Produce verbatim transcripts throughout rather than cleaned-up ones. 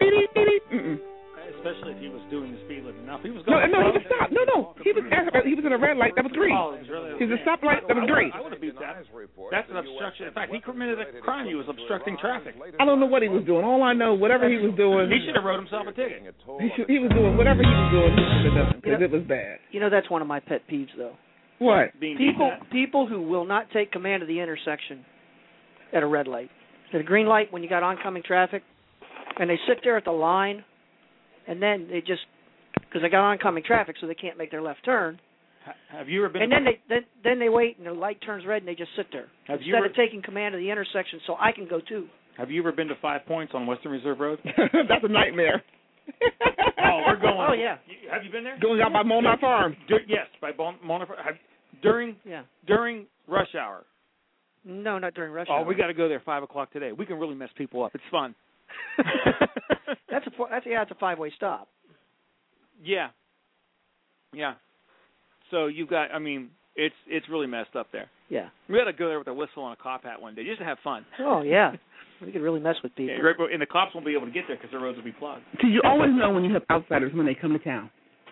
beep, beep. Mm-mm. Especially if he was doing the speed limit. Now, if he was No, going no, he was stopped. No, no, he was he was in a red light. That was green. Oh, it was really, he was a stoplight. That was green. I would have beat that. That's an obstruction. In fact, he committed a crime. He was obstructing traffic. I don't know what he was doing. All I know, whatever he was doing, he should have wrote himself a ticket. He, should, he was doing whatever he was doing. He should have done because it was bad. You know, that's one of my pet peeves, though. What? Being People, people who will not take command of the intersection at a red light, at a green light when you got oncoming traffic, and they sit there at the line, and then they just, because they got oncoming traffic, so they can't make their left turn. Have you ever been? And then they then, then they wait, and the light turns red, and they just sit there have instead you ever, of taking command of the intersection, so I can go too. Have you ever been to Five Points on Western Reserve Road? That's a nightmare. Oh, we're going. Oh yeah. Have you been there? Going out by Mona Farm. Dur- yes, by bon- Mona Farm. Have, during yeah during rush hour. No, not during rush oh, hour. Oh, we got to go there five o'clock today. We can really mess people up. It's fun. that's a that's yeah, it's a five way stop. Yeah. Yeah. So you've got. I mean, it's it's really messed up there. Yeah. We got to go there with a whistle and a cop hat one day just to have fun. Oh yeah. We could really mess with people. Yeah, and the cops won't be able to get there because the roads will be plugged. So you always know when you have outsiders when they come to town.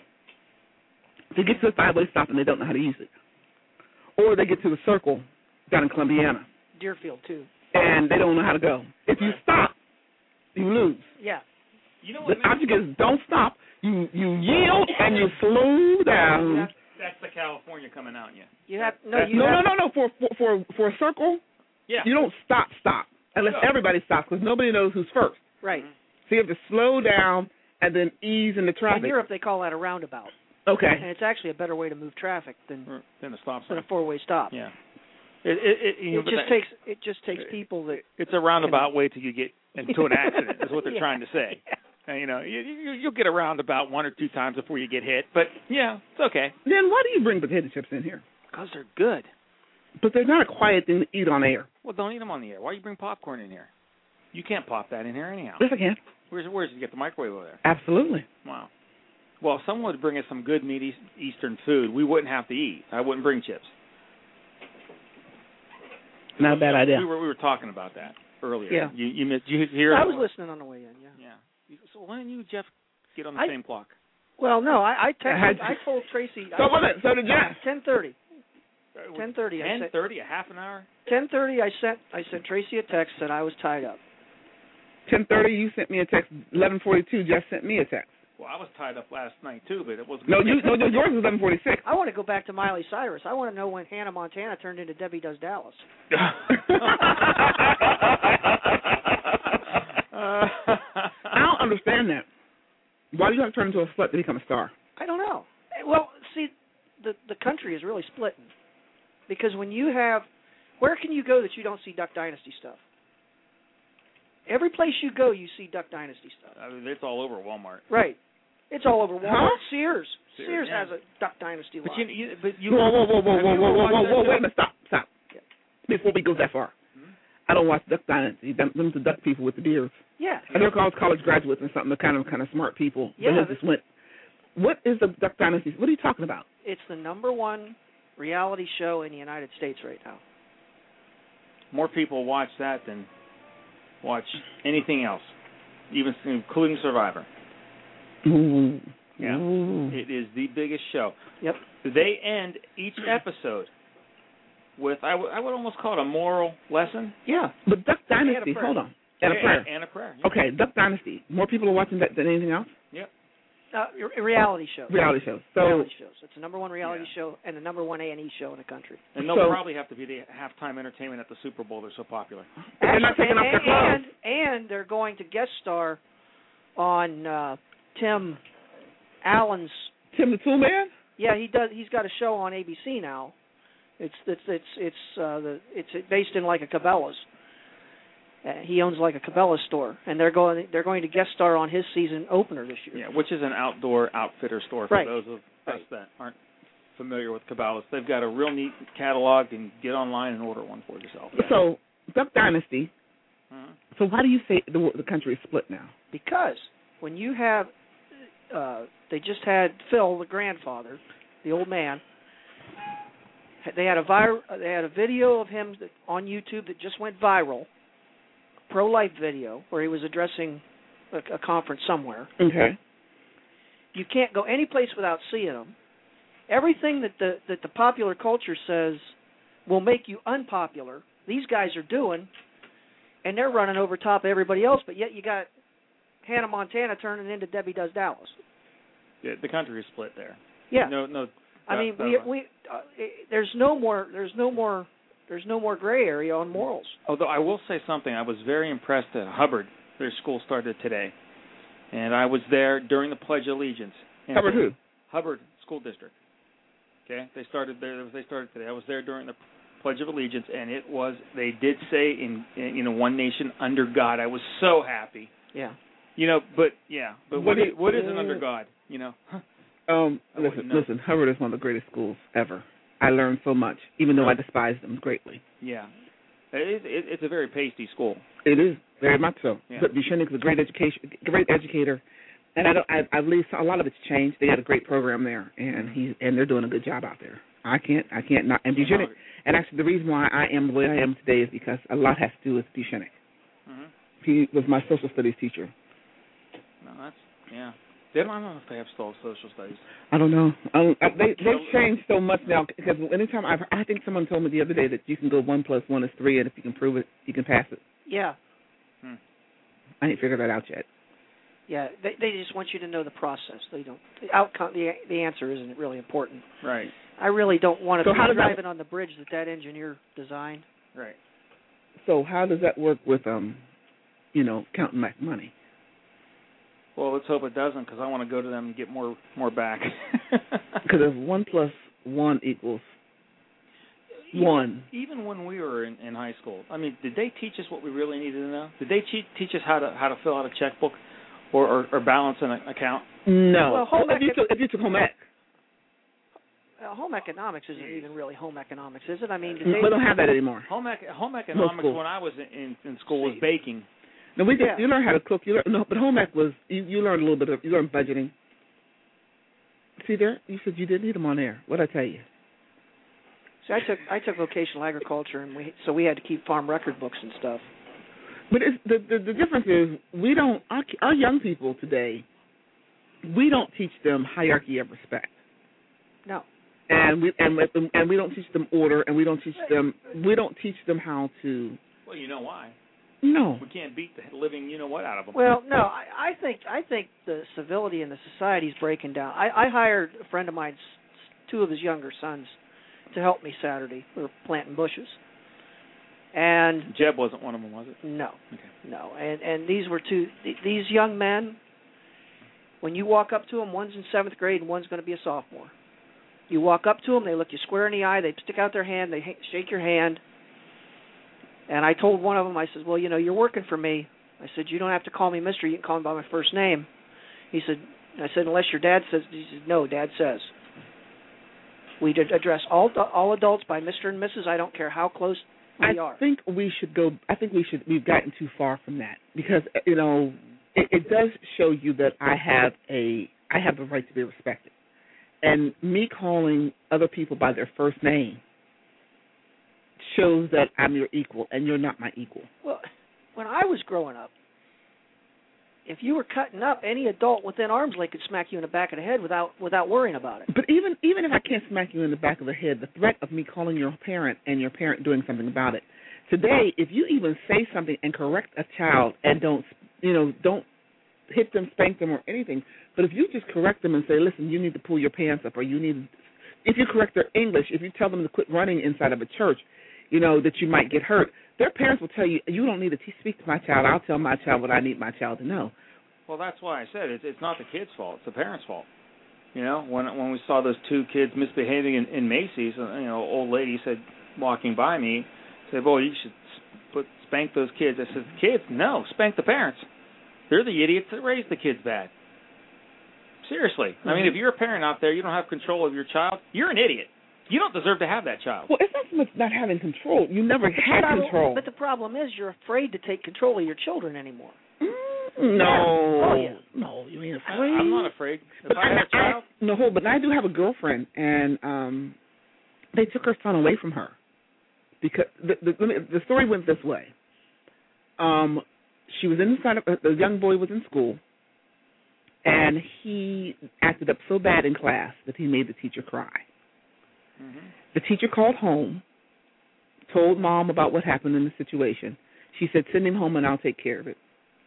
They get to a five-way stop and they don't know how to use it. Or they get to the circle down in Columbiana. Deerfield, too. And they don't know how to go. If you stop, you lose. Yeah. You know what? The object is don't stop. You you yield and you slow down. That's, that's the California coming out in you. You have no. You no, have, no, no, no. For for for for a circle, yeah. You don't stop, stop unless no. everybody stops because nobody knows who's first. Right. So you have to slow down and then ease into traffic. In Europe, they call that a roundabout. Okay. And it's actually a better way to move traffic than than a stop sign. Than a four-way stop. Yeah. It it, it, you it know, just that, takes it just takes people that. It's a roundabout can, way till you get into an accident. Is what they're yeah. trying to say. And, you know, you, you, you'll get around about one or two times before you get hit, but yeah, it's okay. Then why do you bring potato chips in here? Because they're good. But they're not a quiet thing to eat on air. Well, don't eat them on the air. Why do you bring popcorn in here? You can't pop that in here anyhow. Yes, I can. Where's where's you get the microwave over there? Absolutely. Wow. Well, if someone would bring us some good meaty Eastern food, we wouldn't have to eat. I wouldn't bring chips. Not a bad idea. We were we were talking about that earlier. Yeah. You you missed. You hear? I was listening on the way in. Yeah. Yeah. So why don't you, Jeff, get on the I, same clock? Well, no, I I, texted, I told Tracy. So what? So did Jeff. Ten thirty. Ten thirty. Ten thirty. A half an hour. Ten thirty. I sent I sent Tracy a text that I was tied up. Ten thirty. You sent me a text. Eleven forty-two. Jeff sent me a text. Well, I was tied up last night too, but it wasn't. No, you, no, yours was eleven forty-six. I want to go back to Miley Cyrus. I want to know when Hannah Montana turned into Debbie Does Dallas. I don't understand that. Why do you have to turn into a slut to become a star? I don't know. Well, see, the the country is really splitting because when you have, where can you go that you don't see Duck Dynasty stuff? Every place you go, you see Duck Dynasty stuff. I mean, it's all over Walmart. Right. It's all over Walmart. Huh? Sears. Sears, Sears yeah. has a Duck Dynasty But line. you, you, but you. Whoa, whoa, whoa, whoa, have whoa, you whoa, ever whoa, watched whoa, whoa, that wait a minute, stop, stop. Yeah. Before we go that far. Hmm? I don't watch Duck Dynasty. Them, them the duck people with the beards. Yeah. And they're called college graduates and something. They're kind of kind of smart people. Yeah, But just went. What is the Duck Dynasty? What are you talking about? It's the number one reality show in the United States right now. More people watch that than watch anything else, even including Survivor. Ooh. Yeah. Ooh. It is the biggest show. Yep. They end each episode with, I, w- I would almost call it a moral lesson. Yeah. But Duck And a Dynasty, prayer. hold on. And a prayer. And a prayer. Yeah. Okay, Duck Dynasty. More people are watching that than anything else? Yep. Uh, a reality show. Reality shows. So, reality shows. It's the number one reality Yeah. show and the number one A and E show in the country. And they'll So- probably have to be the halftime entertainment at the Super Bowl. They're so popular. they're not taking and, off their clothes. and, and they're going to guest star on uh, Tim Allen's. Tim the Tool Man? Yeah, he does. He's got a show on A B C now. It's it's it's it's uh, the it's based in like a Cabela's. Uh, he owns like a Cabela's store, and they're going they're going to guest star on his season opener this year. Yeah, which is an outdoor outfitter store for Right. those of us Right. that aren't familiar with Cabela's. They've got a real neat catalog, and get online and order one for yourself. Yeah. So, Duck Dynasty. Uh-huh. So why do you say the, the country is split now? Because when you have, uh, they just had Phil, the grandfather, the old man. They had a vir- They had a video of him that, on YouTube that just went viral, pro-life video, where he was addressing a, a conference somewhere. Okay. You can't go any place without seeing them. Everything that the that the popular culture says will make you unpopular, these guys are doing, and they're running over top of everybody else. But yet you got Hannah Montana turning into Debbie Does Dallas. Yeah, the country is split there. Yeah. No, no. I mean, we we uh, there's no more there's no more there's no more gray area on morals. Although I will say something, I was very impressed at Hubbard. Their school started today, and I was there during the Pledge of Allegiance. And Hubbard who? Hubbard School District. Okay, they started there. They started today. I was there during the Pledge of Allegiance, and it was. They did say in, in you know one nation under God. I was so happy. Yeah. You know, but yeah, but What what do is, you- what is an under God? You know. Um, I listen, wouldn't know. listen. Hubbard is one of the greatest schools ever. I learned so much, even though I despise them greatly. Yeah, it, it, it's a very pasty school. It is very much so. Yeah. But Buchanan is a great education, great educator, and I don't. I, I believe a lot of it's changed. They had a great program there, and he and they're doing a good job out there. I can't. I can't not. And Buchanan. And actually, the reason why I am the way I am today is because a lot has to do with Buchanan. Mm-hmm. He was my social studies teacher. No, that's yeah. They don't, I don't know if they have still social studies. I don't know. Um, I, they they've changed so much now because anytime I've, I think someone told me the other day that you can go one plus one is three, and if you can prove it, you can pass it. Yeah. Hmm. I ain't figured that out yet. Yeah. They they just want you to know the process. They don't. The outcome. The the answer isn't really important. Right. I really don't want to So how be does that- driving on the bridge that that engineer designed. Right. So how does that work with um, you know, counting my money? Well, let's hope it doesn't, because I want to go to them and get more more back. Because if one plus one equals one. Even when we were in, in high school, I mean, did they teach us what we really needed to know? Did they te- teach us how to how to fill out a checkbook or or, or balance an account? No. Well, home if, you ec- took, if you took home ec, Uh, home economics isn't even really home economics, is it? I mean, did we they, don't have that anymore. Home ec- home economics school. when I was in, in school was baking. No, we did. Yeah. You learn how to cook. You learn, no, but home ec was you, you learned a little bit of you learned budgeting. See there, you said you didn't need them on air. What did I tell you? See, I took I took vocational agriculture, and we so we had to keep farm record books and stuff. But it's, the, the the difference is we don't our, our young people today. We don't teach them hierarchy of respect. No. And we and with them, and we don't teach them order, and we don't teach them we don't teach them how to. Well, you know why? No. We can't beat the living you know what out of them. Well, no, I, I think I think the civility in the society is breaking down. I, I hired a friend of mine, two of his younger sons, to help me Saturday. We were planting bushes, and Jeb wasn't one of them, was it? no, Okay. no, and and these were two th- these young men. When you walk up to them, one's in seventh grade and one's going to be a sophomore. You walk up to them, they look you square in the eye, they stick out their hand, they ha- shake your hand. And I told one of them, I said, well, you know, you're working for me. I said, you don't have to call me mister, you can call me by my first name. He said, I said, unless your dad says, he said, no, Dad says. We did address all all adults by Mister and Missus I don't care how close we I are. think we should go. I think we should. We've gotten too far from that because you know it, it does show you that I have a I have the right to be respected, and me calling other people by their first name shows that I'm your equal and you're not my equal. Well, when I was growing up, if you were cutting up, any adult within arm's length could smack you in the back of the head without without worrying about it. But even even if I can't smack you in the back of the head, the threat of me calling your parent and your parent doing something about it. Today, if you even say something and correct a child and don't, you know, don't hit them, spank them, or anything, but if you just correct them and say, listen, you need to pull your pants up, or you need, if you correct their English, if you tell them to quit running inside of a church, you know, that you might get hurt, their parents will tell you, you don't need to t- speak to my child. I'll tell my child what I need my child to know. Well, that's why I said it's, it's not the kid's fault; it's the parents' fault. You know, when when we saw those two kids misbehaving in, in Macy's, you know, old lady said, walking by me, said, "Boy, you should put spank those kids." I said, "Kids, no, spank the parents. They're the idiots that raised the kids bad." Seriously, mm-hmm. I mean, if you're a parent out there, you don't have control of your child, you're an idiot. You don't deserve to have that child. Well, it's not so much not having control. You never But the had problem- control. But the problem is you're afraid to take control of your children anymore. Mm, no. Oh, yeah. No, you ain't I, afraid. I'm not afraid. If But I have a child, I, no, but I do have a girlfriend, and um, they took her son away from her because the the, the story went this way. Um, she was inside of the young boy was in school, and he acted up so bad in class that he made the teacher cry. Mm-hmm. The teacher called home, told mom about what happened in the situation. She said, "Send him home and I'll take care of it."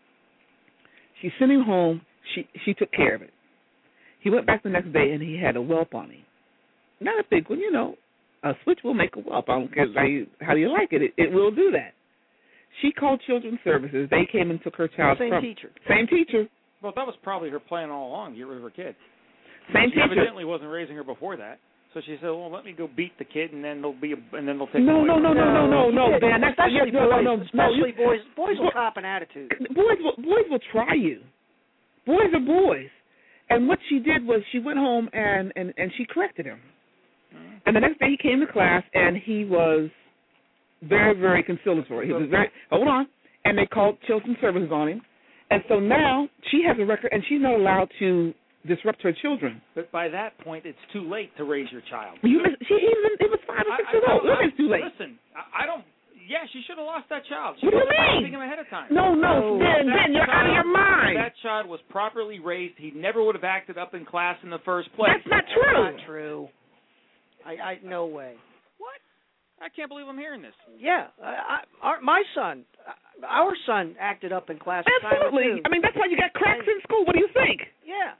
She sent him home. She she took care of it. He went back the next day and he had a whelp on him. Not a big one, you know. A switch will make a whelp. I don't care how you, how you like it. it. It will do that. She called Children's Services. They came and took her child Same from teacher. Same teacher. Well, that was probably her plan all along, get rid of her kid. Same She teacher. evidently wasn't raising her before that. So she said, "Well, let me go beat the kid, and then they'll be, a, and then they'll take." No, him away no, from no, her." no, no, no, no, Ben. That's Especially no, no, boys. no, no. Especially You, boys. Boys will Boy- cop an attitude. boys will boys will try you. Boys are boys. And what she did was she went home and and and she corrected him. Mm-hmm. And the next day he came to class and he was very, very conciliatory. He was very hold on. And they called Children's Services on him. And so now she has a record and she's not allowed to disrupt her children. But by that point, it's too late to raise your child. You miss, she he was it was five or six I, years I, old. I, It's too late. Listen, I, I don't. Yeah, she should have lost that child. She What do you should have mean? taken him ahead of time. No, no, No. Ben, That Ben, you're out of your child- mind. That child was properly raised. He never would have acted up in class in the first place. That's not true. Not true. I, I no way. What? I can't believe I'm hearing this. Yeah, I, I, our, my son, our son acted up in class. a time or Absolutely. two. I mean, that's why you got cracks in school. What do you think? Yeah.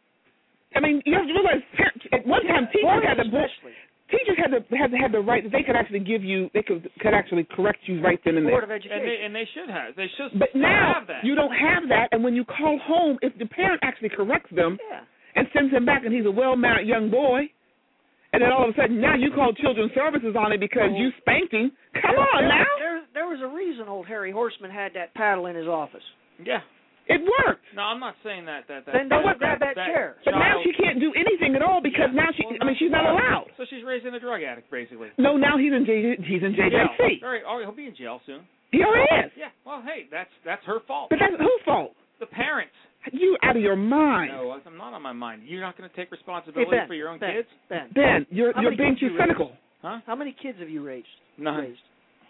I mean, you have to realize at one time teachers Boys had the especially. teachers had the had the, had the right that they could actually give you they could could actually correct you right then and there. Board of And Education. they and they should have. They should But now have that. you don't have that, and when you call home, if the parent actually corrects them yeah. and sends him back, and he's a well-mannered young boy, and then all of a sudden now you call Children's Services on him because you spanked him. Come on there, now, There, there was a reason old Harry Horseman had that paddle in his office. Yeah. it worked. No, I'm not saying that. That that. Then don't that, grab that chair. But now child- she can't do anything at all because Yeah. now she Well, I mean she's not allowed. So she's raising a drug addict, basically. No, now he's in J he's in J J C. All right. Oh, he'll be in jail soon. He already is. Yeah. Well, hey, that's that's her fault. But that's whose fault? The parents. You out of your mind. No, I'm not on my mind. You're not going to take Hey, responsibility Ben, for your own Ben, kids, Ben, Ben, you're How you're many being kids too you raised? cynical. huh? how many kids have you raised? None. Raised.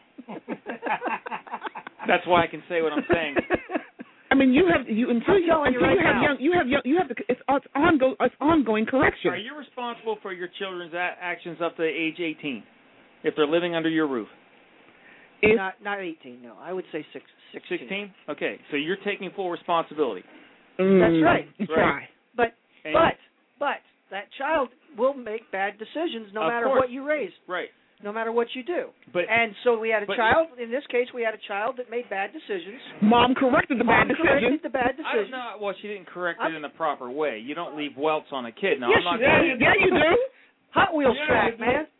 That's why I can say what I'm saying. I mean, you have you until I'm you telling you until you right have now. young you have young you have to it's it's ongoing it's ongoing correction. Are you responsible for your children's a- actions up to age eighteen, if they're living under your roof? If- Not not eighteen. No, I would say six, sixteen. sixteen? Okay, so you're taking full responsibility. Mm, That's right. You Right. try. But And- but but that child will make bad decisions no Of matter course. what you raise, Right. no matter what you do. But And so we had a but- child. In this case, we had a child that made bad decisions. Mom corrected the bad Mom decision. corrected the bad I don't decision. know. Well, she didn't correct it I'm- in the proper way. You don't leave welts on a kid. Now, Yes, I'm not you Yeah, saying- you, yeah, you do. Hot Wheels Yeah, track, you- man.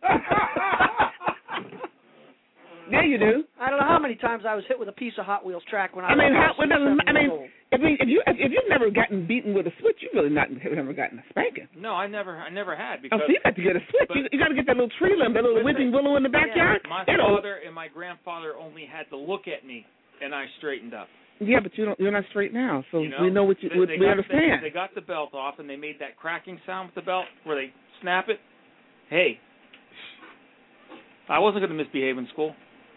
Yeah, you do. I don't know how many times I was hit with a piece of Hot Wheels track when I, I mean, was how, six, well, seven I mean, years old. I mean, if you if you've never gotten beaten with a switch, you really not have never gotten a spanking. No, I never, I never had Oh, because so you got to get a switch. but- you you got to get that little tree limb, that little Listen, whipping willow in the backyard. my It'll- father and my grandfather only had to look at me, and I straightened up. Yeah, but you don't. You're not straight now, so You know? we know what you. They, what, they we got, understand. They, they got the belt off, and they made that cracking sound with the belt where they snap it. Hey, I wasn't going to misbehave in school.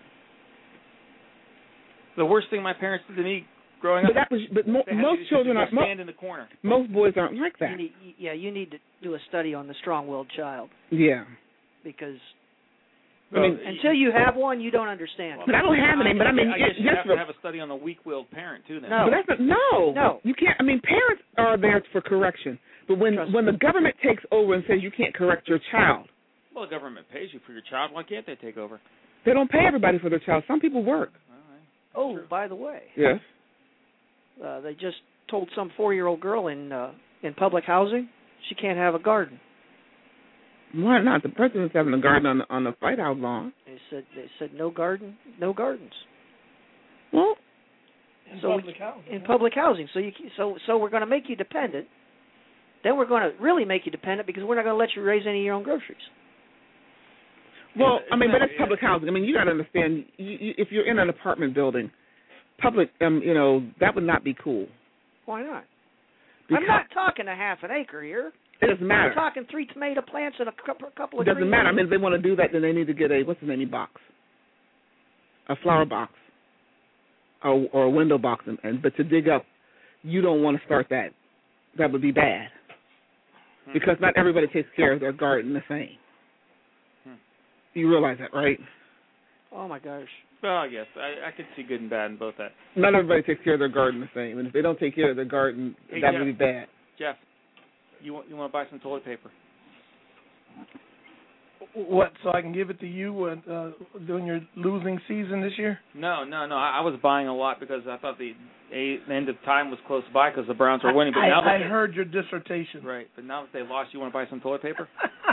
The worst thing my parents did to me growing But up, that was. But mo- they had most to just children go are. Mo- stand in the corner. most boys aren't like that. You need, yeah, you need to do a study on the strong-willed child Yeah. because I mean, Well, until you have one, you don't understand. But I don't have any. But I mean, I guess yes, you yes, have but- to have a study on the weak-willed parent too. Then. No. But that's not, no, No. you can't. I mean, parents are there for correction, but when Trust when me. the government takes over and says you can't correct your child, Well, the government pays you for your child. Why can't they take over? they don't pay everybody for their child. Some people work. All right. Oh, Sure. by the way, Yes. uh, they just told some four-year-old girl in uh, in public housing she can't have a garden. Why not? The president's having a garden on the, on the White House lawn. They said they said no garden, no gardens. Well, In So we- public housing. in public housing. So you so so we're going to make you dependent. Then we're going to really make you dependent because we're not going to let you raise any of your own groceries. well, Yeah, I mean, but isn't it's that- public housing. I mean, you got to understand. You, you, if you're in an apartment building, public, um, you know, that would not be cool. Why not? Because I'm not talking a half an acre here. it doesn't matter. I'm talking three tomato plants and a couple, couple It of doesn't green matter. I beans. mean, if they want to do that, then they need to get a what's the name box, a flower box, or, or a window box, and, and but to dig up, you don't want to start that. That would be bad Hmm. because not everybody takes care of their garden the same. Hmm. You realize that, right? Oh my gosh. Well, I guess I, I could see good and bad in both that. Not everybody takes care of their garden the same, and if they don't take care of their garden, Hey, that Jeff. would be bad. Jeff, you want you want to buy some toilet paper? What? So I can give it to you when, uh, during your losing season this year? No, no, no. I, I was buying a lot because I thought the, a, the end of time was close by because the Browns were winning. But I, now I, that I heard your dissertation. right, but now that they lost, you want to buy some toilet paper?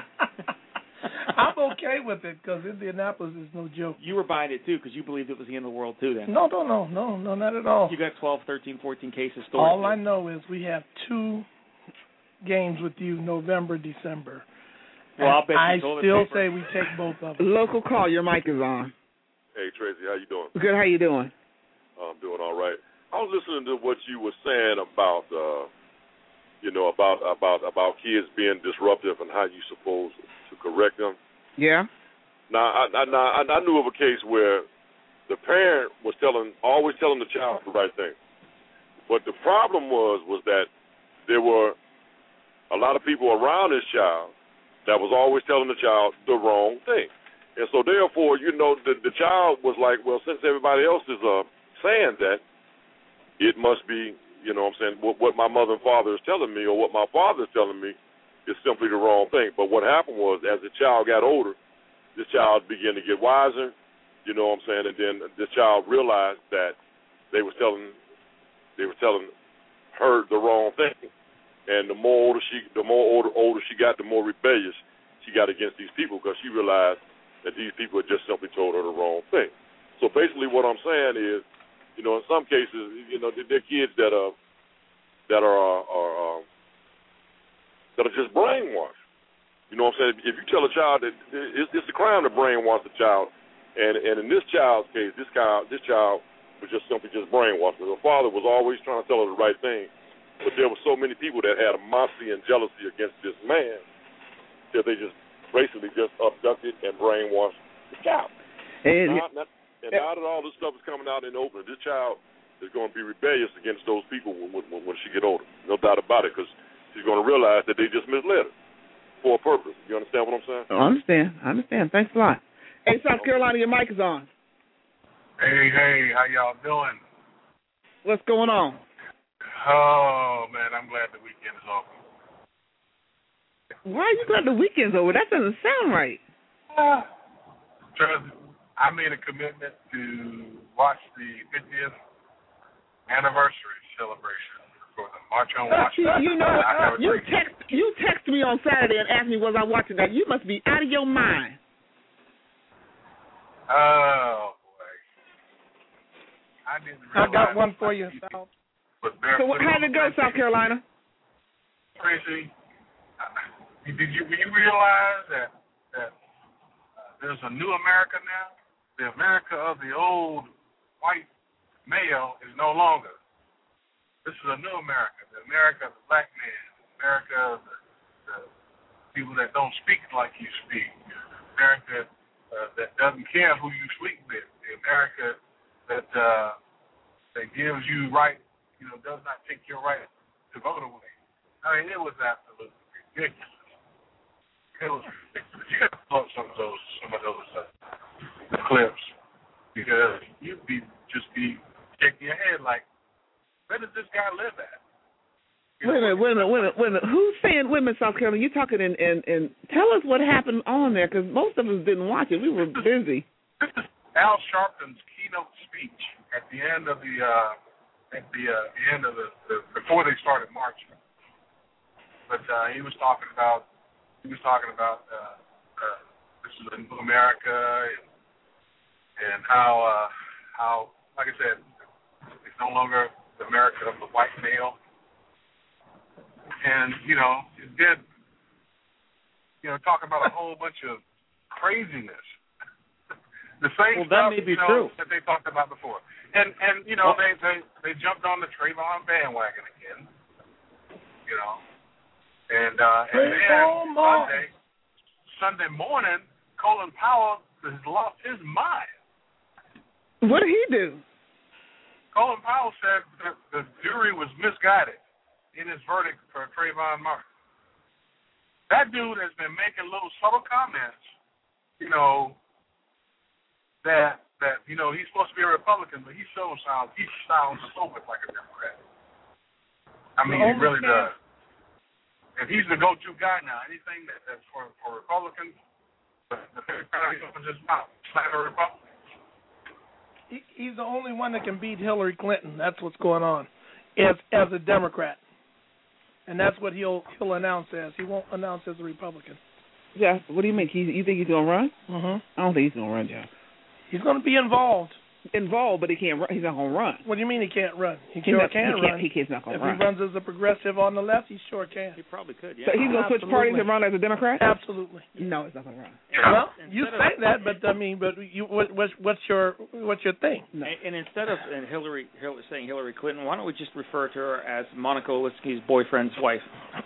I'm okay with it because Indianapolis is no joke. You were buying it too because you believed it was the end of the world too. Then No, no, no, no, no, not at all. you got twelve, thirteen, fourteen cases stored. All I know is we have two games with you, November, December. Well, I'll bet you I toilet still paper. say we take both of them. Local call, your mic is on. Hey, Tracy, how you doing? Good, how you doing? I'm doing all right. I was listening to what you were saying about, uh, you know, about about about kids being disruptive and how you supposed to correct them. Yeah. Now, I, I, now, I, I knew of a case where the parent was telling, always telling the child the right thing, but the problem was was that there were a lot of people around this child that was always telling the child the wrong thing. And so therefore, you know, the, the child was like, well, since everybody else is uh, saying that, it must be, you know what I'm saying, what, what my mother and father is telling me or what my father is telling me is simply the wrong thing. But what happened was, as the child got older, this child began to get wiser, you know what I'm saying, and then this child realized that they were telling, they were telling her the wrong thing. And the more older she, the more older, older she got, the more rebellious she got against these people because she realized that these people had just simply told her the wrong thing. So basically, what I'm saying is, you know, in some cases, you know, they're kids that are that are are, are uh, that are just brainwashed. You know what I'm saying? If you tell a child that it's, it's a crime to brainwash a child, and and in this child's case, this child this child was just simply just brainwashed. The father was always trying to tell her the right thing. But there were so many people that had animosity and jealousy against this man that they just basically just abducted and brainwashed the child. And, now, now, and now that all this stuff is coming out in the open, this child is going to be rebellious against those people when, when, when she get older. No doubt about it, because she's going to realize that they just misled her for a purpose. You understand what I'm saying? I understand. I understand. Thanks a lot. Hey, South Carolina, your mic is on. Hey, hey, how y'all doing? What's going on? Oh, man, I'm glad the weekend is over. Why are you glad the weekend's over? That doesn't sound right. Uh, trust, I made a commitment to watch the fiftieth anniversary celebration for the March on Washington. You know, you text you text me on Saturday and asked me was I watching that. You must be out of your mind. Oh, boy. I didn't I got realize one for you, Sal. So how did it go, South Carolina? Tracy, did you, you realize that that uh, there's a new America now? The America of the old white male is no longer. This is a new America, the America of the black man, the America of the, the people that don't speak like you speak, America uh, that doesn't care who you sleep with, the America that uh, that gives you right. You know, does not take your right to vote away. I mean, it was absolutely ridiculous. It was ridiculous. You got to pull up some of those, some of those uh, clips because you'd be just be shaking your head like, where does this guy live at? You Wait a know, minute, wait a minute, wait a minute, wait a minute. Who's saying women, South Carolina? You're talking in, in, in tell us what happened on there because most of us didn't watch it. We were busy. This is Al Sharpton's keynote speech at the end of the. Uh, at the, uh, the end of the, the, before they started marching. But uh, he was talking about, he was talking about uh, uh, this is a new America and, and how, uh, how, like I said, it's no longer the America of the white male. And, you know, it did, you know, talk about a whole bunch of craziness. The same well, that stuff, may be you know, true. that they talked about before. And, and you know, they, they, they jumped on the Trayvon bandwagon again, you know. And, uh, and then Sunday, Sunday morning, Colin Powell has lost his mind. What did he do? Colin Powell said that the jury was misguided in his verdict for Trayvon Martin. That dude has been making little subtle comments, you know, that that you know he's supposed to be a Republican, but he so sounds he sounds so much like a Democrat. I mean, he really does. If he's the go-to guy now, anything that, that's for for Republicans, the Democrat he opens his mouth, slander Republicans. He, he's the only one that can beat Hillary Clinton. That's what's going on, as as a Democrat. And that's what he'll he'll announce as. He won't announce as a Republican. Yeah, what do you mean? He, you think he's going to run? Mm-hmm. I don't think he's going to run, Jeff. He's going to be involved. Involved, but he can't run. He's not going to run. What do you mean he can't run? He He sure not- can he run. can't- he can't- not gonna if run. he runs as a progressive on the left, he sure can. He probably could, yeah. So he's going to switch parties and run as a Democrat? Absolutely. No, it's not going to run. Well, you Instead say of- that, but I mean, but you what, what's what's your what's your thing? No. And, and instead of and Hillary, Hillary saying Hillary Clinton, why don't we just refer to her as Monica Lewinsky's boyfriend's wife?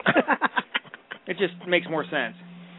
It just makes more sense.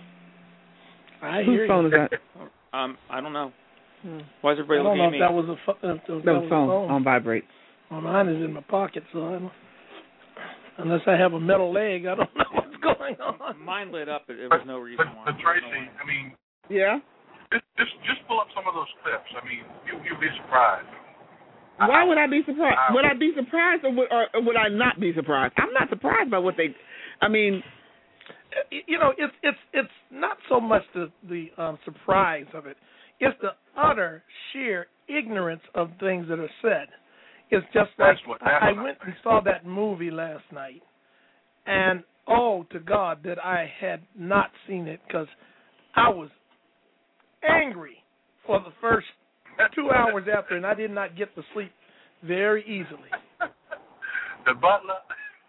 I Whose hear phone you. is that? Um, I don't know. Hmm. Why is I everybody don't looking know at if me? that was a pho- if that was No, a phone phone. on vibrate. Well, mine is in my pocket, so I don't, unless I have a metal leg, I don't know what's going on. Mine lit up. There But, was no reason but, why. but Tracy, I mean, Yeah? just, just just pull up some of those clips. I mean, you you'll be surprised. Why I, would I be surprised? I, Would I be surprised or would, or would I not be surprised? I'm not surprised by what they. I mean, You know, it's it's it's not so much the the um, surprise of it; it's the utter sheer ignorance of things that are said. It's just like That's what- I, that's I what went I and saw that movie last night, and oh to God that I had not seen it because I was angry for the first two hours after, and I did not get to sleep very easily. the butler.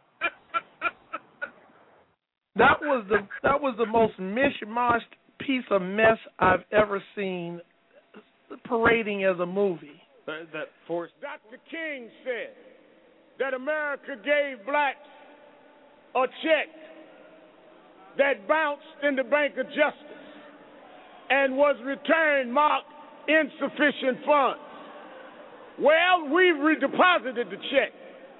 That was the that was the most mishmashed piece of mess I've ever seen parading as a movie. That, that forced. Doctor King said that America gave blacks a check that bounced in the Bank of Justice and was returned marked insufficient funds. Well, we redeposited the check.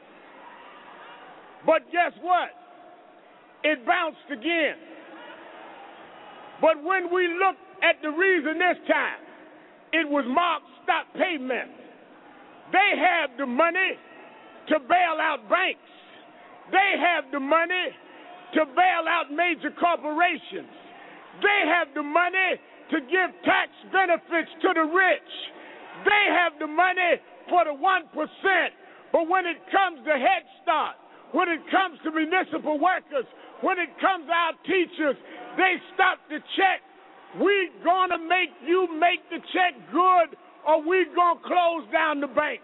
But guess what? It bounced again. But when we looked at the reason this time, it was marked stop payment. They have the money to bail out banks. They have the money to bail out major corporations. They have the money to give tax benefits to the rich. They have the money for the one percent. But when it comes to Head Start, when it comes to municipal workers, when it comes to our teachers, they stop the check. We gonna make you make the check good, or we gonna close down the banks.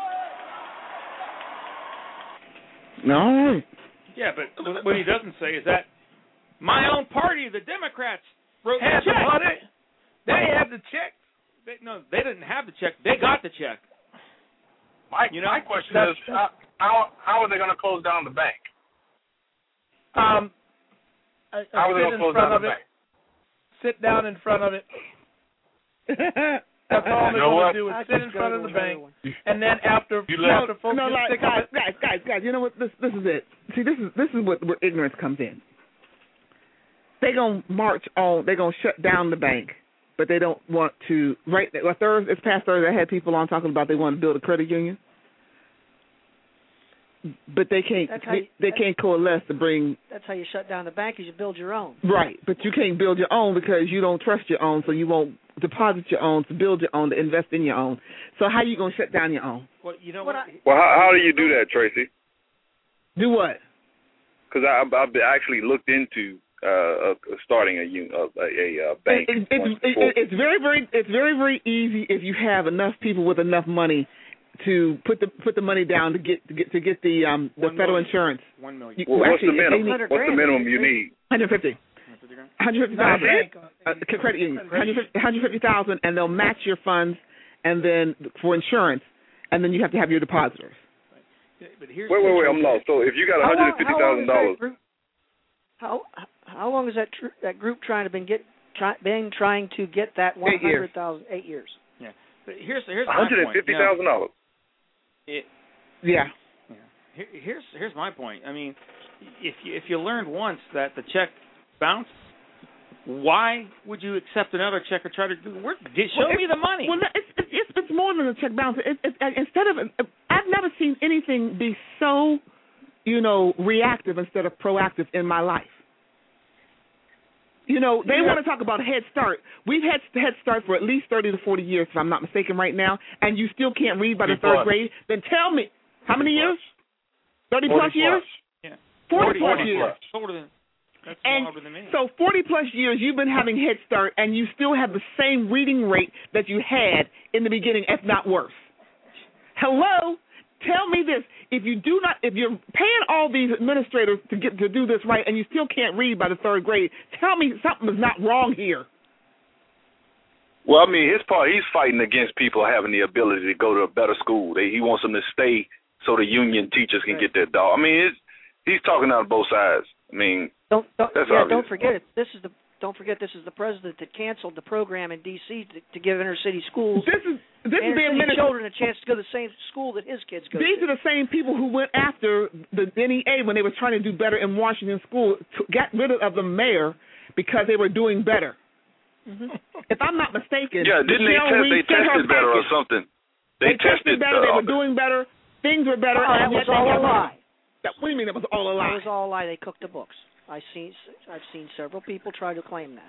no. Yeah, but what- what he doesn't say is that my own party, the Democrats, wrote Had the the check. money. They had the check. They, no, they didn't have the check. They got the check. My, You know, my question that's- is, how, how how are they going to close down the bank? Um, I, I How are they sit going to in close front down of the it. bank? Sit down in front of it. That's all You they're know going what? to do is I sit just in go front to of the another bank, one. and then after You you left. know, the folks no, just like stick guys, up. guys, guys, guys. You know what? This this is it. See, this is this is what where ignorance comes in. They gonna march on. They gonna shut down the bank, but they don't want to. Right? Well, Thursday, this past Thursday, I had people on talking about they want to build a credit union, but they can't. That's how They, you- they can't coalesce to bring That's how you shut down the bank, is you build your own. right. But you can't build your own because you don't trust your own, so you won't deposit your own, to build your own, to invest in your own. So how you gonna shut down your own? Well, you know What what? I- Well, how, how do you do that, Tracy? Do what? Because I've, I've actually looked into uh, uh, starting a un- uh, a, a, a bank. It, it, once it, before. it, it's very, very, it's very, very easy if you have enough people with enough money to put the put the money down to get to get to get the um the One federal million. insurance. One million. You, Well, what's actually, the if they minimum? need What's the minimum you need? one hundred fifty. one hundred fifty Not a thousand. bank. Uh, credit union. one hundred fifty thousand, and they'll match your funds, and then for insurance, and then you have to have your depositors. Yeah, but here's Wait, wait, wait! I'm lost. So if you got How one long- hundred fifty how long thousand is that dollars, group- How how long is that tr- that group trying to been get try, been trying to get that one Eight years. hundred thousand eight years? Yeah. But here's here's one my hundred point. fifty You know, thousand dollars. It, yeah. yeah. Here, here's here's my point. I mean, if you, if you learned once that the check bounced, why would you accept another check or try to do work? Show well, me the money. Well, it's, it's, it's, it's more than a check bounce. It, it, instead of, I've never seen anything be so, you know, reactive instead of proactive in my life. You know, they yeah. want to talk about Head Start. We've had Head Start for at least thirty to forty years, if I'm not mistaken, right now, and you still can't read by the third grade. Then tell me, how many years? thirty plus years? Yeah. forty, forty plus years. Older than, that's and older than me. So forty plus years you've been having Head Start, and you still have the same reading rate that you had in the beginning, if not worse. Hello? Tell me this: if you do not, if you're paying all these administrators to get to do this right, and you still can't read by the third grade, tell me something is not wrong here. Well, I mean, his part, he's fighting against people having the ability to go to a better school. They, he wants them to stay so the union teachers can right. get their dog. I mean, it's, he's talking out of both sides. I mean, don't, don't that's yeah, obvious. don't forget it. This is the don't forget this is the president that canceled the program in D C to, to give inner city schools. This is this inner is the city administ- children a chance to go to the same school that his kids go These to. are the same people who went after the N E A when they were trying to do better in Washington school, to, got rid of the mayor because they were doing better. Mm-hmm. If I'm not mistaken, yeah, didn't they Michelle test? Reed They sent her tested better or package. something. They, They, tested better. uh, They were doing better. Things were better. Oh, that and was yet all they a got lie. That, what do you mean that was all a lie? That was all a lie. They cooked the books. I seen I've seen several people try to claim that.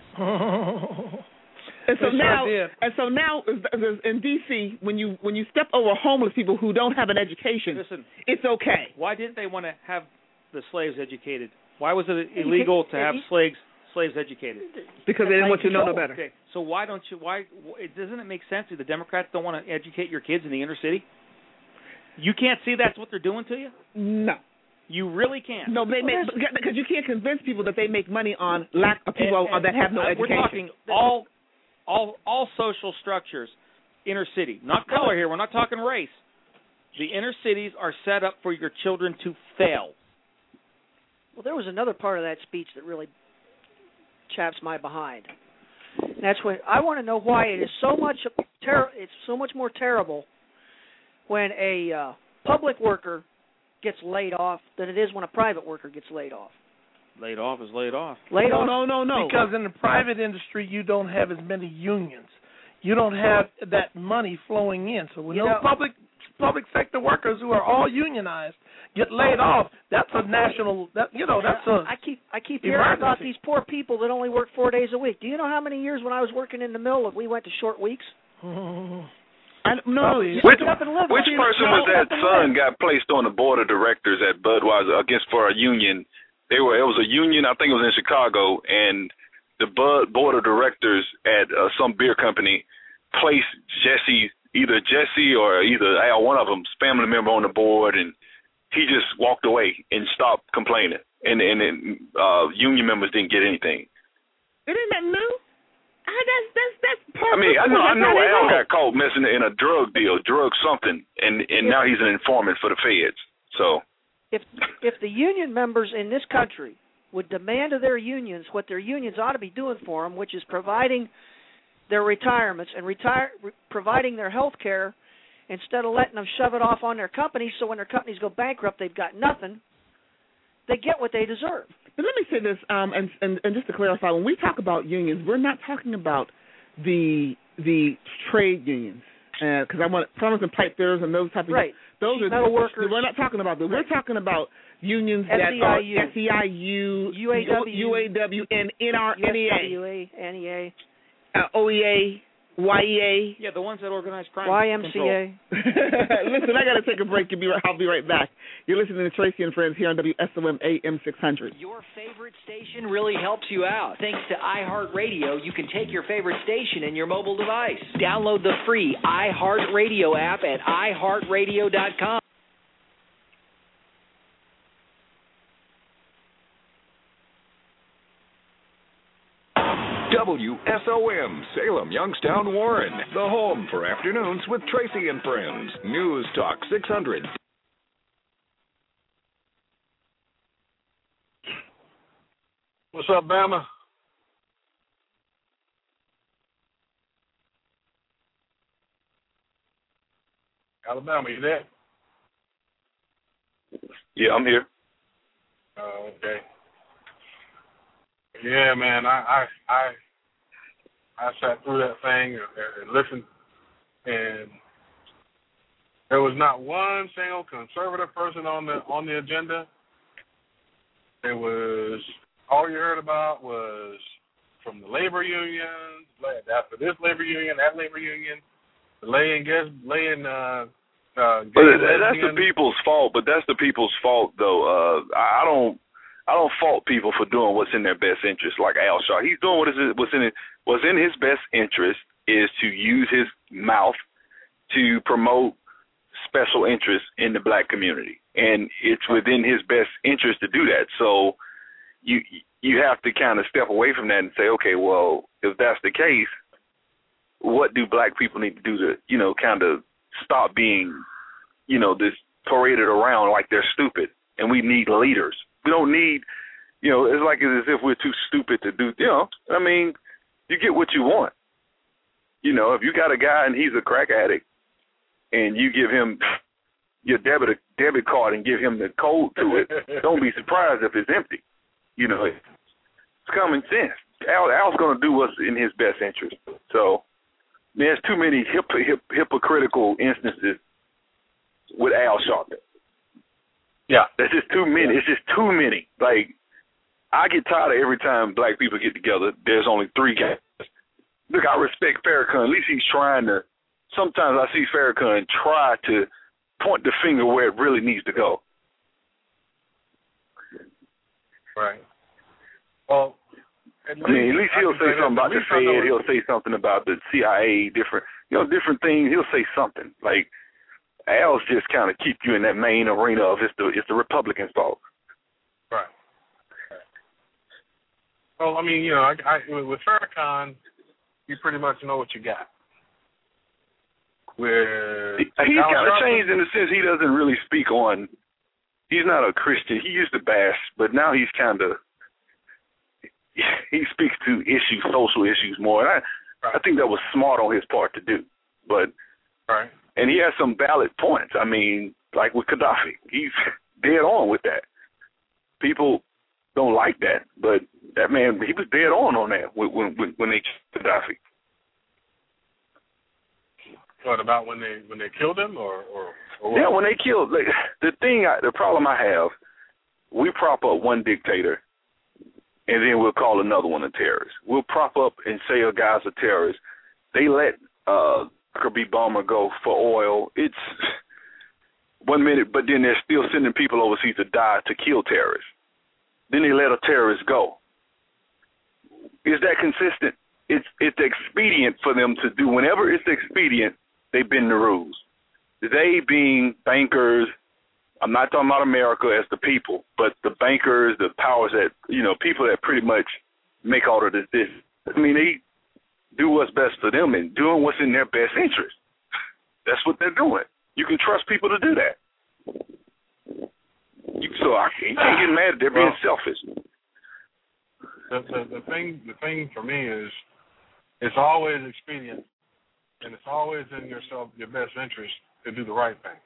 And so They now, sure did. and so now, in D C, when you when you step over homeless people who don't have an education, Listen, it's okay. why didn't they want to have the slaves educated? Why was it illegal to have slaves slaves educated? Because they didn't want you to know no better. Okay, so why don't you? Why it, doesn't it make sense? Do the Democrats don't want to educate your kids in the inner city? You can't see that's what they're doing to you. No. You really can't. No, they make, because you can't convince people that they make money on lack of people and, and, that have no uh, education. We're talking all, all, all social structures, inner city, not color here. We're not talking race. The inner cities are set up for your children to fail. Well, there was another part of that speech that really chaps my behind. And that's when I want to know why it is so much ter- it's so much more terrible when a uh, public worker gets laid off than it is when a private worker gets laid off. Laid off is laid off. Laid no, off. no, no, no. Because in the private industry, you don't have as many unions. You don't have that money flowing in. So when You those know- public public sector workers who are all unionized get laid off, that's a national. That you know, that's a. I keep I keep hearing emergency. about these poor people that only work four days a week. Do you know how many years when I was working in the mill that we went to short weeks? I, no, Which- Which, Up and live which with. person No, was that up and son live. got placed on the board of directors at Budweiser against for a union? They were it was a union, I think it was in Chicago, and the Bud board of directors at uh, some beer company placed Jesse, either Jesse or either uh, one of them's family member on the board, and he just walked away and stopped complaining, and and, and uh, union members didn't get anything. Isn't that new? Ah, that's that's that's part I mean, I know I that's know how they Al roll. got caught messing in a drug deal, drug something, and and now he's an informant for the feds. So. If if the union members in this country would demand of their unions what their unions ought to be doing for them, which is providing their retirements and retire re- providing their health care, instead of letting them shove it off on their companies, so when their companies go bankrupt, they've got nothing. They get what they deserve. But let me say this, um, and, and and just to clarify, when we talk about unions, we're not talking about the the trade unions, because I want plumbers and pipe fitters and those type of Right. those Sheet are metal workers. We're not talking about that. We're Right. talking about unions S E I U. that are S E I U, U A W. U A W, and N R N E A, U S W A, N E A, uh, O E A, Y E A. Yeah, the ones that organize crime. Y M C A. Listen, I got to take a break. You'll be right, I'll be right back. You're listening to Tracy and Friends here on W S O M A M six hundred. Your favorite station really helps you out. Thanks to iHeartRadio, you can take your favorite station in your mobile device. Download the free iHeartRadio app at i heart radio dot com. W S O M, Salem, Youngstown, Warren. The home for afternoons with Tracy and Friends. News Talk six hundred. What's up, Bama? Alabama, you there? Yeah, I'm here. Oh, okay. Yeah, man, I I I, I sat through that thing and, and listened, and there was not one single conservative person on the on the agenda. It was all you heard about was from the labor unions, after this labor union, that labor union, laying guess laying uh uh but that's the people's fault, but that's the people's fault though. Uh I don't I don't fault people for doing what's in their best interest, like Al Shaw. He's doing what is what's in it what's in his best interest is to use his mouth to promote special interests in the black community. And it's within his best interest to do that. So you you have to kind of step away from that and say, okay, well, if that's the case, what do black people need to do to, you know, kind of stop being, you know, this paraded around like they're stupid, and we need leaders. We don't need, you know, it's like as if we're too stupid to do, you know, I mean, you get what you want. You know, if you got a guy and he's a crack addict and you give him your debit debit card and give him the code to it, don't be surprised if it's empty. You know, it's common sense. Al, Al's going to do what's in his best interest. So there's too many hip, hip, hypocritical instances with Al Sharpton. Yeah. There's just too many. Yeah. It's just too many. Like, I get tired of every time black people get together, there's only three guys. Look, I respect Farrakhan. At least he's trying to, sometimes I see Farrakhan try to point the finger where it really needs to go. Right. Well, at I mean, at least he'll say something about the Fed. He'll say something about the C I A, different, you know, different things. He'll say something. Like, Al's just kind of keep you in that main arena of it's the, it's the Republicans' fault. Right. Well, I mean, you know, I, I, with Farrakhan, you pretty much know what you got. Where he's kind of changed in the sense he doesn't really speak on. He's not a Christian. He used to bash, but now he's kind of he speaks to issues, social issues more. And I, right. I think that was smart on his part to do. But right. And he has some valid points. I mean, like with Gaddafi, he's dead on with that. People don't like that, but that man, he was dead on on that when when, when they killed Gaddafi. What about when they when they killed him, or, or, or yeah, when they killed like, the thing, I, the problem I have, we prop up one dictator, and then we'll call another one a terrorist. We'll prop up and say a guy's a terrorist. They let uh, Kirby Bomber go for oil. It's one minute, but then they're still sending people overseas to die to kill terrorists. Then they let a terrorist go. Is that consistent? It's it's expedient for them to do. Whenever it's expedient, they bend the rules. They being bankers, I'm not talking about America as the people, but the bankers, the powers that, you know, people that pretty much make all of this. this. I mean, they do what's best for them and doing what's in their best interest. That's what they're doing. You can trust people to do that. You, so I can't, you can't get mad at they're being well, selfish. The, the, the thing, the thing for me is, it's always expedient, and it's always in yourself, your best interest to do the right thing.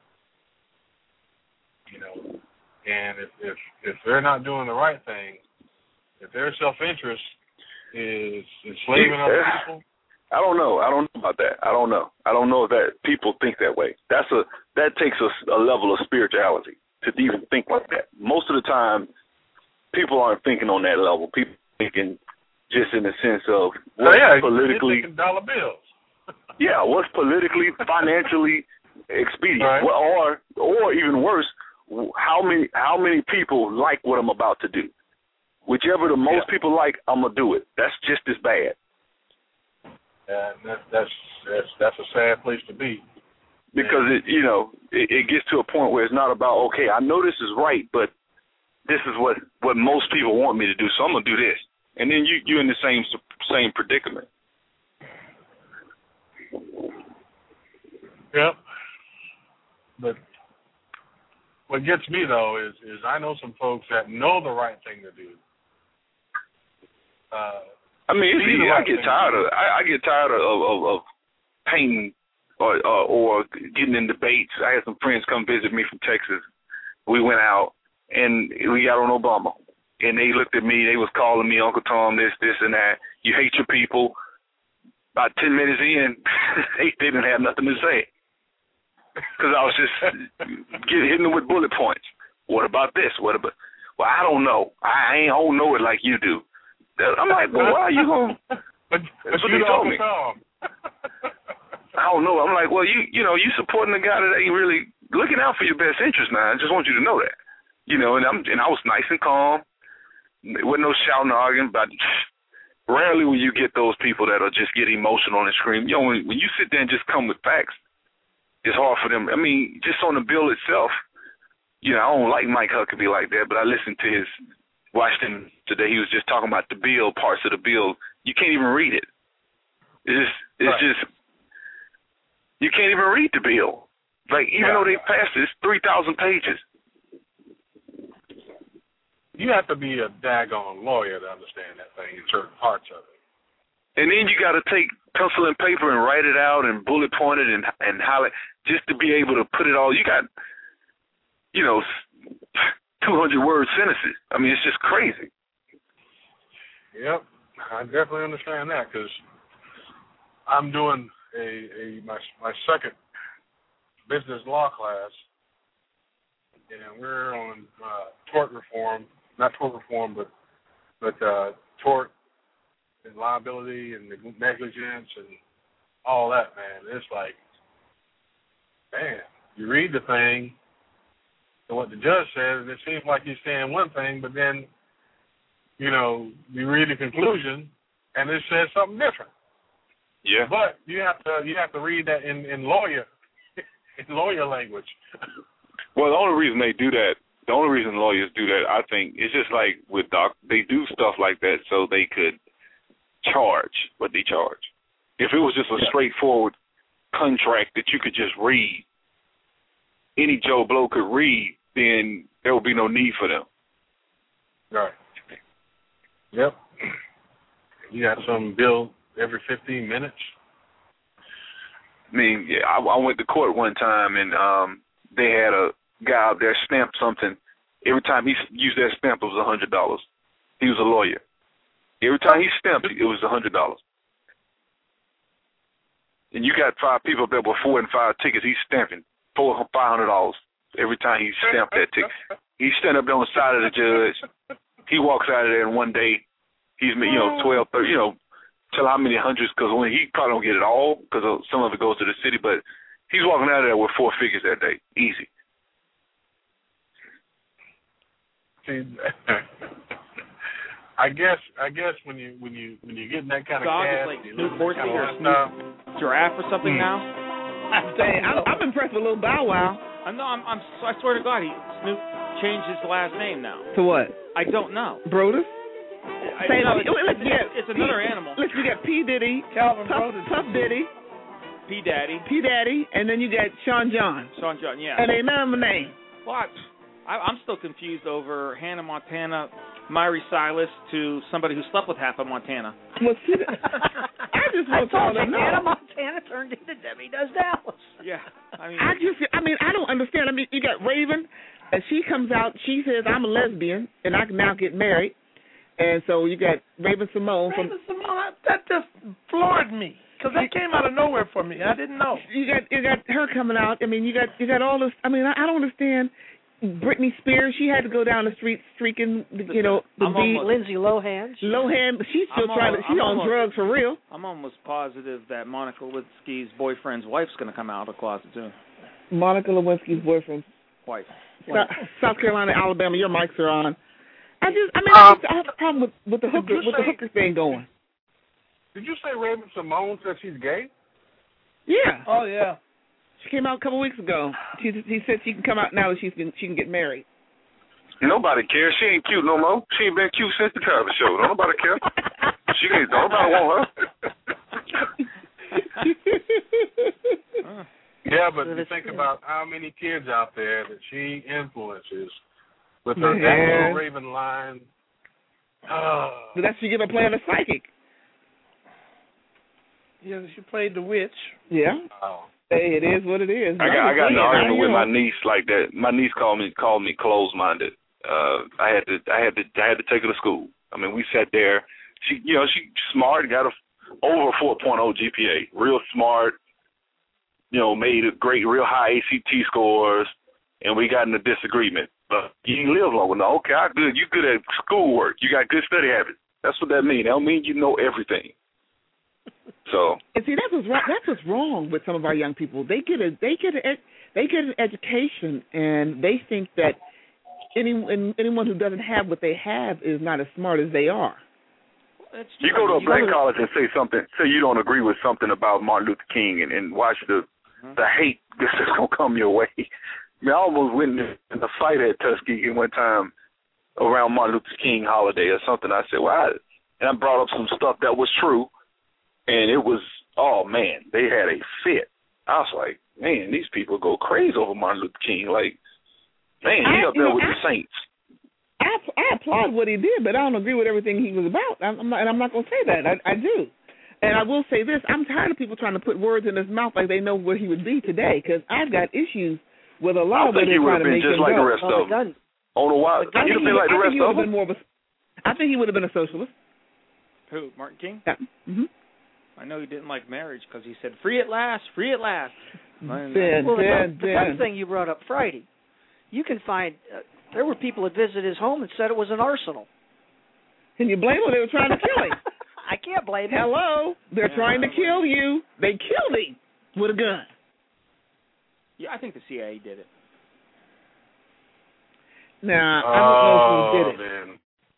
You know, and if if if they're not doing the right thing, if their self-interest is enslaving other people, I don't know. I don't know about that. I don't know. I don't know if that people think that way. That's a that takes a, a level of spirituality to even think like that. Most of the time, people aren't thinking on that level. People are thinking just in the sense of what's oh, yeah, politically dollar bills. yeah, what's politically, financially expedient, right. or or even worse, how many how many people like what I'm about to do. Whichever the most yeah. people like, I'm gonna do it. That's just as bad. And that, that's that's that's a sad place to be. Because it, you know, it, it gets to a point where it's not about, okay, I know this is right, but this is what, what most people want me to do, so I'm gonna do this. And then you you're in the same same predicament. Yep. But what gets me though is is I know some folks that know the right thing to do. Uh, I mean, it's easy. Right I get tired of I, I get tired of of, of painting or uh, or getting in debates. I had some friends come visit me from Texas, we went out, and we got on Obama. And they looked at me. They was calling me Uncle Tom, this, this, and that. You hate your people. About ten minutes in, they didn't have nothing to say. Because I was just getting hitting them with bullet points. What about this? What about? Well, I don't know. I ain't I don't know it like you do. I'm like, well, why are you going? But, That's but what you they told don't me. Tom. I don't know. I'm like, well, you you know, you supporting a guy that ain't really looking out for your best interest now. I just want you to know that. You know, and I'm and I was nice and calm. There wasn't no shouting or arguing, but rarely will you get those people that'll just get emotional and scream. You know, when, when you sit there and just come with facts, it's hard for them. I mean, just on the bill itself, you know, I don't like Mike Huckabee like that, but I listened to his, watched him today. He was just talking about the bill, parts of the bill. You can't even read it. It's just, it's right. just, you can't even read the bill. Like, even yeah. though they passed it, it's three thousand pages. You have to be a daggone lawyer to understand that thing in certain parts of it. And then you got to take pencil and paper and write it out and bullet point it and and highlight just to be able to put it all. You got, you know, two hundred word sentences. I mean, it's just crazy. Yep, I definitely understand that because I'm doing a, a my my second business law class, and we're on uh, tort reform. Not tort reform, but but uh, tort and liability and negligence and all that, man. It's like, man, you read the thing and what the judge says, and it seems like he's saying one thing, but then, you know, you read the conclusion and it says something different. Yeah. But you have to you have to read that in, in lawyer in lawyer language. Well, the only reason they do that. The only reason lawyers do that, I think, is just like with doc, they do stuff like that so they could charge what they charge. If it was just a yeah. straightforward contract that you could just read, any Joe Blow could read, then there would be no need for them. Right. Yep. You got some bill every fifteen minutes. I mean, yeah, I, I went to court one time and um, they had a guy out there stamped something. Every time he used that stamp, it was a hundred dollars. He was a lawyer. Every time he stamped, it was a hundred dollars. And you got five people up there with four and five tickets. He's stamping four five hundred dollars every time he stamped that ticket. He's standing up there on the side of the judge. He walks out of there, and one day he's you know twelve, thirty, you know, tell how many hundreds because when he probably don't get it all because some of it goes to the city, but he's walking out of there with four figures that day, easy. I guess I guess when you when you when you get in that kind of dog cash, is like Snoop Horsey or Snoop Giraffe or something mm. now. I'm saying I'm, I'm impressed with Lil Bow Wow. I know. I'm, I'm. I swear to God, he Snoop changed his last name now. To what? I don't know. Brodus. I, Say, no, it's, it's, it's, get, it's another P, animal. Listen, you got P Diddy, Calvin Puff, Brodus, Puff Diddy, P Daddy, P Daddy, and then you got Sean John. Sean John, yeah. And ain't none of them a name. What? I, I'm still confused over Hannah Montana, Miley Cyrus to somebody who slept with half of Montana. Well, see, I just want to I know. Hannah Montana turned into Debbie Does Dallas. Yeah, I mean, I just, I mean, I don't understand. I mean, you got Raven, and she comes out. She says, "I'm a lesbian, and I can now get married." And so you got Raven Simone from. Raven Simone, that just floored me because that came out of nowhere for me. I didn't know. You got, you got her coming out. I mean, you got, you got all this. I mean, I, I don't understand. Britney Spears, she had to go down the street streaking, you know, the I'm beat. almost, Lindsay Lohan. Lohan, she's still I'm trying almost, to, she's I'm on almost, drugs for real. I'm almost positive that Monica Lewinsky's boyfriend's wife's going to come out of the closet too. Monica Lewinsky's boyfriend. Wife. South, South Carolina, Alabama, your mics are on. I just, I mean, um, I have a problem with, with the hooker, with the hooker thing going. Did you say Raven Simone said she's gay? Yeah. Oh yeah. She came out a couple weeks ago. She, he said she can come out now that she's been, she can get married. Nobody cares. She ain't cute no more. She ain't been cute since the Cosby Show. Don't nobody care. She ain't. Nobody want her. Yeah, but you think about how many kids out there that she influences with her actual Raven line. Oh. But that's she give her playing a psychic. Yeah, she played the witch. Yeah. Oh. Hey, it is what it is. I got I got in an argument with my know. niece like that. My niece called me called me closed minded. Uh, I had to I had to I had to take her to school. I mean, we sat there. She you know she smart, got a over a four point oh G P A, real smart. You know, made a great, real high A C T scores, and we got in a disagreement. But you didn't live long enough. Okay, I'm good. You good at schoolwork. You got good study habits. That's what that means. That don't mean you know everything. So. And see, that's what's wrong. That's what's wrong with some of our young people. They get a they get a they get an education, and they think that any anyone who doesn't have what they have is not as smart as they are. That's you go to a black college and say something, say you don't agree with something about Martin Luther King, and, and watch the mm-hmm. the hate that's gonna come your way. I mean, I almost went in a fight at Tuskegee one time around Martin Luther King holiday or something. I said, well, I, and I brought up some stuff that was true, and it was, oh man, they had a fit. I was like, man, these people go crazy over Martin Luther King. Like, man, he I, up there know, with I, the saints. I, I applaud what he did, but I don't agree with everything he was about. I'm not, and I'm not going to say that. I, I do. And I will say this. I'm tired of people trying to put words in his mouth like they know where he would be today, because I've got issues with a lot I of what think he they're would trying have to been make just him like go. the rest oh, of them. On a while, I he'd have been like the rest of them. More of a, I think he would have been a socialist. Who, Martin King? Yeah. Mm-hmm. I know he didn't like marriage because he said, free at last, free at last. Ben, well, Ben, the, the other thing you brought up Friday, you can find, uh, there were people that visited his home and said it was an arsenal. Can you blame them? They were trying to kill him. I can't blame him. Hello? They're yeah, trying to kill you. They killed him with a gun. Yeah, I think the C I A did it. Nah, I Oh, don't know who did it. man.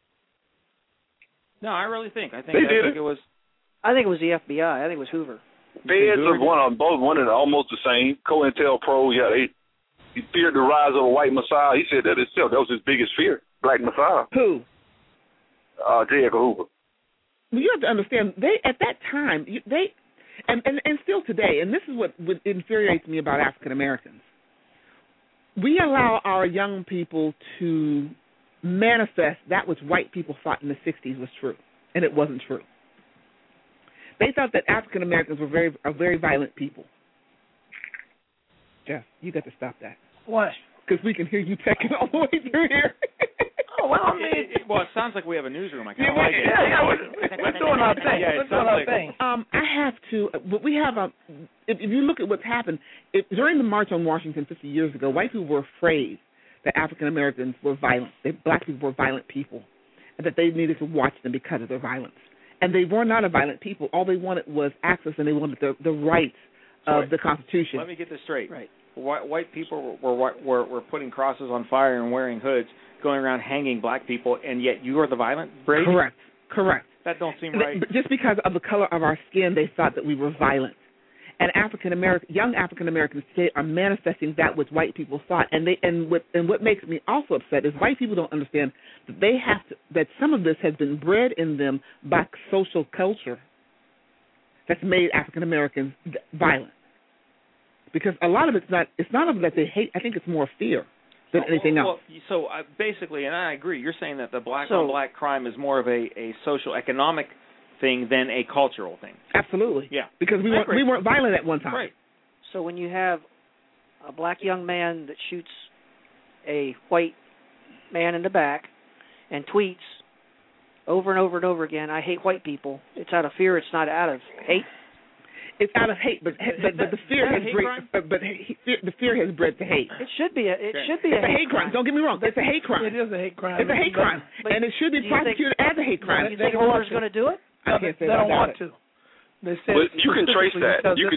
No, I really think. I think, They I did think it. it was. I think it was the F B I. I think it was Hoover. Feds are one on both one and almost the same. COINTELPRO, yeah, they he feared the rise of a white Messiah. He said that himself. That was his biggest fear, black Messiah. Who? Uh, J. Edgar Hoover. Well, you have to understand, they at that time, you- they, and, and, and still today, and this is what, what infuriates me about African Americans. We allow our young people to manifest that which white people thought in the sixties was true, and it wasn't true. They thought that African Americans were very are very violent people. Jeff, you got to stop that. Why? Because we can hear you pecking all the way through here. Oh, well, I It, mean, it, it, well, it sounds like we have a newsroom. I kind of Yeah, like we- it. yeah, yeah, we're, we're doing our thing. Yeah, it we're doing sounds our like- thing. Um, I have to, but we have a. If, if you look at what's happened, if, during the March on Washington fifty years ago, white people were afraid that African Americans were violent, that black people were violent people, and that they needed to watch them because of their violence. And they were not a violent people. All they wanted was access, and they wanted the the rights of Sorry. the Constitution. Let me get this straight. Right. White, white people were, were were were putting crosses on fire and wearing hoods, going around hanging black people, and yet you are the violent brave. Correct. Correct. That don't seem right. They, just because of the color of our skin, they thought that we were violent. And African American, young African Americans today are manifesting that which white people thought. And they and what and what makes me also upset is white people don't understand that they have to, that some of this has been bred in them by social culture that's made African Americans violent. Because a lot of it's not it's not of that they hate. I think it's more fear than well, anything well, else. So uh, basically, and I agree, you're saying that the black So- on black crime is more of a, a social economic thing than a cultural thing. Absolutely. Yeah. Because we I weren't agree. we weren't violent at one time. Right. So when you have a black young man that shoots a white man in the back and tweets over and over and over again, I hate white people, it's out of fear, it's not out of hate. It's out of hate, but but, but the fear Is that a has hate bred, crime? but, but he, the fear has bred to hate. It should be a it Okay. should be It's a hate crime. Don't get me wrong. It's a hate crime. It is a hate crime. It's a hate crime, But and it should be do you think- prosecuted as a hate crime. You think Hoover's going to do it? I No, can't they, say they that don't about want it. to. They said But you can trace specifically that. because You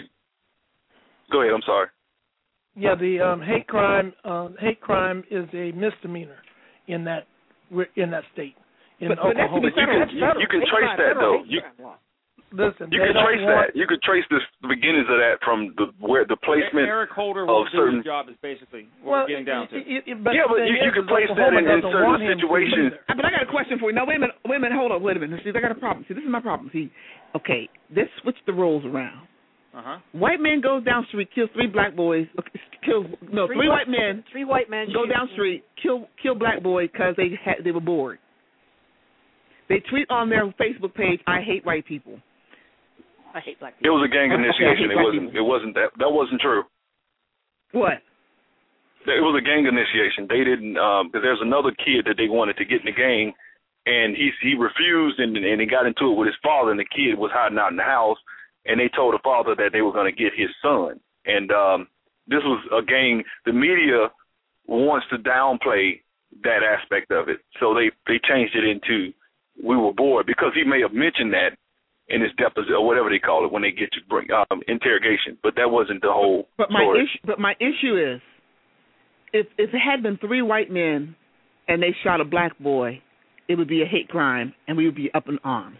it- could. Go ahead. I'm sorry. Yeah, the um, hate crime um, hate crime is a misdemeanor in that in that state. In But- but that's Oklahoma. the federal- You can, you can Hate trace crime, that federal though. hate You crime law. Listen, you they can don't trace want, that. You could trace the beginnings of that from the where the placement. Eric Holder of will do certain- his job is basically what well, we're getting down to. It, it, it, but Yeah, the but thing you- you is, can is place that Oklahoma in- in doesn't certain want him to situations. either. Uh, But I got a question for you. No, wait a minute. Wait a minute. Hold on. Wait a minute. See, I got a problem. See, this is my problem. See, okay, let's switch the roles around. Uh-huh. White man goes down street, kills three black boys, kills no three, Three white white- men. Three white men Go shoot- down street, kill kill black boy because they had they were bored. They tweet on their Facebook page, "I hate white people." I hate black It people. was a gang initiation. It wasn't. It wasn't that. That wasn't true. What? It was a gang initiation. They didn't. Um, cause there's another kid that they wanted to get in the gang, and he he refused, and and he got into it with his father. And the kid was hiding out in the house, and they told the father that they were going to get his son. And um, this was a gang. The media wants to downplay that aspect of it, so they they changed it into we were bored, because he may have mentioned that in his deposition or whatever they call it when they get to bring um, interrogation, but that wasn't the whole but my story. issue, but my issue is, if if it had been three white men and they shot a black boy, it would be a hate crime and we would be up in arms.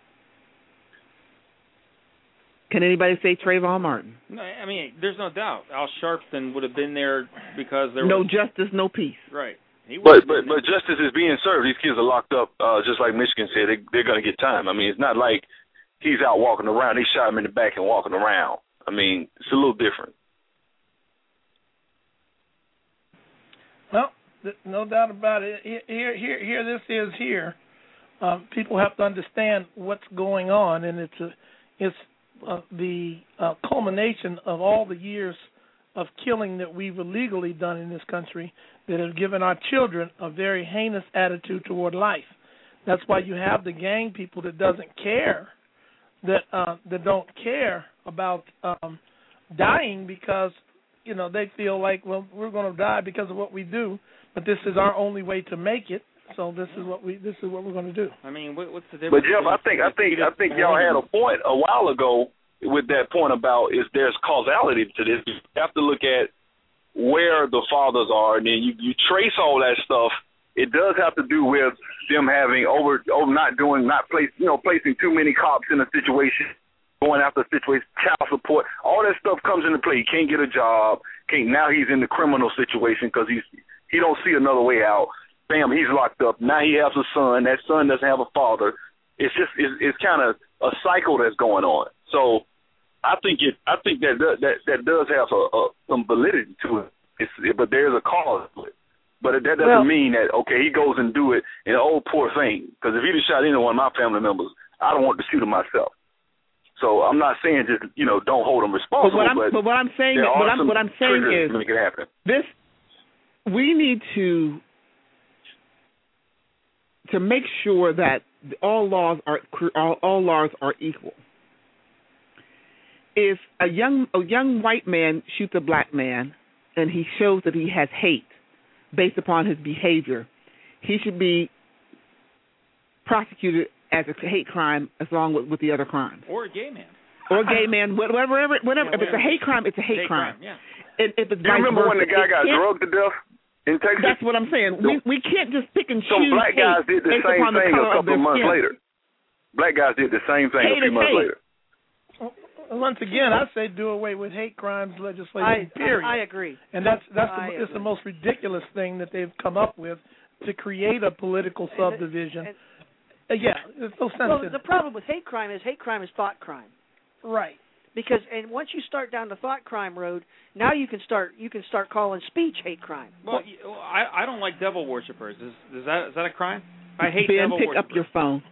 Can anybody say Trayvon Martin? No, I mean, there's no doubt. Al Sharpton would have been there because there no was no justice, no peace. Right. He But but but justice is being served. These kids are locked up, uh, just like Michigan said. They, they're going to get time. I mean, it's not like he's out walking around. They shot him in the back and walking around. I mean, it's a little different. Well, th- no doubt about it. Here, here, here. This is here. Um, people have to understand what's going on, and it's a, it's uh, the uh, culmination of all the years of killing that we've illegally done in this country that have given our children a very heinous attitude toward life. That's why you have the gang people that doesn't care, that uh, that don't care about um, dying because, you know, they feel like, well, we're going to die because of what we do, but this is our only way to make it. So this is what we this is what we're going to do. I mean, what, what's the difference? But Jeff, I think I think I think y'all had a point a while ago with that point about is there's causality to this. You have to look at where the fathers are, and then you, you trace all that stuff. It does have to do with them having over, over not doing, not place, you know, placing too many cops in a situation, going after a situation, child support, all that stuff comes into play. He can't get a job. Can't, now he's in the criminal situation because he's he don't see another way out. Bam, he's locked up. Now he has a son. That son doesn't have a father. It's just it's, it's kind of a cycle that's going on. So I think it. I think that that that does have a, a, some validity to it. It's, but there's a cause to it. But that doesn't well, mean that okay, he goes and do it. And oh, poor thing. Because if he'd have shot any one of my family members, I don't want to shoot him myself. So I'm not saying just you know don't hold him responsible. But what I'm, but but what I'm saying, what I'm, what I'm saying is make it happen. This we need to to make sure that all laws are all, all laws are equal. If a young a young white man shoots a black man and he shows that he has hate based upon his behavior, he should be prosecuted as a hate crime as long with, with the other crimes. Or a gay man. Or a gay man, whatever, whatever. whatever. Yeah, if it's a hate crime, it's a hate, hate crime. crime. Yeah. And if it's you remember versa, when the guy got it, drugged to death in Texas? That's what I'm saying. We we can't just pick and Some choose. black guys did the same thing a couple of months skin. later. Black guys did the same thing hate a few months hate. later. Once again, I say do away with hate crimes legislation. I, period. I agree, and that's that's I the, agree. it's the most ridiculous thing that they've come up with to create a political subdivision. And, uh, yeah, there's no sense. Well, in the it. problem with hate crime is hate crime is thought crime. Right. Because and once you start down the thought crime road, now you can start you can start calling speech hate crime. Well, I I don't like devil worshippers. Is is that is that a crime? I hate Ben, devil pick worshippers. up your phone.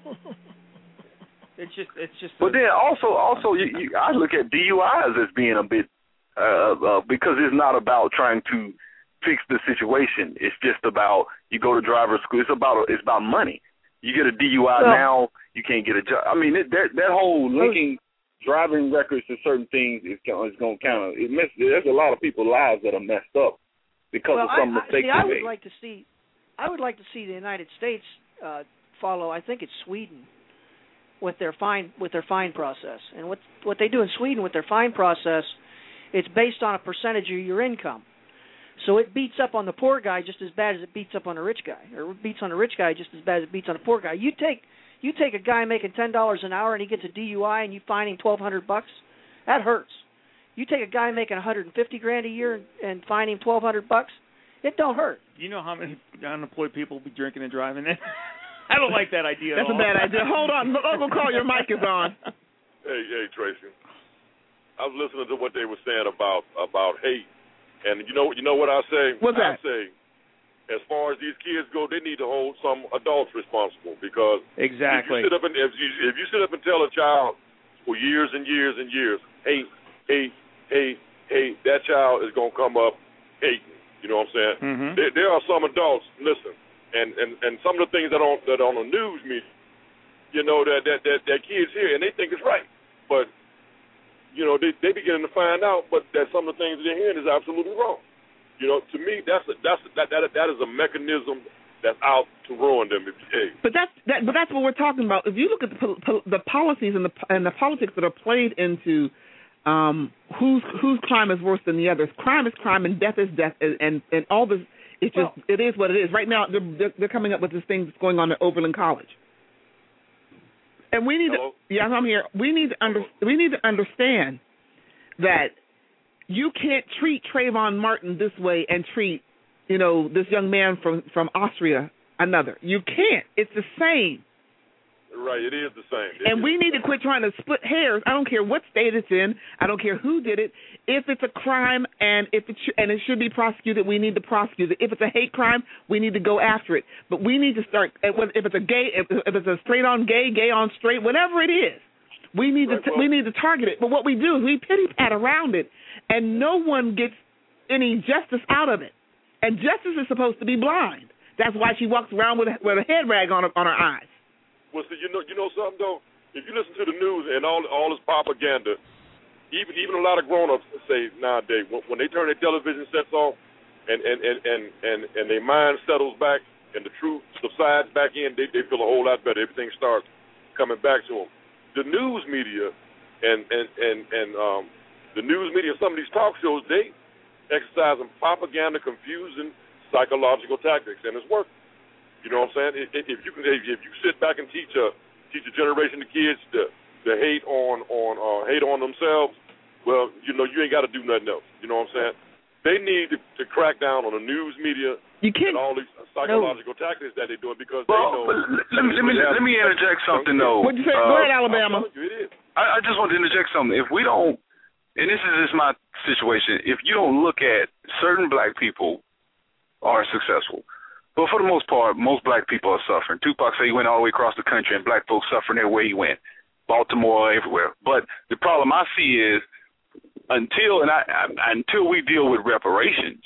It's just it's just. But then also also you, you, I look at D U Is as being a bit uh, uh, because it's not about trying to fix the situation. It's just about you go to driver's school. It's about it's about money. You get a D U I well, now, you can't get a job. I mean it, that that whole linking driving records to certain things is is going to kind of it mess. There's a lot of people's lives that are messed up because well, of some I, mistakes I, see, I they would made. like to see, I would like to see the United States uh, follow. I think it's Sweden with their fine with their fine process, and what what they do in Sweden with their fine process, it's based on a percentage of your income. So it beats up on the poor guy just as bad as it beats up on a rich guy, or it beats on a rich guy just as bad as it beats on a poor guy. You take you take a guy making ten dollars an hour and he gets a D U I and you fine him twelve hundred bucks, that hurts. You take a guy making one hundred and fifty grand a year and, and fine him twelve hundred bucks, it don't hurt. You know how many unemployed people will be drinking and driving then? I don't like that idea. That's at all. a bad idea. Hold on, Uncle Carl, your mic is on. Hey, hey, Tracy. I was listening to what they were saying about about hate, and you know, you know what I say? What's I that? say, as far as these kids go, they need to hold some adults responsible because exactly. If you sit up and if you if you sit up and tell a child for years and years and years. Hate, hate, hate, hate. That child is going to come up hating. You know what I'm saying? Mm-hmm. There, there are some adults, listen, and, and, and some of the things that are on, that are on the news media, you know, that, that, that, that kids hear, and they think it's right. But, you know, they, they beginning to find out, but that some of the things they're hearing is absolutely wrong. You know, to me, that's a, that's a, that, that that is a mechanism that's out to ruin them. Hey. But that's that, but that's what we're talking about. If you look at the po- the policies and the and the politics that are played into um, whose whose crime is worse than the others, crime is crime and death is death, and and, and all this. It's just well, it is what it is. Right now, they're, they're coming up with this thing that's going on at Oberlin College. And we need Hello? to, yeah, I'm here. We need to under, we need to understand that you can't treat Trayvon Martin this way and treat, you know, this young man from, from Austria another. You can't. It's the same. Right, it is the same. It and we need to quit trying to split hairs. I don't care what state it's in. I don't care who did it. If it's a crime and if it sh- and it should be prosecuted, we need to prosecute it. If it's a hate crime, we need to go after it. But we need to start. If it's a gay, if it's a straight on gay, gay on straight, whatever it is, we need right, to well, we need to target it. But what we do is we pity pat around it, and no one gets any justice out of it. And justice is supposed to be blind. That's why she walks around with a, with a head rag on her, on her eyes. Well, see, you know, you know something though. If you listen to the news and all all this propaganda, even even a lot of grown-ups say nowadays when, when they turn their television sets off and and, and, and, and and their mind settles back and the truth subsides back in, they they feel a whole lot better. Everything starts coming back to them. The news media and and and and um, the news media, some of these talk shows, they exercising propaganda, confusing psychological tactics, and it's working. You know what I'm saying? If, if you can, if you sit back and teach a teach a generation of kids to to hate on on uh, hate on themselves, well, you know you ain't got to do nothing else. You know what I'm saying? They need to, to crack down on the news media you can't, and all these psychological no. tactics that they're doing because well, they know. Let me let me let me interject something though. What'd you say? Uh, Go ahead, Alabama. You, it is. I, I just want to interject something. If we don't, and this is just my situation, if you don't look at certain black people are successful. But for the most part, most black people are suffering. Tupac said he went all the way across the country and black folks suffering everywhere he went, Baltimore, everywhere. But the problem I see is until and I, I until we deal with reparations,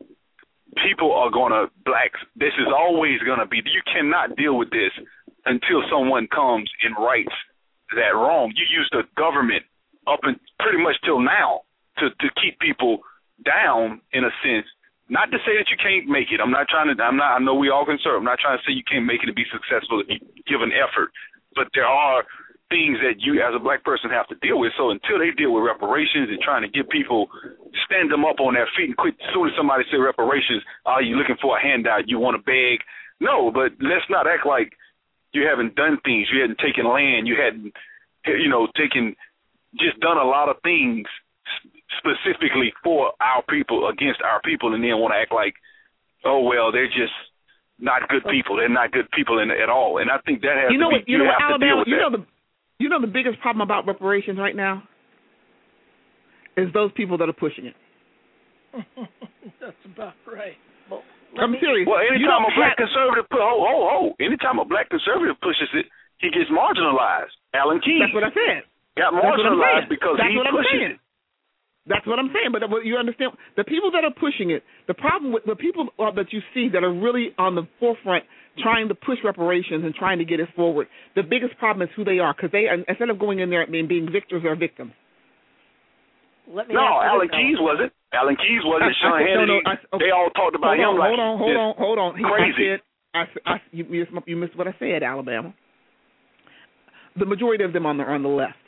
people are going to, blacks, this is always going to be, you cannot deal with this until someone comes and rights that wrong. You use the government up and pretty much till now to, to keep people down in a sense. Not to say that you can't make it. I'm not trying to. I'm not. I know we all concerned. I'm not trying to say you can't make it and be successful if you give an effort. But there are things that you, as a black person, have to deal with. So until they deal with reparations and trying to get people, stand them up on their feet and quit. As soon as somebody say reparations, are you looking for a handout? You want to beg? No. But let's not act like you haven't done things. You hadn't taken land. You hadn't, you know, taken, just done a lot of things specifically for our people, against our people, and then want to act like, oh, well, they're just not good people. They're not good people in, at all. And I think that has you know what, what, you, you know what, Alabama, you that. know the you know the biggest problem about reparations right now is those people that are pushing it. That's about right. Well, I'm me, serious. Well, anytime a black have, conservative put, oh, oh, oh, anytime a black conservative pushes it, he gets marginalized. Alan Keyes. That's what I said. Got marginalized because That's he what I'm pushes saying. it. That's what I'm saying. But you understand, the people that are pushing it, the problem with the people that you see that are really on the forefront trying to push reparations and trying to get it forward, the biggest problem is who they are, because they are, instead of going in there and being victors, are victims. Let me no, Alan this, Keyes wasn't. Alan Keyes wasn't. Sean Hannity. No, no, I, okay. They all talked about hold him on, like hold on, hold on, hold on. He, crazy. I said, I, I, you, missed, you missed what I said, Alabama. The majority of them on the on the left.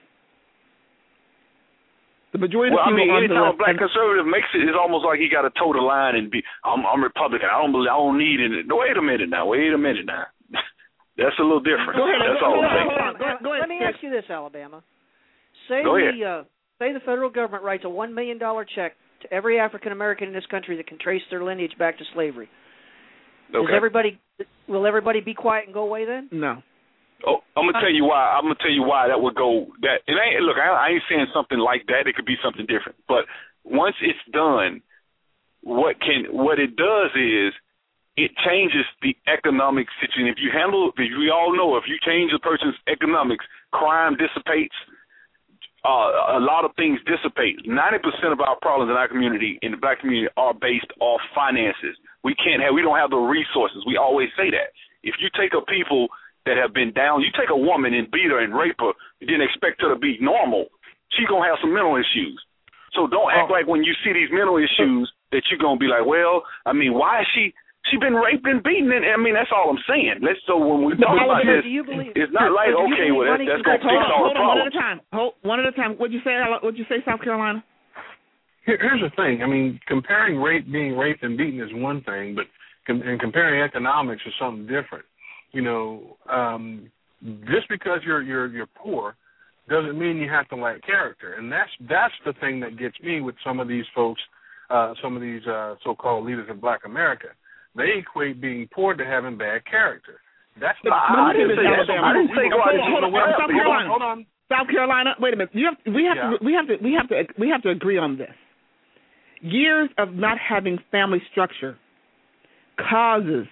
The majority well, of I mean, people on the anytime left. a black conservative makes it, it's almost like he got to toe the line and be, I'm, I'm Republican. I don't believe, I don't need it. No, wait a minute now. Wait a minute now. That's a little different. Go ahead, That's go, all go, I'm saying. go, go, go, go, Let me ask you this, Alabama. Say go the ahead. uh, say the federal government writes a one million dollar check to every African American in this country that can trace their lineage back to slavery. Okay. Does everybody will everybody be quiet and go away then? No. Oh, I'm gonna tell you why. I'm gonna tell you why that would go. That it ain't. Look, I, I ain't saying something like that. It could be something different. But once it's done, what can what it does is it changes the economic situation. If you handle, if we all know, if you change a person's economics, crime dissipates. uh, a lot of things dissipate. ninety percent of our problems in our community, in the black community, are based off finances. We can't have, we don't have the resources. We always say that. If you take a people that have been down, you take a woman and beat her and rape her, and then expect her to be normal, she's going to have some mental issues. So don't act oh. like when you see these mental issues that you're going to be like, well, I mean, why is she, she been raped and beaten? And, I mean, that's all I'm saying. Let's, so when we talk about this, believe, it's not like, okay, well, that's, that's going to fix all the problems. One at a time. Hold, one at a time. What'd you say, what'd you say, South Carolina? Here, here's the thing. I mean, comparing rape, being raped and beaten is one thing, but com- and comparing economics is something different. You know, um, just because you're you're you're poor doesn't mean you have to lack character, and that's that's the thing that gets me with some of these folks, uh, some of these uh, so-called leaders of Black America. They equate being poor to having bad character. That's not. I, I didn't say that. I didn't say go out and hold, hold, hold, South Carolina. Hold on. South Carolina. Wait a minute. You have, we have yeah. to. We have to. We have to. We have to agree on this. Years of not having family structure causes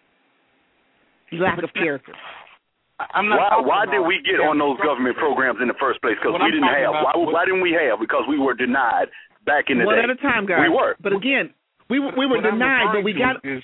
lack of character. I'm not why why did we get on those government programs in the first place? Because we didn't have. Why, why didn't we have? Because we were denied back in the One day. One at a time, guys. We were. But again, we were, we were what denied, but we got. Is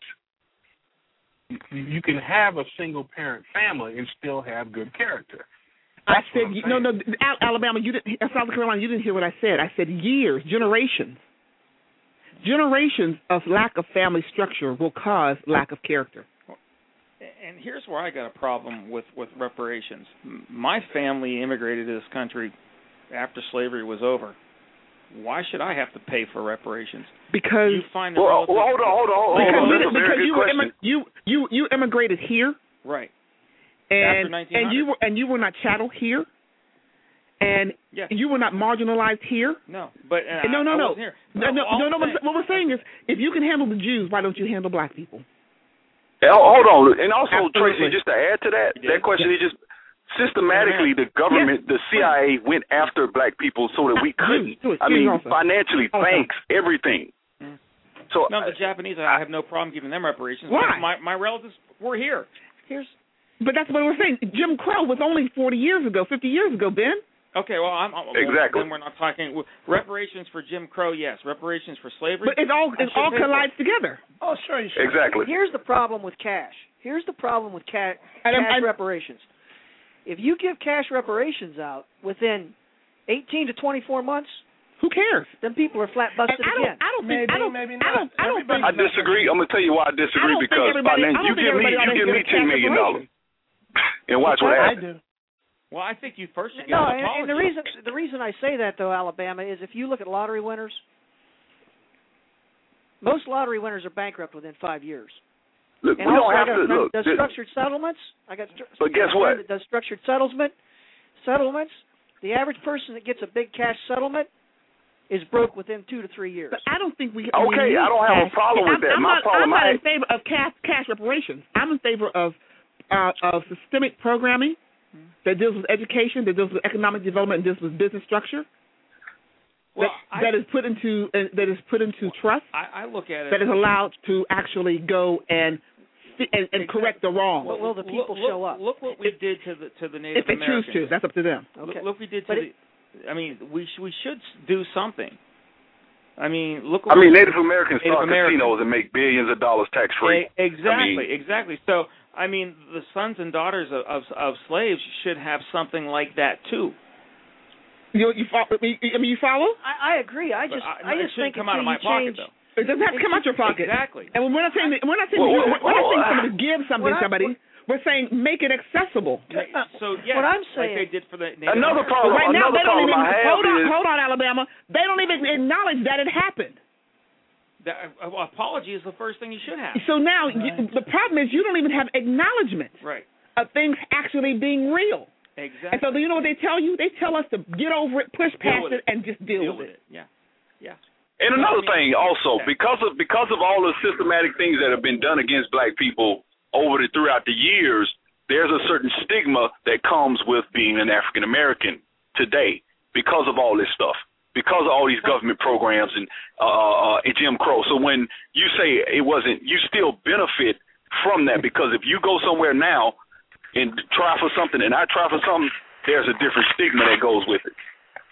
you can have a single parent family and still have good character. That's I said no, no, Alabama. You didn't. South Carolina. You didn't hear what I said. I said years, generations. Generations of lack of family structure will cause lack of character. And here's where I got a problem with, with reparations. My family immigrated to this country after slavery was over. Why should I have to pay for reparations? Because you find well, well, hold on, hold on, hold because on. You, That's a very because good you, question. Were, you you you immigrated here, right? And after nineteen hundred. and you were and you were not chattel here. And yeah. you were not marginalized here. No, but uh, no, no, I no, wasn't here. no, no, no. no saying, what we're saying is, if you can handle the Jews, why don't you handle black people? Hold on, and also Absolutely. Tracy, just to add to that, that question yeah. is just systematically the government, yeah. the C I A went after black people so that we couldn't. Jews, I mean, also. financially, also. thanks, everything. Mm. So no, the Japanese, I have no problem giving them reparations. Why? My my relatives were here. Here's. But that's what we're saying. Jim Crow was only forty years ago, fifty years ago, Ben. Okay, well, I'm, I'm exactly. Then we're not talking reparations for Jim Crow. Yes, reparations for slavery. But it all it all collides together. Oh, sure, you should. Exactly. Here's the problem with cash. Here's the problem with ca- and, cash and, reparations. If you give cash reparations out within eighteen to twenty-four months, who cares? Then people are flat busted I don't, again. I don't think. Maybe, I don't. maybe I don't. not. I don't think. I disagree. I'm gonna tell you why I disagree I because finan- you give me you give me ten million dollars, and watch what happens. I do. Well, I think you first should give no, an and, apology. and the reason the reason I say that though, Alabama, is if you look at lottery winners, most lottery winners are bankrupt within five years. Look, and we also don't have I got to a friend look. that does this, structured settlements. I got. Stru- but guess a friend what? That does structured settlement settlements. The average person that gets a big cash settlement is broke within two to three years. But I don't think we. Okay, we I don't have cash. a problem with I'm, that. I'm My not, problem. I'm not I, in favor of cash, cash reparations. I'm in favor of uh, of systemic programming mm-hmm. that deals with education, that deals with economic development, and deals with business structure. Well, that, I, that is put into uh, that is put into trust. I, I look at it that is allowed to actually go and and, and correct the wrong. Well, will the people look, show up? Look what we did to the to the Native if they Americans. choose to, that's up to them. Okay. Look, look what we did to but the. It, I mean, we sh- we should do something. I mean, look. I mean, Native Americans Native start Americans. casinos and make billions of dollars tax free. A- exactly, I mean, exactly. So, I mean, the sons and daughters of, of of slaves should have something like that too. You, you follow, I mean, you follow? I, I agree. I just, I, I just it think come out of my change, pocket though. It doesn't have to come out your pocket. Exactly. And we're not saying that, we're not saying well, that, well, we're not saying well, somebody to give something to somebody. We're saying make it accessible. So yeah, what I'm saying, like they did for the Native another Americans. problem. Right now, another they don't problem even I have hold on, is, hold on, Alabama. They don't even acknowledge that it happened. That, uh, apology is the first thing you should have. So now Right. you, the problem is you don't even have acknowledgement Right. of things actually being real. Exactly. And so, do you know what they tell you? They tell us to get over it, push past it, it, and just deal, deal with it. it. Yeah. Yeah. and another I mean, thing also because of because of all the systematic things that have been done against black people over the throughout the years, there's a certain stigma that comes with being an African American today because of all this stuff. Because of all these government programs and uh, uh, and Jim Crow. So when you say it wasn't, you still benefit from that because if you go somewhere now and try for something and I try for something, there's a different stigma that goes with it.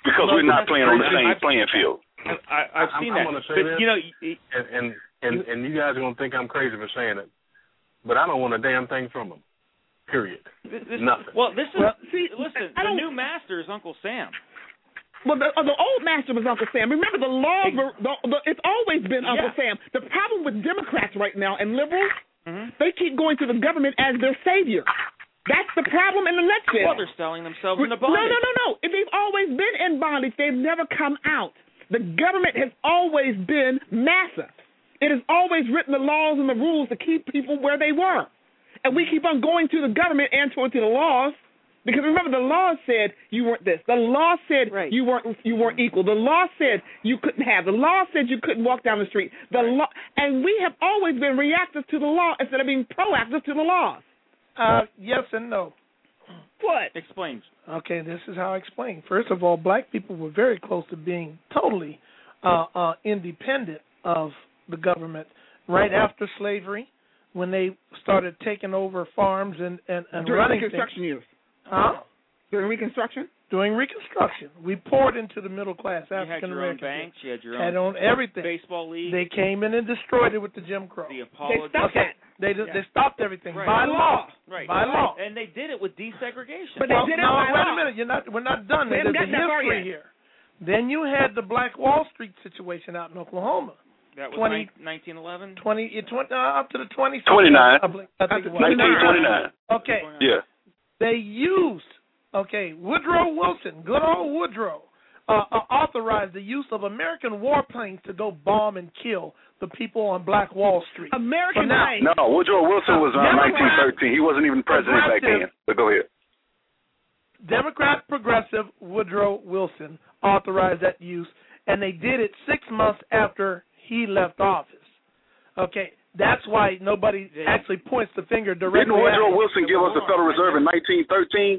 because no, we're not playing on the same I've, playing field. I, I've I'm, seen I'm that. going to say but, this, you know, and, and and and you guys are going to think I'm crazy for saying it, but I don't want a damn thing from them. Period. This, this, Nothing. Well, this is well, see, listen. I The don't, new master is Uncle Sam. Well, the, uh, the old master was Uncle Sam. Remember, the law, the, the, it's always been Uncle Yeah. Sam. The problem with Democrats right now and liberals, Mm-hmm. they keep going to the government as their savior. That's the problem in the nutshell. Well, they're selling themselves into No, bondage. no, no, no. If they've always been in bondage, they've never come out. The government has always been massa. It has always written the laws and the rules to keep people where they were. And we keep on going to the government and to the laws. Because remember, the law said you weren't this. The law said right. you weren't you weren't equal. The law said you couldn't have. The law said you couldn't walk down the street. The right. law, and we have always been reactive to the law instead of being proactive to the laws. Uh, yes and no. What? Explain. Okay, this is how I explain. First of all, black people were very close to being totally uh, uh, independent of the government right after slavery, when they started taking over farms and, and, and During running Reconstruction things. years. Huh? During Reconstruction? During Reconstruction. We poured into the middle class You had African your own Americans. banks. You had your Had own on everything. baseball league. They came in and destroyed it with the Jim Crow. the They Apollo. stopped that. They just, Yeah. they stopped everything Right. by law. Right. By law. And they did it with desegregation. But they Well, did it no, by wait law. a minute. You're not. We're not done. We There's haven't a gotten that far history yet. here. Then you had the Black Wall Street situation out in Oklahoma. that was twenty nineteen eleven. Twenty, twenty uh, up to the twenty. twenty-nine. I believe, I think it was. nineteen twenty-nine. Okay. Yeah. They used. Okay, Woodrow Wilson, good old Woodrow, uh, uh, authorized the use of American warplanes to go bomb and kill the people on Black Wall Street. American So now- made. No, Woodrow Wilson was on Democrat- nineteen thirteen. He wasn't even president back then. But go ahead. Democrat progressive Woodrow Wilson authorized that use, and they did it six months after he left office. Okay, that's why nobody actually points the finger directly Didn't Woodrow at him. Wilson give us the Federal Reserve in nineteen thirteen?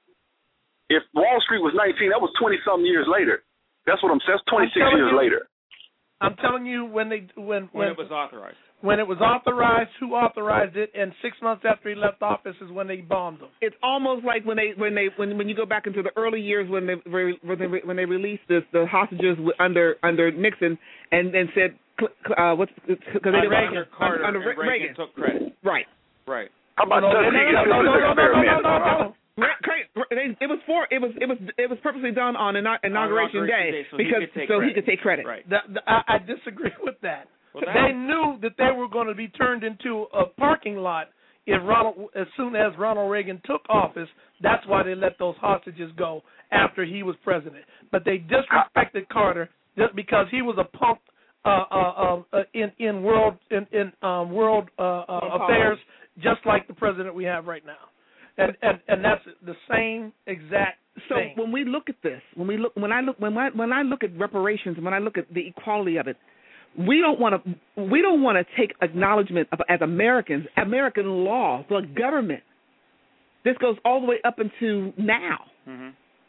If Wall Street was nineteen, that was twenty-some years later. That's what I'm saying. That's twenty-six I'm telling years you- later. I'm telling you, when they when When when it was authorized. when it was authorized, who authorized it, and six months after he left office is when they bombed him. It's almost like when they when they when when you go back into the early years when they when they when they released this, the hostages under under Nixon and and said uh, what's because they Under, didn't under Carter under and Reagan, Reagan. took credit. Right. Right. How about No, no, Tuskegee no, no, syphilis no, no, no, experiment? no, no, no, no. Re- cra- they- It was for it was it was it was purposely done on ina- inauguration, Inauguration day, day, so he because could take so he credit. could take credit. Right. The, the, I, I disagree with that. Well, that- They knew that they were going to be turned into a parking lot if Ronald, as soon as Ronald Reagan took office. That's why they let those hostages go after he was president. But they disrespected Carter just because he was a punk uh, uh, uh, in in world in, in um, world uh, uh, affairs, just like the president we have right now. And and and that's the same exact So thing. when we look at this, when we look, when I look, when I when I look at reparations, when I look at the equality of it, we don't want to, we don't want to take acknowledgement of as Americans, American law, the government. This goes all the way up into now. Mm-hmm.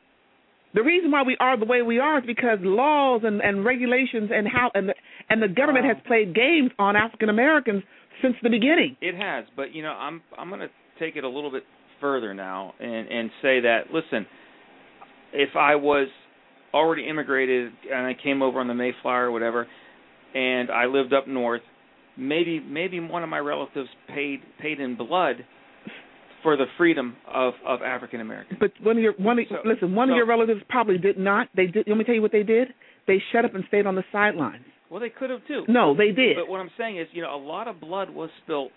The reason why we are the way we are is because laws and, and regulations and how and the, and the government Wow. has played games on African Americans since the beginning. It has, but you know, I'm I'm going to take it a little bit further now and and say that listen, if I was already immigrated and I came over on the Mayflower or whatever, and I lived up north, maybe maybe one of my relatives paid paid in blood for the freedom of, of African Americans. But one of your one of, So- listen, one so- of your relatives probably did not. They did. Let me tell you what they did. They shut up and stayed on the sidelines. Well, they could have too. No, they did. But what I'm saying is, you know, a lot of blood was spilt,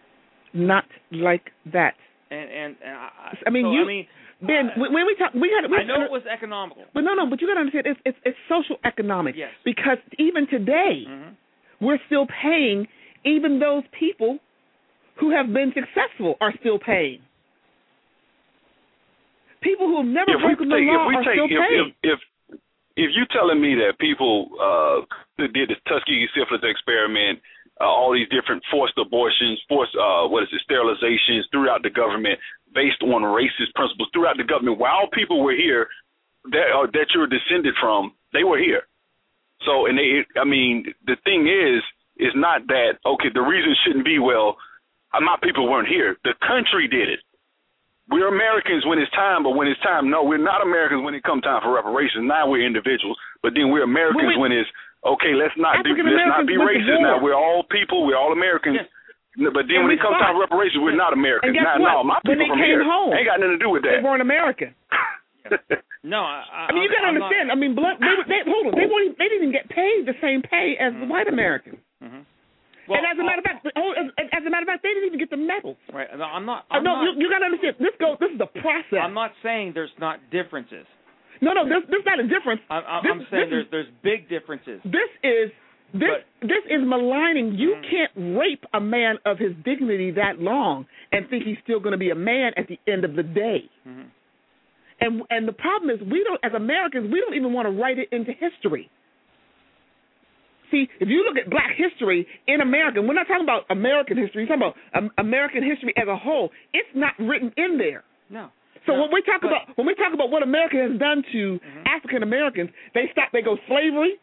Not like that. and and, and I, I mean, so, you, I mean, Ben. I, when when we talk, we got. We I know it was economical. But no, no. But you got to understand, it's it's, it's social economic. Yes. Because even today, Mm-hmm. we're still paying. Even those people who have been successful are still paying. People who have never If we broken the take, law if we are take, still if, paying. if if if you telling me that people uh, that did the Tuskegee syphilis experiment, uh, all these different forced abortions, forced uh, what is it, sterilizations throughout the government, based on racist principles throughout the government, while people were here that uh, that you're descended from, they were here. So, and they, I mean, the thing is, is not that okay. The reason shouldn't be well. uh, My people weren't here. The country did it. we're Americans when it's time, but when it's time, no, we're not Americans when it comes time for reparations. Now we're individuals, but then we're Americans when it's okay. Let's not do, let's not be racist. Now we're all people. We're all Americans. Yes. But then and when it comes time for reparations, we're not Americans. Now, no, my people from here home, ain't got nothing to do with that. They weren't American. No, I, I, I mean you got to understand. Not... I mean, blood, they, they, hold on, they weren't. They didn't get paid the same pay as mm-hmm. the white Americans. Mm-hmm. Well, and as a matter of fact, as a matter of fact, they didn't even get the medals. Right. No, I'm not. I'm no, not, you, you got to understand. This goes. This is the process. I'm not saying there's not differences. No, no, there's, there's not a difference. I'm, I'm, this, I'm saying this there's there's big differences. This is this but, this is maligning. You mm-hmm. can't rape a man of his dignity that long and think he's still going to be a man at the end of the day. Mm-hmm. And and the problem is we don't, as Americans, we don't even want to write it into history. See, if you look at Black history in America, we're not talking about American history. We're talking about um, American history as a whole. It's not written in there. No. So no, when we talk but, about when we talk about what America has done to mm-hmm. African Americans, they stop. They go slavery,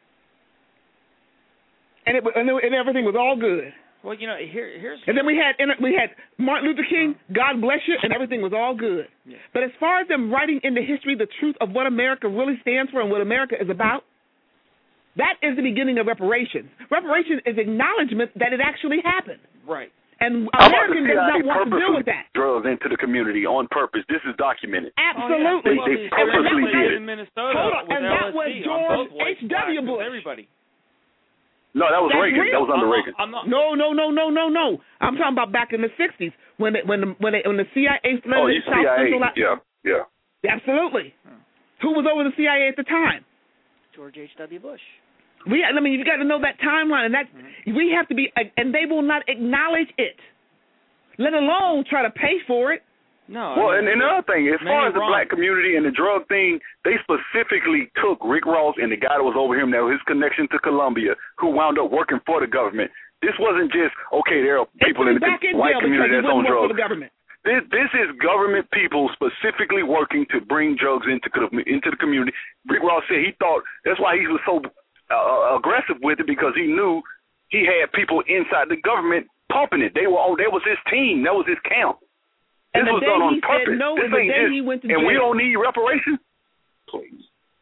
and it and, it, and everything was all good. Well, you know, here here's and then we had we had Martin Luther King, God bless you, and everything was all good. Yeah. But as far as them writing into history the truth of what America really stands for and what America is about, that is the beginning of reparations. Reparations is acknowledgement that it actually happened. Right. And American does not want to deal with that. Drugs into the community on purpose. This is documented. Absolutely. Oh, they, yeah. they purposely did it. In Minnesota Hold on, and that was George H W Bush. Everybody. No, that was That's Reagan. Real? That was under I'm Reagan. Not, I'm not, no, no, no, no, no, no. I'm talking about back in the sixties when they, when the, when they, when the C I A fled oh, the South C I A. Central. Yeah, yeah. Absolutely. Hmm. Who was over the C I A at the time? George H W Bush. We, I mean, you got to know that timeline, and that mm-hmm. we have to be, and they will not acknowledge it, let alone try to pay for it. No. Well, I mean, and another thing, as far as the wrong. Black community and the drug thing, they specifically took Rick Ross and the guy that was over him, that was his connection to Colombia, who wound up working for the government. This wasn't just, okay, there are people in the in white community that's on drugs. For the government. This, this is government people specifically working to bring drugs into into the community. Rick Ross said he thought, that's why he was so uh, aggressive with it, because he knew he had people inside the government pumping it. They were, oh, that was his team. That was his camp. This And the was day done on he purpose. said no, this and the day just, he went to and jail. we don't need reparations? Please.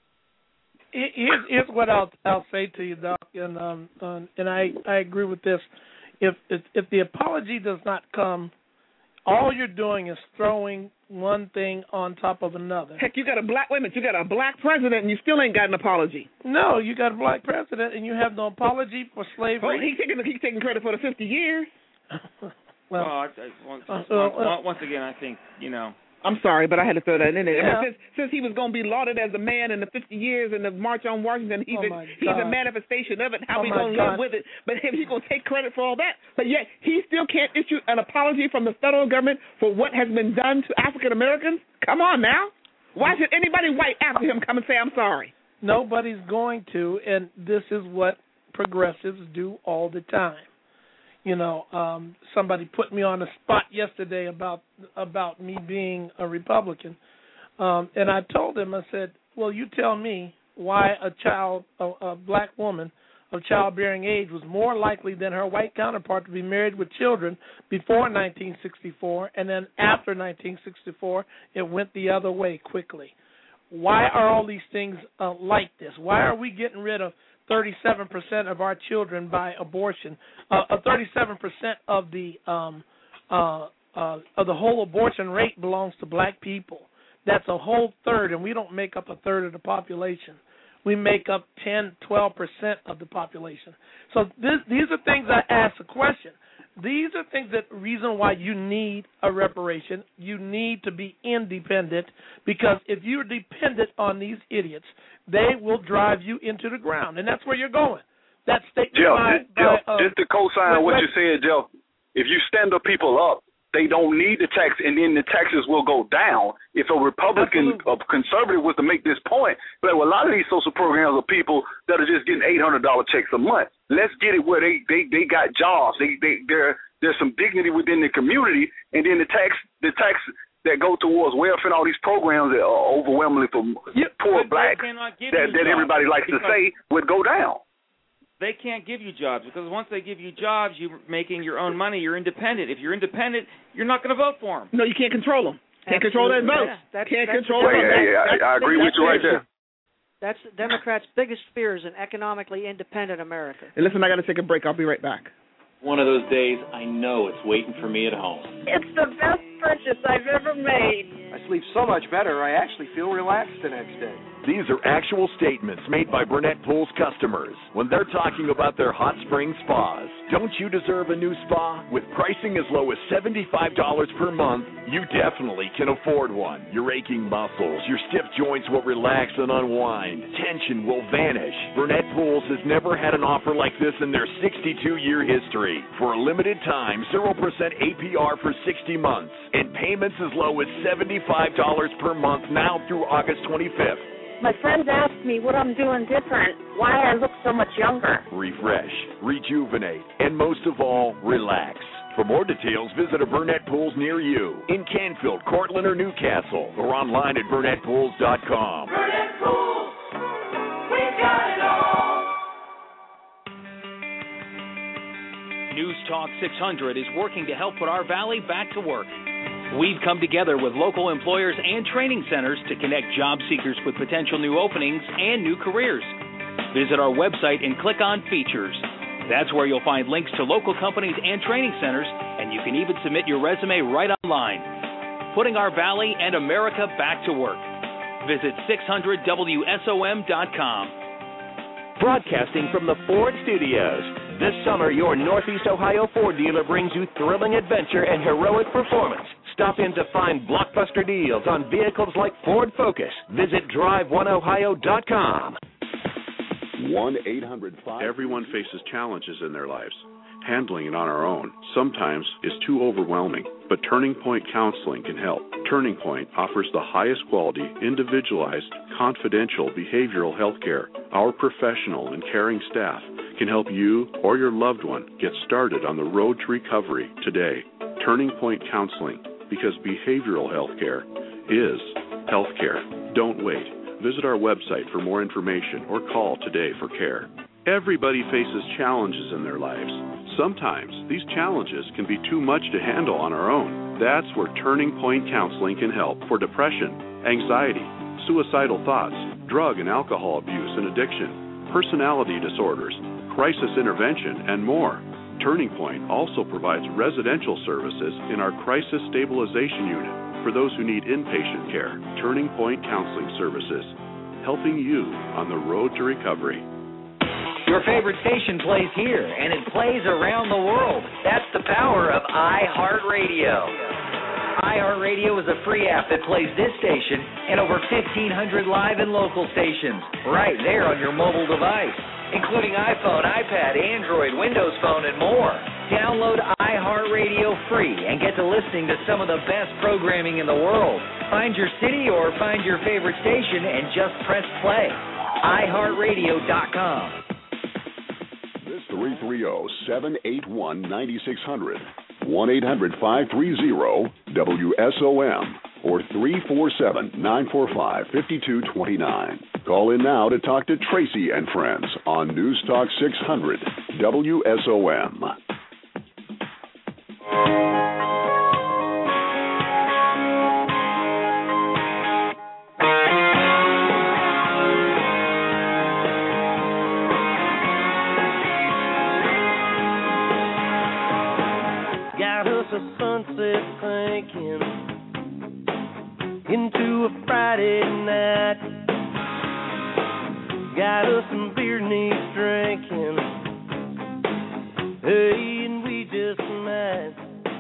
Here's, here's what I'll I'll say to you, Doc, and um uh, and I, I agree with this. If, if if the apology does not come, all you're doing is throwing one thing on top of another. Heck, you got a black wait a minute, you got a black president and you still ain't got an apology. No, you got a black president and you have no apology for slavery. Oh, he's taking he's taking credit for the fifty years. Well, well I, I, once, uh, once, uh, once again, I think, you know. I'm sorry, but I had to throw that in there. Yeah. Since, since he was going to be lauded as a man in the fifty years in the March on Washington, he's, oh a, he's a manifestation of it, how oh he's going to live with it. But he's going to take credit for all that. But yet, he still can't issue an apology from the federal government for what has been done to African Americans? Come on now. Why should anybody white after him come and say, I'm sorry? Nobody's going to, and this is what progressives do all the time. You know, um, somebody put me on the spot yesterday about about me being a Republican, um, and I told him, I said, well, you tell me why a child, a, a black woman of childbearing age was more likely than her white counterpart to be married with children before nineteen sixty-four, and then after nineteen sixty-four, it went the other way quickly. Why are all these things uh, like this? Why are we getting rid of thirty-seven percent of our children by abortion? Uh, thirty-seven percent of the um, uh, uh, of the whole abortion rate belongs to black people. That's a whole third, and we don't make up a third of the population. We make up ten, twelve percent of the population. So this, these are things I ask a question. These are things that reason why you need a reparation. You need to be independent, because if you're dependent on these idiots, they will drive you into the ground, and that's where you're going. That statement Jeff, by, this, Jeff, by, uh, just to co-sign what let, you said, Jeff, if you stand the people up, they don't need the tax, and then the taxes will go down. If a Republican or conservative was to make this point, but well, a lot of these social programs are people that are just getting eight hundred dollars checks a month. Let's get it where they, they, they got jobs. They they there there's some dignity within the community, and then the tax the tax that go towards welfare and all these programs that are overwhelmingly for yep, poor blacks that, that everybody likes to say would go down. They can't give you jobs, because once they give you jobs, you're making your own money. You're independent. If you're independent, you're not going to vote for them. No, you can't control them. Can't control that vote. Yeah, that's, Can't that's control that vote. Hey, hey, I, I agree with you right there. That's the Democrats' biggest fear is an economically independent America. And listen, I got to take a break. I'll be right back. One of those days, I know it's waiting for me at home. It's the best purchase I've ever made. I sleep so much better, I actually feel relaxed the next day. These are actual statements made by Burnett Pools customers when they're talking about their hot spring spas. Don't you deserve a new spa? With pricing as low as seventy-five dollars per month, you definitely can afford one. Your aching muscles, your stiff joints will relax and unwind. Tension will vanish. Burnett Pools has never had an offer like this in their sixty-two-year history. For a limited time, zero percent A P R for sixty months, and payments as low as seventy-five dollars per month now through August twenty-fifth. My friends ask me what I'm doing different, why I look so much younger. Refresh, rejuvenate, and most of all, relax. For more details, visit a Burnett Pools near you in Canfield, Cortland, or Newcastle, or online at burnett pools dot com. Burnett Pools, we've got it all. News Talk six hundred is working to help put our valley back to work. We've come together with local employers and training centers to connect job seekers with potential new openings and new careers. Visit our website and click on Features. That's where you'll find links to local companies and training centers, and you can even submit your resume right online. Putting our valley and America back to work. Visit six hundred W S O M dot com. Broadcasting from the Ford Studios. This summer, your Northeast Ohio Ford dealer brings you thrilling adventure and heroic performance. Stop in to find blockbuster deals on vehicles like Ford Focus. Visit drive one ohio dot com. one eight hundred five Everyone faces challenges in their lives. Handling it on our own sometimes is too overwhelming, but Turning Point Counseling can help. Turning Point offers the highest quality, individualized, confidential behavioral health care. Our professional and caring staff can help you or your loved one get started on the road to recovery today. Turning Point Counseling, because behavioral health care is health care. Don't wait. Visit our website for more information or call today for care. Everybody faces challenges in their lives. Sometimes these challenges can be too much to handle on our own. That's where Turning Point Counseling can help for depression, anxiety, suicidal thoughts, drug and alcohol abuse and addiction, personality disorders, crisis intervention, and more. Turning Point also provides residential services in our crisis stabilization unit for those who need inpatient care. Turning Point Counseling Services, helping you on the road to recovery. Your favorite station plays here, and it plays around the world. That's the power of iHeartRadio. iHeartRadio is a free app that plays this station and over fifteen hundred live and local stations right there on your mobile device, including iPhone, iPad, Android, Windows Phone, and more. Download iHeartRadio free and get to listening to some of the best programming in the world. Find your city or find your favorite station and just press play. i heart radio dot com. This three three zero, seven eight one, nine six zero zero, one eight hundred, five three zero, W S O M, or three four seven, nine four five, five two two nine. Call in now to talk to Tracy and Friends on News Talk six hundred, W S O M. Got us a sunset cranking into a Friday night. Got us some beer needs drinking. Hey, and we just might.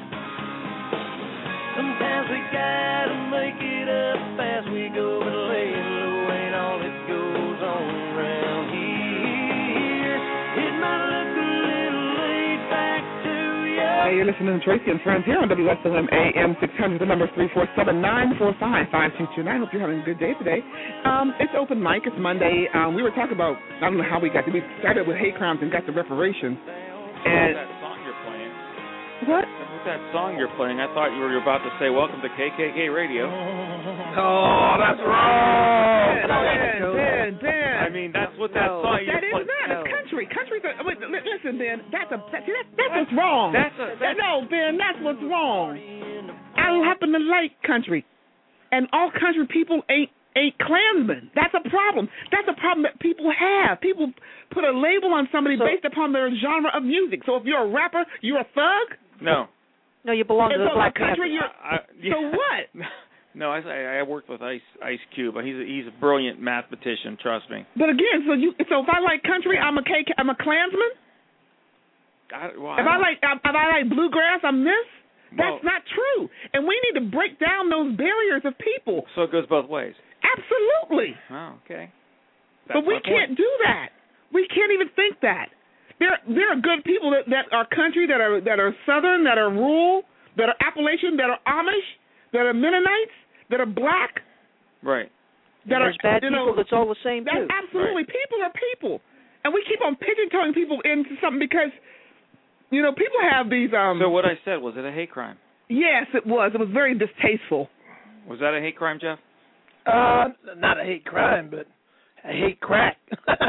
Sometimes we gotta make it up as we go, but laying low ain't all that goes on around here. It might look a little laid back to you. Hey, you're listening to Tracy and Friends here on W S O M A M six hundred. The number is three four seven, nine four five, five two two nine. Hope you're having a good day today. Um, it's open mic. It's Monday. Um, we were talking about, I don't know how we got to, we started with hate crimes and got to reparations. And that song you're playing. What? With that song you're playing, I thought you were about to say, welcome to K K K Radio. Oh, that's wrong. Ben, Ben, Ben. I mean, that's what that no, song that you're is playing. not. It's country. Country's a, wait, li- listen, Ben. That's a that, see, that's, that's what's wrong. That's a, that's, no, Ben. That's what's wrong. I happen to like country. and all country people ain't ain't Klansmen. That's a problem. That's a problem that people have. People put a label on somebody so, based upon their genre of music. So if you're a rapper, you're a thug? No. No, you belong and to the so Black country. You're, I, yeah. So what? No, I I worked with Ice Ice Cube. He's a, he's a brilliant mathematician. Trust me. But again, so you so if I like country, I'm a K, I'm a Klansman. I, well, if I, I like if I like bluegrass, I'm this. That's well, not true. And we need to break down those barriers of people. So it goes both ways. Absolutely. Oh, okay. That's but we can't do that. We can't even think that. There there are good people that, that are country, that are that are Southern, that are rural, that are Appalachian, that are Amish, that are Mennonites, that are black. Right. That there's are bad you people know, that's all the same that's too. Absolutely. Right. People are people. And we keep on pigeontoling people into something because you know, people have these um So what I said, was it a hate crime? Yes, it was. It was very distasteful. Was that a hate crime, Jeff? Uh, not a hate crime, but a hate crack. That's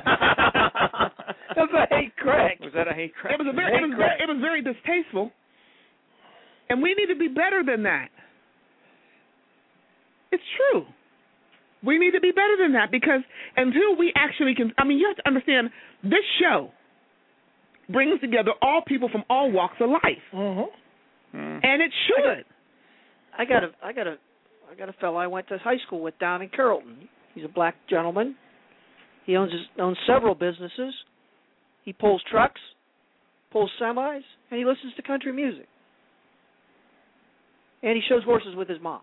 a hate crack. Was that a hate crime? It was a very, it was very, it was very distasteful, and we need to be better than that. It's true. We need to be better than that because until we actually can, I mean, you have to understand this show brings together all people from all walks of life, mm-hmm. mm. and it should. I got a, I got a, I got a fellow I went to high school with down in Carrollton. He's a black gentleman. He owns his, owns several businesses. He pulls trucks, pulls semis, and he listens to country music. And he shows horses with his mom.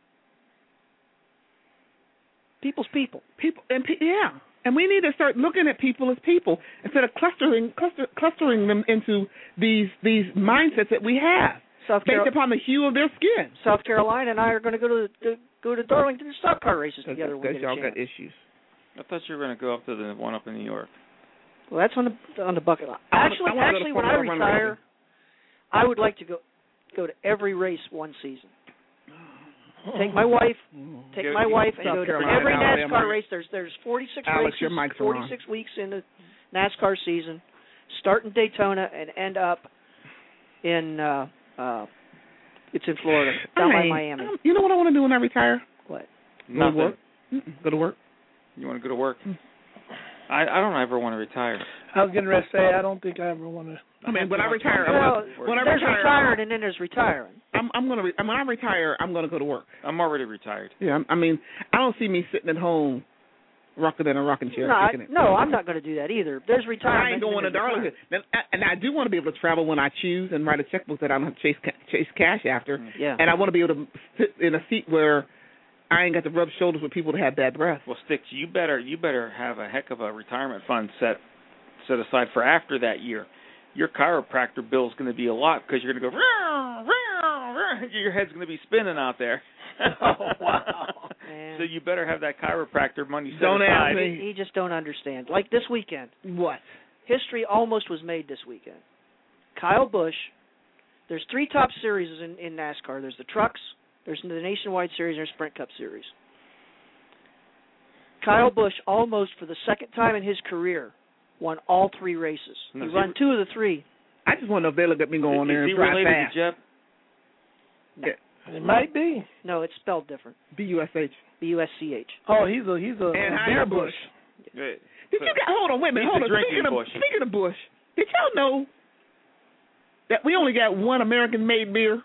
People's people. People, and pe- yeah. And we need to start looking at people as people instead of clustering cluster, clustering them into these these mindsets that we have South based Carol- upon the hue of their skin. South Carolina and I are going to go to, to go to Darlington stock car races That's, together. Because y'all chance. got issues. I thought you were going to go up to the one up in New York. Well, that's on the on the bucket list. Actually, I actually, when I retire, I would like to go go to every race one season. Take my wife, take my wife, and go to every NASCAR race. There's there's forty-six Alex, races, your forty-six weeks in the NASCAR season. Start in Daytona and end up in uh, uh, it's in Florida, down I by mean, Miami. Um, you know what I want to do when I retire? What? Go to work. Mm-mm. Go to work. You want to go to work? I I don't ever want to retire. I was getting ready to say I don't think I ever want to. I mean, when I retire, well, when I there's retire, retiring and then there's retiring. I'm I'm gonna re- when I retire, I'm gonna go to work. I'm already retired. Yeah, I mean, I don't see me sitting at home, rocking in a rocking chair. No, I, kicking it. no, I'm not going to do that either. There's retirement. I ain't going to Darlington, and, and I do want to be able to travel when I choose and write a checkbook that I don't have to chase chase cash after. Yeah. And I want to be able to sit in a seat where I ain't got to rub shoulders with people that have bad breath. Well, Sticks, you better you better have a heck of a retirement fund set set aside for after that year. Your chiropractor bill is going to be a lot because you're going to go, row, row, row. Your head's going to be spinning out there. Oh, wow. Man. So you better have that chiropractor money set Don't aside. ask me. You just don't understand. Like this weekend. What? History almost was made this weekend. Kyle Busch, there's three top series in, in NASCAR. There's the Trucks, there's the Nationwide Series, and there's Sprint Cup Series. Kyle Busch almost for the second time in his career won all three races. He No, won two of the three. I just want to know if they look at me going Is there he and drive related fast. to Jeb? No. It might be. No, it's spelled different. B U S H. B U S C H. Oh, he's a he's a beer bush. Did you get? Hold on, wait a minute. He's Hold the on. drinking Speaking of, Bush. speaking of Bush, did y'all know that we only got one American-made beer?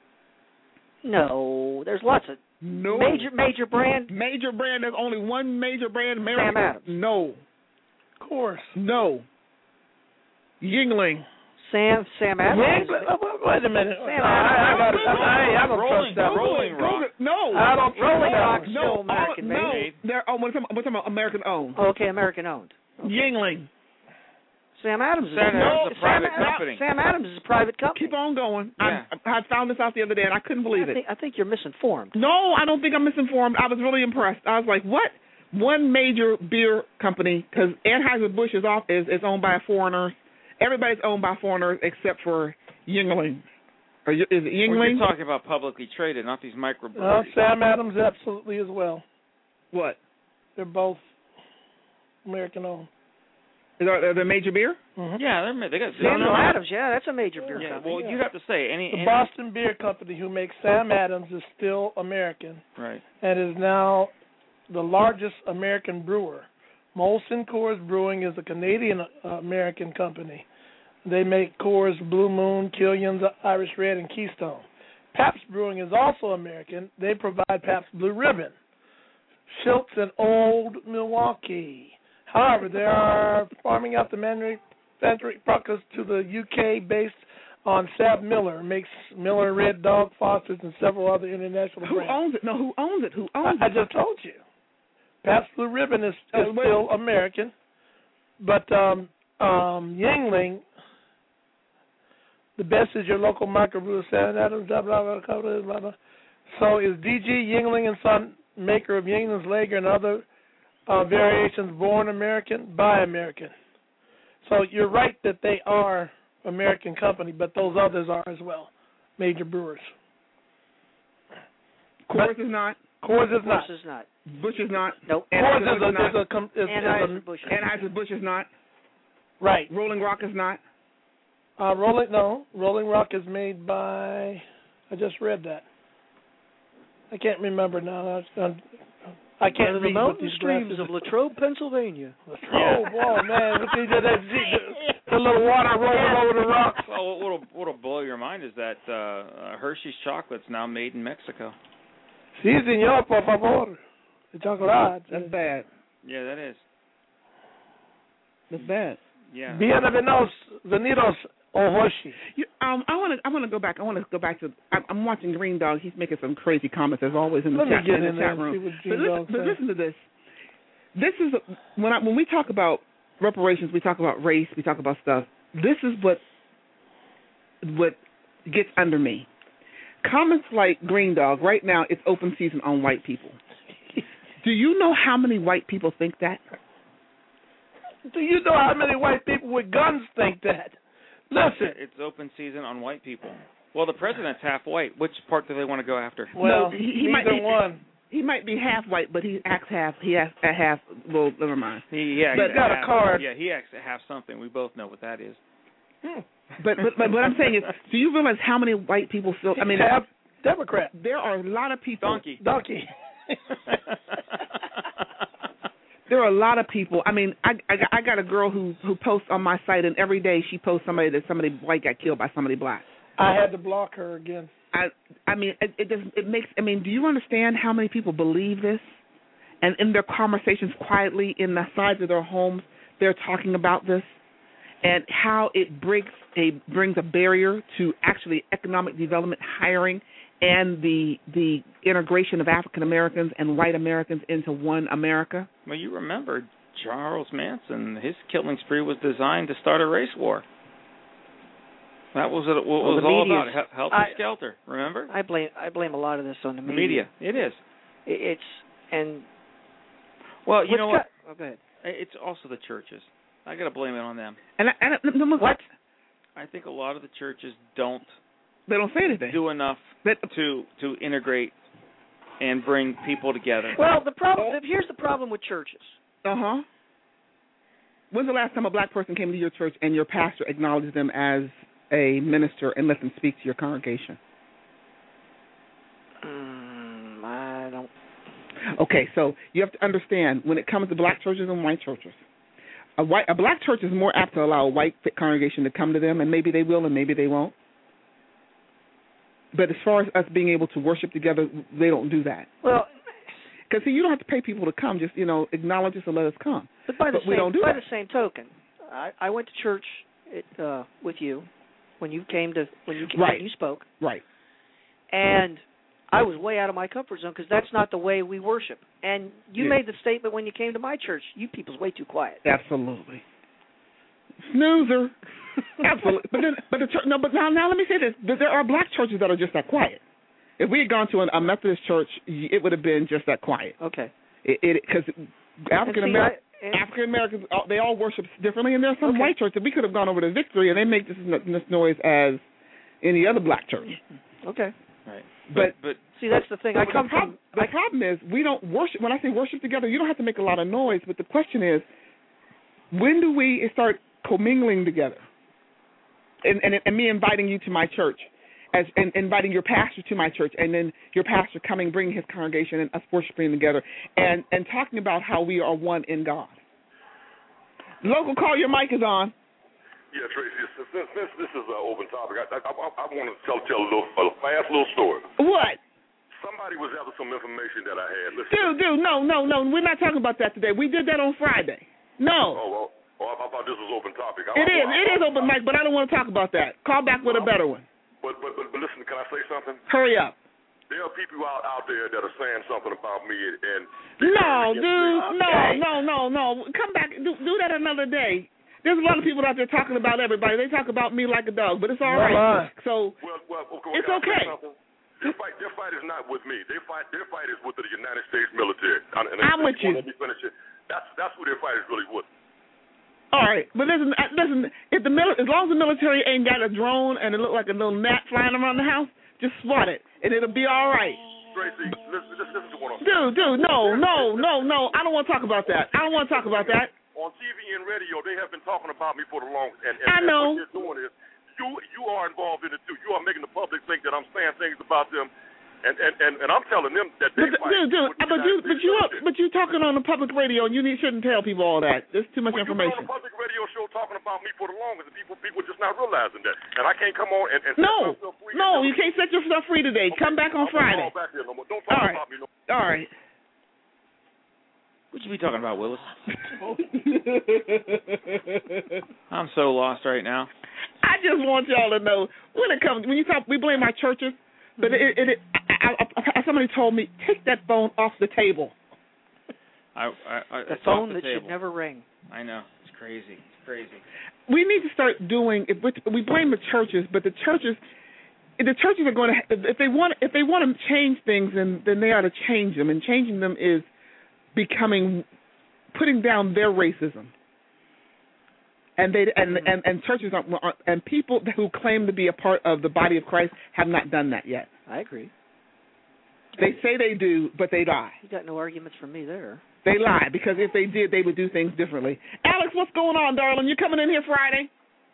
No, there's lots of No. major major brand. Major brand. There's only one major brand. American. Sam Adams. No. Of course. No. Yingling. Sam Sam Adams. Yeah, wait a minute. Sam I, I, Adams. gotta, I, I don't Rolling, trust that. Rolling Rock. No. I don't Rolling trust Rock's that. No. still American no. made. They're, oh, we're talking, we're talking about American owned. Oh, okay, American owned. Okay. Yingling. Sam Adams is Sam a, Adams is a private Sam, company. Sam Adams is a private company. Keep on going. Yeah. I, I found this out the other day, and I couldn't believe I it. think, I think you're misinformed. No, I don't think I'm misinformed. I was really impressed. I was like, what? One major beer company, because Anheuser-Busch is off is, is owned by a foreigner. Everybody's owned by foreigners except for Yingling. Or is it Well, Yingling? you're talking about publicly traded, not these microbreweries. Well, Sam Adams absolutely as well. What? They're both American owned. Is that the major beer? Mm-hmm. Yeah, they're they got Samuel Adams. Yeah, that's a major beer yeah, company. well, yeah. you'd have to say any. The any Boston Beer Company, who makes Sam Adams, is still American. Right. And is now the largest American brewer. Molson Coors Brewing is a Canadian uh, American company. They make Coors, Blue Moon, Killian's, Irish Red, and Keystone. Pabst Brewing is also American. They provide Pabst Blue Ribbon. Schultz and Old Milwaukee. However, they are farming out the manufacturing products to the U K based on Sab Miller. Makes Miller Red Dog, Foster's, and several other international Who brands. owns it? No, who owns it? Who owns I, it? I just told you. Pabst Blue Ribbon is, is Uh, wait. still American, but um, um, Yuengling, the best is your local microbrewer, Sam Adams, blah, blah, blah, blah, blah, blah. So is D G Yuengling and Son, maker of Yuengling's Lager and other uh, variations, born American, by American. So you're right that they are American company, but those others are as well, major brewers. Coors is not. Coors is not. Coors is not. Bush is not. Nope. Coors Anheuser-Busch is a, is not. is a, com- is, is Anheuser-Busch. Anheuser-Busch is not. Right. Rolling Rock is not. Uh, Rolling no, Rolling Rock is made by. I just read that. I can't remember now. I, I, I can't One of read the mountain what these streams glasses- of Latrobe, Pennsylvania. Oh, boy, man! What they did, that, the, the little water rolling over the rocks. Well, what'll what'll blow your mind is that uh, uh, Hershey's chocolate's now made in Mexico. Sí, señor, por favor. The chocolate. That's bad. Yeah, that is. That's bad. Yeah. Bienvenidos, venidos, oh Hershey. You, um, I want to. I want to go back. I want to go back to. I'm, I'm watching Green Dog. He's making some crazy comments as always in the Let me chat, get in the in chat there and see room. what But Green listen, Dog but says. listen to this. This is when I, when we talk about reparations, we talk about race, we talk about stuff. This is what what gets under me. Comments like Green Dog. Right now, it's open season on white people. Do you know how many white people think that? Do you know how many white people with guns think that? Listen. It's open season on white people. Well, the president's half white. Which part do they want to go after? Well, no, he, he neither might be one. He might be half white, but he acts half. He has a half. Well, never mind. He, yeah, But he's got a half, card. Yeah, he acts half something. We both know what that is. Hmm. But, but but what I'm saying is, do you realize how many white people still? I mean, half Democrat. There are a lot of people. Donkey. Donkey. There are a lot of people. I mean, I, I I got a girl who who posts on my site, and every day she posts somebody that somebody white got killed by somebody black. I had to block her again. I I mean, it, it just it makes. I mean, do you understand how many people believe this? And in their conversations quietly in the sides of their homes, they're talking about this, and how it breaks a brings a barrier to actually economic development, hiring, and the the integration of African Americans and white Americans into one America. Well, you remember Charles Manson, his killing spree was designed to start a race war. That was what it well, was the all media's- about, Hel- helter I- skelter, remember? I blame I blame a lot of this on the The media. media, it is. It- It's and Well, you what's know what? got- oh, go ahead. It's also the churches. I got to blame it on them. And, I, and I, no, look, What? I think a lot of the churches don't they don't say anything. do enough That, to to integrate and bring people together. Well, the problem here's the problem with churches. uh huh. When's the last time a black person came to your church and your pastor acknowledged them as a minister and let them speak to your congregation? Mm, I don't. Okay, so you have to understand when it comes to black churches and white churches, a white a black church is more apt to allow a white congregation to come to them, and maybe they will and maybe they won't. But as far as us being able to worship together, they don't do that. Well, because see, you don't have to pay people to come; just you know, acknowledge us and let us come. but by the But same we don't do by that. the same token, I, I went to church it, uh, with you when you came to when you came, Right. when you spoke, Right. and I was way out of my comfort zone because that's not the way we worship. And you Yeah. made the statement when you came to my church. You people's way too quiet. Absolutely. Snoozer. Absolutely. But then, but the church, no. But now, now let me say this: that there are black churches that are just that quiet. If we had gone to an, a Methodist church, it would have been just that quiet. Okay. It because African American And see, I- and- African Americans they all worship differently, and there are some Okay. white churches that we could have gone over to Victory, and they make this, this noise as any other black church. Okay. Right. But but See, that's the thing. I But come the, prob- from. the problem is we don't worship. When I say worship together, you don't have to make a lot of noise. But the question is, When do we start commingling together? And, and, and me inviting you to my church, as and inviting your pastor to my church, and then your pastor coming, bringing his congregation, and us worshiping together, and, and talking about how we are one in God. Local call, your mic is on. Yeah, Tracy, since, since this is an open topic, I, I, I, I want to tell, tell a, little, a fast little story. What? Somebody was after some information that I had. Listen, dude, dude, no, no, no. We're not talking about that today. We did that on Friday. No. Oh, well, oh, I thought this was open topic. I, it I, is. I, it I, is open mic, but I don't want to talk about that. Call back with a better one. But, but, but, but listen, can I say something? Hurry up. There are people out, out there that are saying something about me, and no, dude, no, no, no, no. Come back. Do, do that another day. There's a lot of people out there talking about everybody. They talk about me like a dog, but it's all right. So well, well, okay, it's okay. Their fight, their fight is not with me. Their fight, their fight is with the United States military. And, and I'm with you. Let me finish it. That's that's who their fight is really with. All right, but listen, listen. If the mil- as long as the military ain't got a drone and it look like a little gnat flying around the house, just swat it, and it'll be all right. Tracy, listen, listen, listen to what I'm saying. Dude, dude, no, no, no, no. I don't want to talk about that. I don't want to talk about that. On T V and radio, they have been talking about me for the longest. And, and, I know. And what you're doing is, you you are involved in it too. You are making the public think that I'm saying things about them, and and, and, and I'm telling them that they but, fight. Dude, dude, but you, but you, are, but you talking on the public radio, and you need, shouldn't tell people all that. There's too much well, information. You've been on a public radio show talking about me for the longest, and people people just not realizing that. And I can't come on and, and no, set myself free. No, you can't set yourself free today. Okay. Come back on I'm Friday. Back here no more. Don't talk all right. about me no more. All right. What you be talking about, Willis? I'm so lost right now. I just want y'all to know when it comes when you talk, we blame our churches, but it, it, it I, I, I, somebody told me take that phone off the table. I, I, I the phone the that table. should never ring. I know, it's crazy. It's crazy. We need to start doing. If we blame the churches, but the churches, the churches are going to if they want if they want to change things, then then they ought to change them, and changing them is becoming, putting down their racism, and they and and, and churches aren't, aren't, and people who claim to be a part of the body of Christ have not done that yet. I agree. They say they do, but they lie. You got no arguments from me there. They lie because if they did, they would do things differently. Alex, what's going on, darling? You coming in here Friday?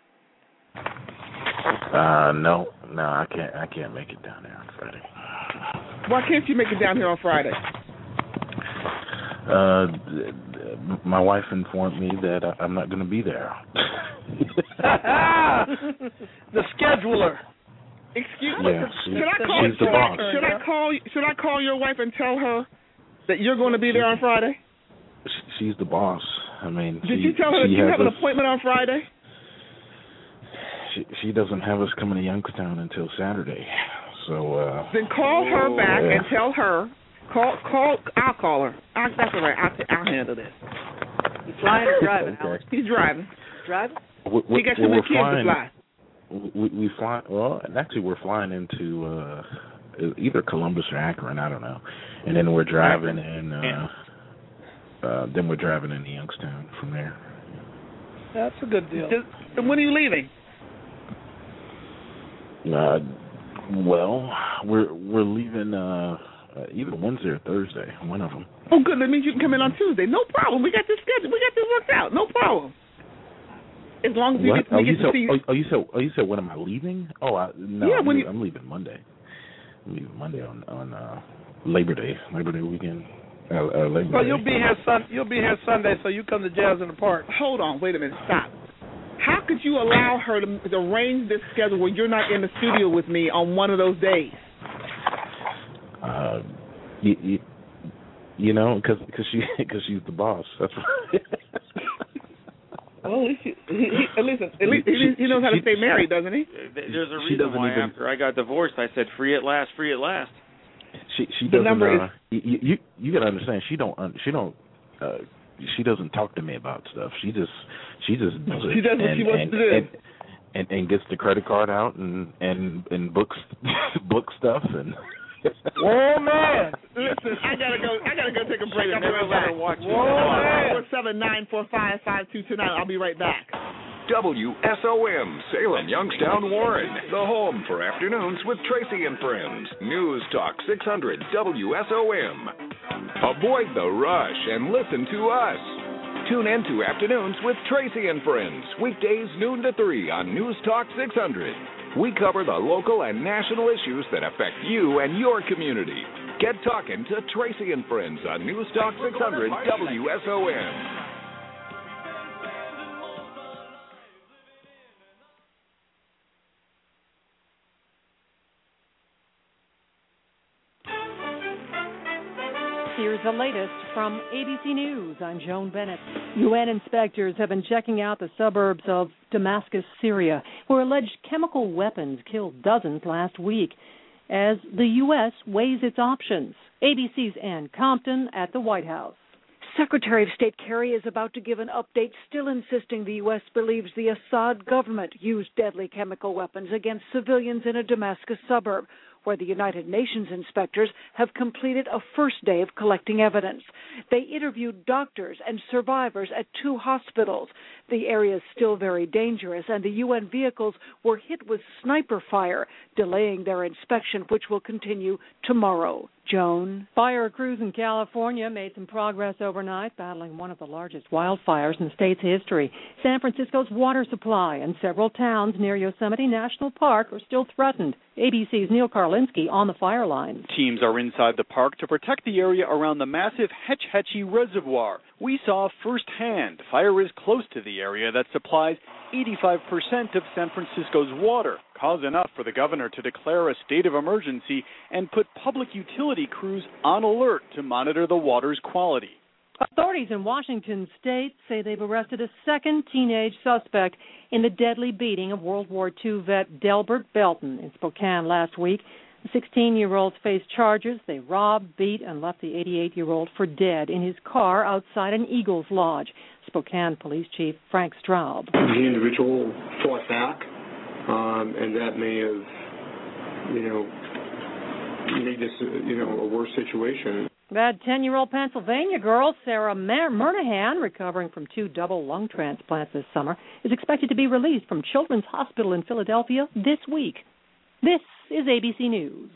Uh, no, no, I can't. I can't make it down there on Friday. Why can't you make it down here on Friday? Uh, my wife informed me that I'm not going to be there. The scheduler. Excuse me. Yeah, she, should I call? she's the should, boss. I, should I call? Should I call your wife and tell her that you're going to be there on Friday? She's the boss. I mean, did she, you tell her that you have us, an appointment on Friday? She she doesn't have us coming to Youngstown until Saturday. So uh, then call her back yeah. and tell her. Call call. I'll call her. I, that's all right. I'll t- I'll handle this. You flying or driving, okay. Alex? He's driving. Driving? We, we, he got too well, many kids flying, to fly. We, we fly. Well, actually, we're flying into uh, either Columbus or Akron. I don't know. And then we're driving in. Uh, uh, then we're driving into Youngstown from there. That's a good deal. And when are you leaving? Uh, well, we're we're leaving uh, uh, either Wednesday or Thursday. One of them. Oh, good. That means you can come in on Tuesday. No problem. We got this schedule. We got this worked out. No problem. As long as we What? get, we oh, get you to said, see. Oh, oh, you said. Oh, you said. When am I leaving? Oh, I, no. Yeah, I'm, when leaving, you... I'm leaving Monday. I'm leaving Monday on on uh, Labor Day. Labor Day weekend. Uh, uh, Labor so Day. you'll be here sun. You'll be here Sunday. So you come to Jazz in the Park. Hold on. Wait a minute. Stop. How could you allow her to, to arrange this schedule where you're not in the studio with me on one of those days? Uh, you, you, you know, because because she because she's the boss. That's right. Well, at least, she, he, he, listen, at least he, he knows how to stay married, doesn't he? There's a reason why even, after I got divorced, I said free at last, free at last. She she the doesn't. Number uh, is, you you, you got to understand. She don't she don't. Uh, she doesn't talk to me about stuff. She just she just does it. She does what and, she wants and, to do. And, and, and gets the credit card out and and and books book stuff and. Oh man! Listen, I gotta go. I gotta go take a break. I'll be never right back. watch you. four seven nine four five five two two nine. I'll be right back. W S O M, Salem, Youngstown, Warren. The home for afternoons with Tracy and Friends. News Talk six hundred W S O M. Avoid the rush and listen to us. Tune in to Afternoons with Tracy and Friends, weekdays noon to three on News Talk six hundred. We cover the local and national issues that affect you and your community. Get talking to Tracy and Friends on News Talk six hundred W S O N. Here's the latest from A B C News. I'm Joan Bennett. U N inspectors have been checking out the suburbs of Damascus, Syria, where alleged chemical weapons killed dozens last week, as the U S weighs its options. A B C's Ann Compton at the White House. Secretary of State Kerry is about to give an update, still insisting the U S believes the Assad government used deadly chemical weapons against civilians in a Damascus suburb, where the United Nations inspectors have completed a first day of collecting evidence. They interviewed doctors and survivors at two hospitals. The area is still very dangerous, and the U N vehicles were hit with sniper fire, delaying their inspection, which will continue tomorrow. Joan? Fire crews in California made some progress overnight, battling one of the largest wildfires in the state's history. San Francisco's water supply and several towns near Yosemite National Park are still threatened. A B C's Neil Karlinski on the fire lines. Teams are inside the park to protect the area around the massive Hetch Hetchy Reservoir. We saw firsthand fire is close to the area that supplies eighty-five percent of San Francisco's water, cause enough for the governor to declare a state of emergency and put public utility crews on alert to monitor the water's quality. Authorities in Washington state say they've arrested a second teenage suspect in the deadly beating of World War Two vet Delbert Belton in Spokane last week. The sixteen-year-olds faced charges. They robbed, beat, and left the eighty-eight-year-old for dead in his car outside an Eagles Lodge. Spokane Police Chief Frank Straub. The individual fought back, um, and that may have, you know, made this, you know, a worse situation. That ten-year-old Pennsylvania girl, Sarah Murnahan, recovering from two double lung transplants this summer, is expected to be released from Children's Hospital in Philadelphia this week. This is A B C News.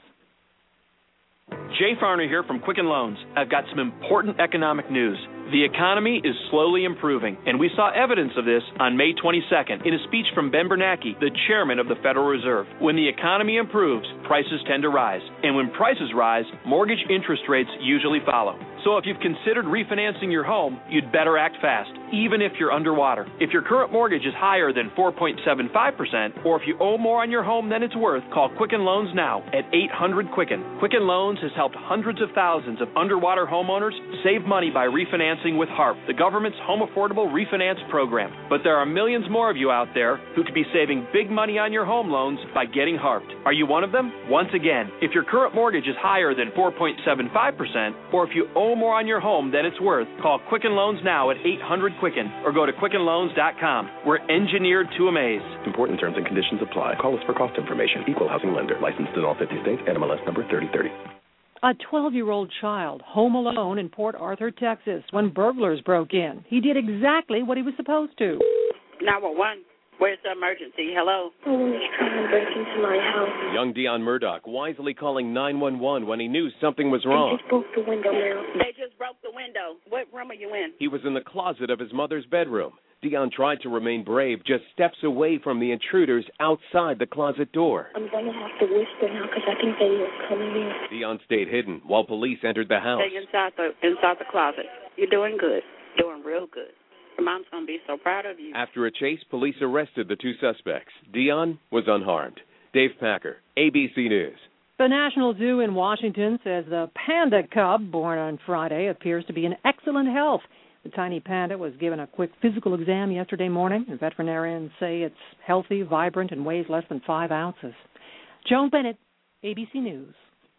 Jay Farner here from Quicken Loans. I've got some important economic news. The economy is slowly improving, and we saw evidence of this on May twenty-second in a speech from Ben Bernanke, the chairman of the Federal Reserve. When the economy improves, prices tend to rise. And when prices rise, mortgage interest rates usually follow. So if you've considered refinancing your home, you'd better act fast, even if you're underwater. If your current mortgage is higher than four point seven five percent, or if you owe more on your home than it's worth, call Quicken Loans now at eight hundred Quicken. Quicken Loans has helped hundreds of thousands of underwater homeowners save money by refinancing with HARP, the government's home affordable refinance program. But there are millions more of you out there who could be saving big money on your home loans by getting HARPed. Are you one of them? Once again, if your current mortgage is higher than four point seven five percent, or if you owe more on your home than it's worth, call Quicken Loans now at eight hundred Quicken or go to quicken loans dot com. We're engineered to amaze. Important terms and conditions apply. Call us for cost information. Equal housing lender. Licensed in all fifty states. N M L S number thirty thirty. A twelve-year-old child home alone in Port Arthur, Texas, when burglars broke in. He did exactly what he was supposed to. nine one one. Where's the emergency? Hello? Someone is trying to break into my house. Young Dion Murdoch wisely calling nine one one when he knew something was wrong. They just broke the window now. They just broke the window. What room are you in? He was in the closet of his mother's bedroom. Dion tried to remain brave, just steps away from the intruders outside the closet door. I'm going to have to whisper now because I think they are coming in. Dion stayed hidden while police entered the house. Stay inside the, inside the closet. You're doing good. Doing real good. Your mom's going to be so proud of you. After a chase, police arrested the two suspects. Dion was unharmed. Dave Packer, A B C News. The National Zoo in Washington says the panda cub born on Friday appears to be in excellent health. The tiny panda was given a quick physical exam yesterday morning, and veterinarians say it's healthy, vibrant, and weighs less than five ounces. Joan Bennett, A B C News.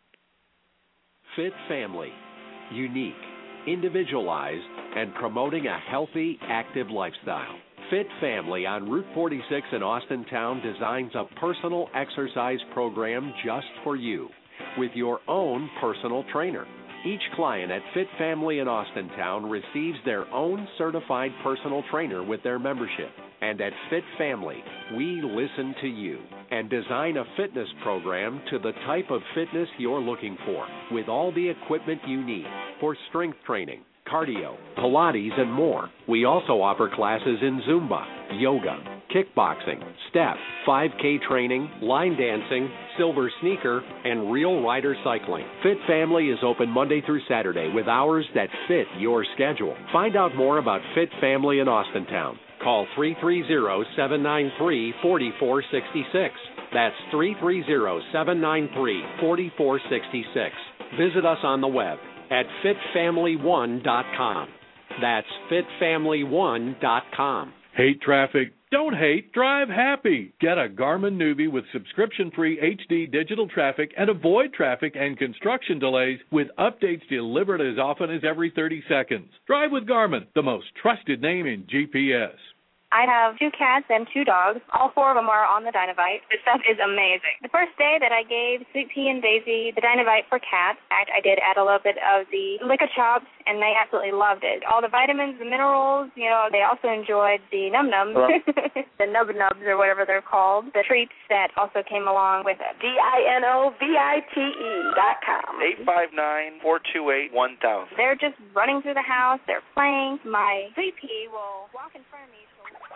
Fit Family. Unique, individualized, and promoting a healthy, active lifestyle. Fit Family on Route forty-six in Austintown designs a personal exercise program just for you with your own personal trainer. Each client at Fit Family in Austintown receives their own certified personal trainer with their membership. And at Fit Family, we listen to you and design a fitness program to the type of fitness you're looking for, with all the equipment you need for strength training, cardio, Pilates, and more. We also offer classes in Zumba, yoga, kickboxing, step, five K training, line dancing, silver sneaker, and real rider cycling. Fit Family is open Monday through Saturday with hours that fit your schedule. Find out more about Fit Family in Austintown. Call three three zero, seven nine three, four four six six. That's three three zero, seven nine three, four four six six. Visit us on the web at fit family one dot com. That's fit family one dot com. Hate traffic? Don't hate, drive happy. Get a Garmin Newbie with subscription-free H D digital traffic and avoid traffic and construction delays with updates delivered as often as every thirty seconds. Drive with Garmin, the most trusted name in G P S. I have two cats and two dogs. All four of them are on the Dynovite. This stuff is amazing. The first day that I gave Sweet Pea and Daisy the Dynovite for cats, I, I did add a little bit of the Lick-A Chops, and they absolutely loved it. All the vitamins, the minerals, you know, they also enjoyed the Num Nums, the Nub Nubs or whatever they're called, the treats that also came along with it. D I N O V I T E dot com. eight five nine, four two eight, one thousand. They're just running through the house. They're playing. My Sweet Pea will walk in front of me.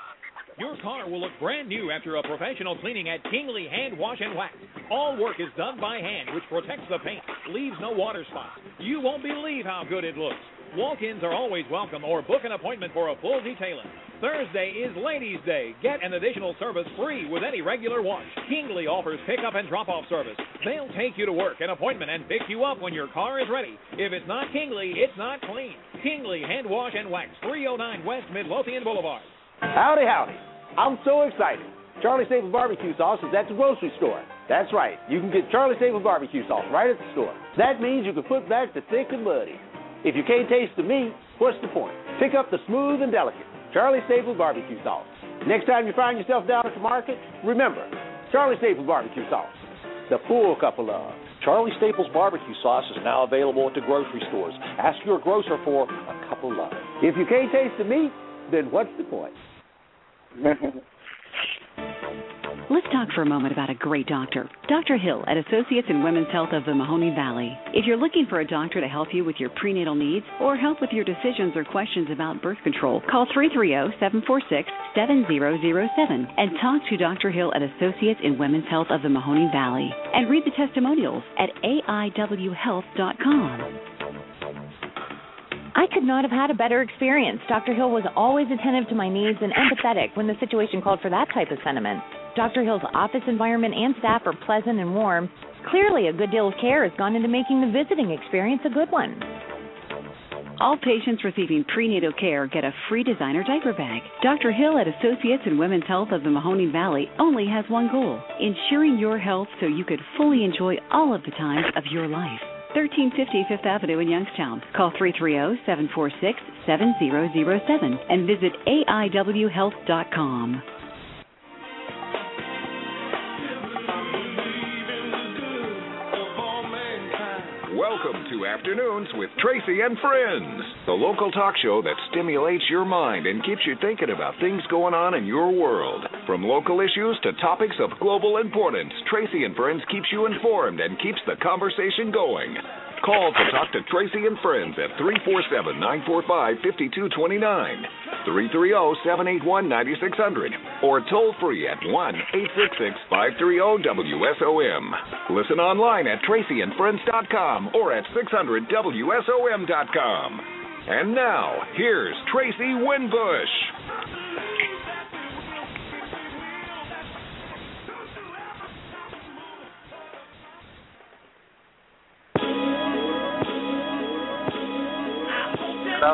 Your car will look brand new after a professional cleaning at Kingley Hand Wash and Wax. All work is done by hand, which protects the paint, leaves no water spots. You won't believe how good it looks. Walk-ins are always welcome, or book an appointment for a full detailing. Thursday is Ladies' Day. Get an additional service free with any regular wash. Kingley offers pickup and drop-off service. They'll take you to work, an appointment, and pick you up when your car is ready. If it's not Kingley, it's not clean. Kingley Hand Wash and Wax, three oh nine West Midlothian Boulevard. Howdy, howdy. I'm so excited. Charlie Staples Barbecue Sauce is at the grocery store. That's right. You can get Charlie Staples Barbecue Sauce right at the store. That means you can put back the thick and muddy. If you can't taste the meat, what's the point? Pick up the smooth and delicate Charlie Staples Barbecue Sauce. Next time you find yourself down at the market, remember, Charlie Staples Barbecue Sauce, the full cup of love. Charlie Staples Barbecue Sauce is now available at the grocery stores. Ask your grocer for a cup of love. If you can't taste the meat, then what's the point? Let's talk for a moment about a great doctor. Doctor Hill at Associates in Women's Health of the Mahoning Valley. If you're looking for a doctor to help you with your prenatal needs or help with your decisions or questions about birth control, call three three zero, seven four six, seven zero zero seven and talk to Doctor Hill at Associates in Women's Health of the Mahoning Valley. And read the testimonials at A I W health dot com. I could not have had a better experience. Doctor Hill was always attentive to my needs and empathetic when the situation called for that type of sentiment. Doctor Hill's office environment and staff are pleasant and warm. Clearly, a good deal of care has gone into making the visiting experience a good one. All patients receiving prenatal care get a free designer diaper bag. Doctor Hill at Associates in Women's Health of the Mahoning Valley only has one goal, ensuring your health so you could fully enjoy all of the times of your life. thirteen fifty Fifth Avenue in Youngstown. Call three three zero, seven four six, seven zero zero seven and visit A I W health dot com. Welcome to Afternoons with Tracy and Friends, the local talk show that stimulates your mind and keeps you thinking about things going on in your world. From local issues to topics of global importance, Tracy and Friends keeps you informed and keeps the conversation going. Call to talk to Tracy and Friends at three four seven, nine four five, five two two nine, three three zero, seven eight one, nine six zero zero, or toll free at one eight six six, five three zero, W S O M. Listen online at tracy and friends dot com or at six hundred W S O M dot com. And now, here's Tracy Winbush. Hello?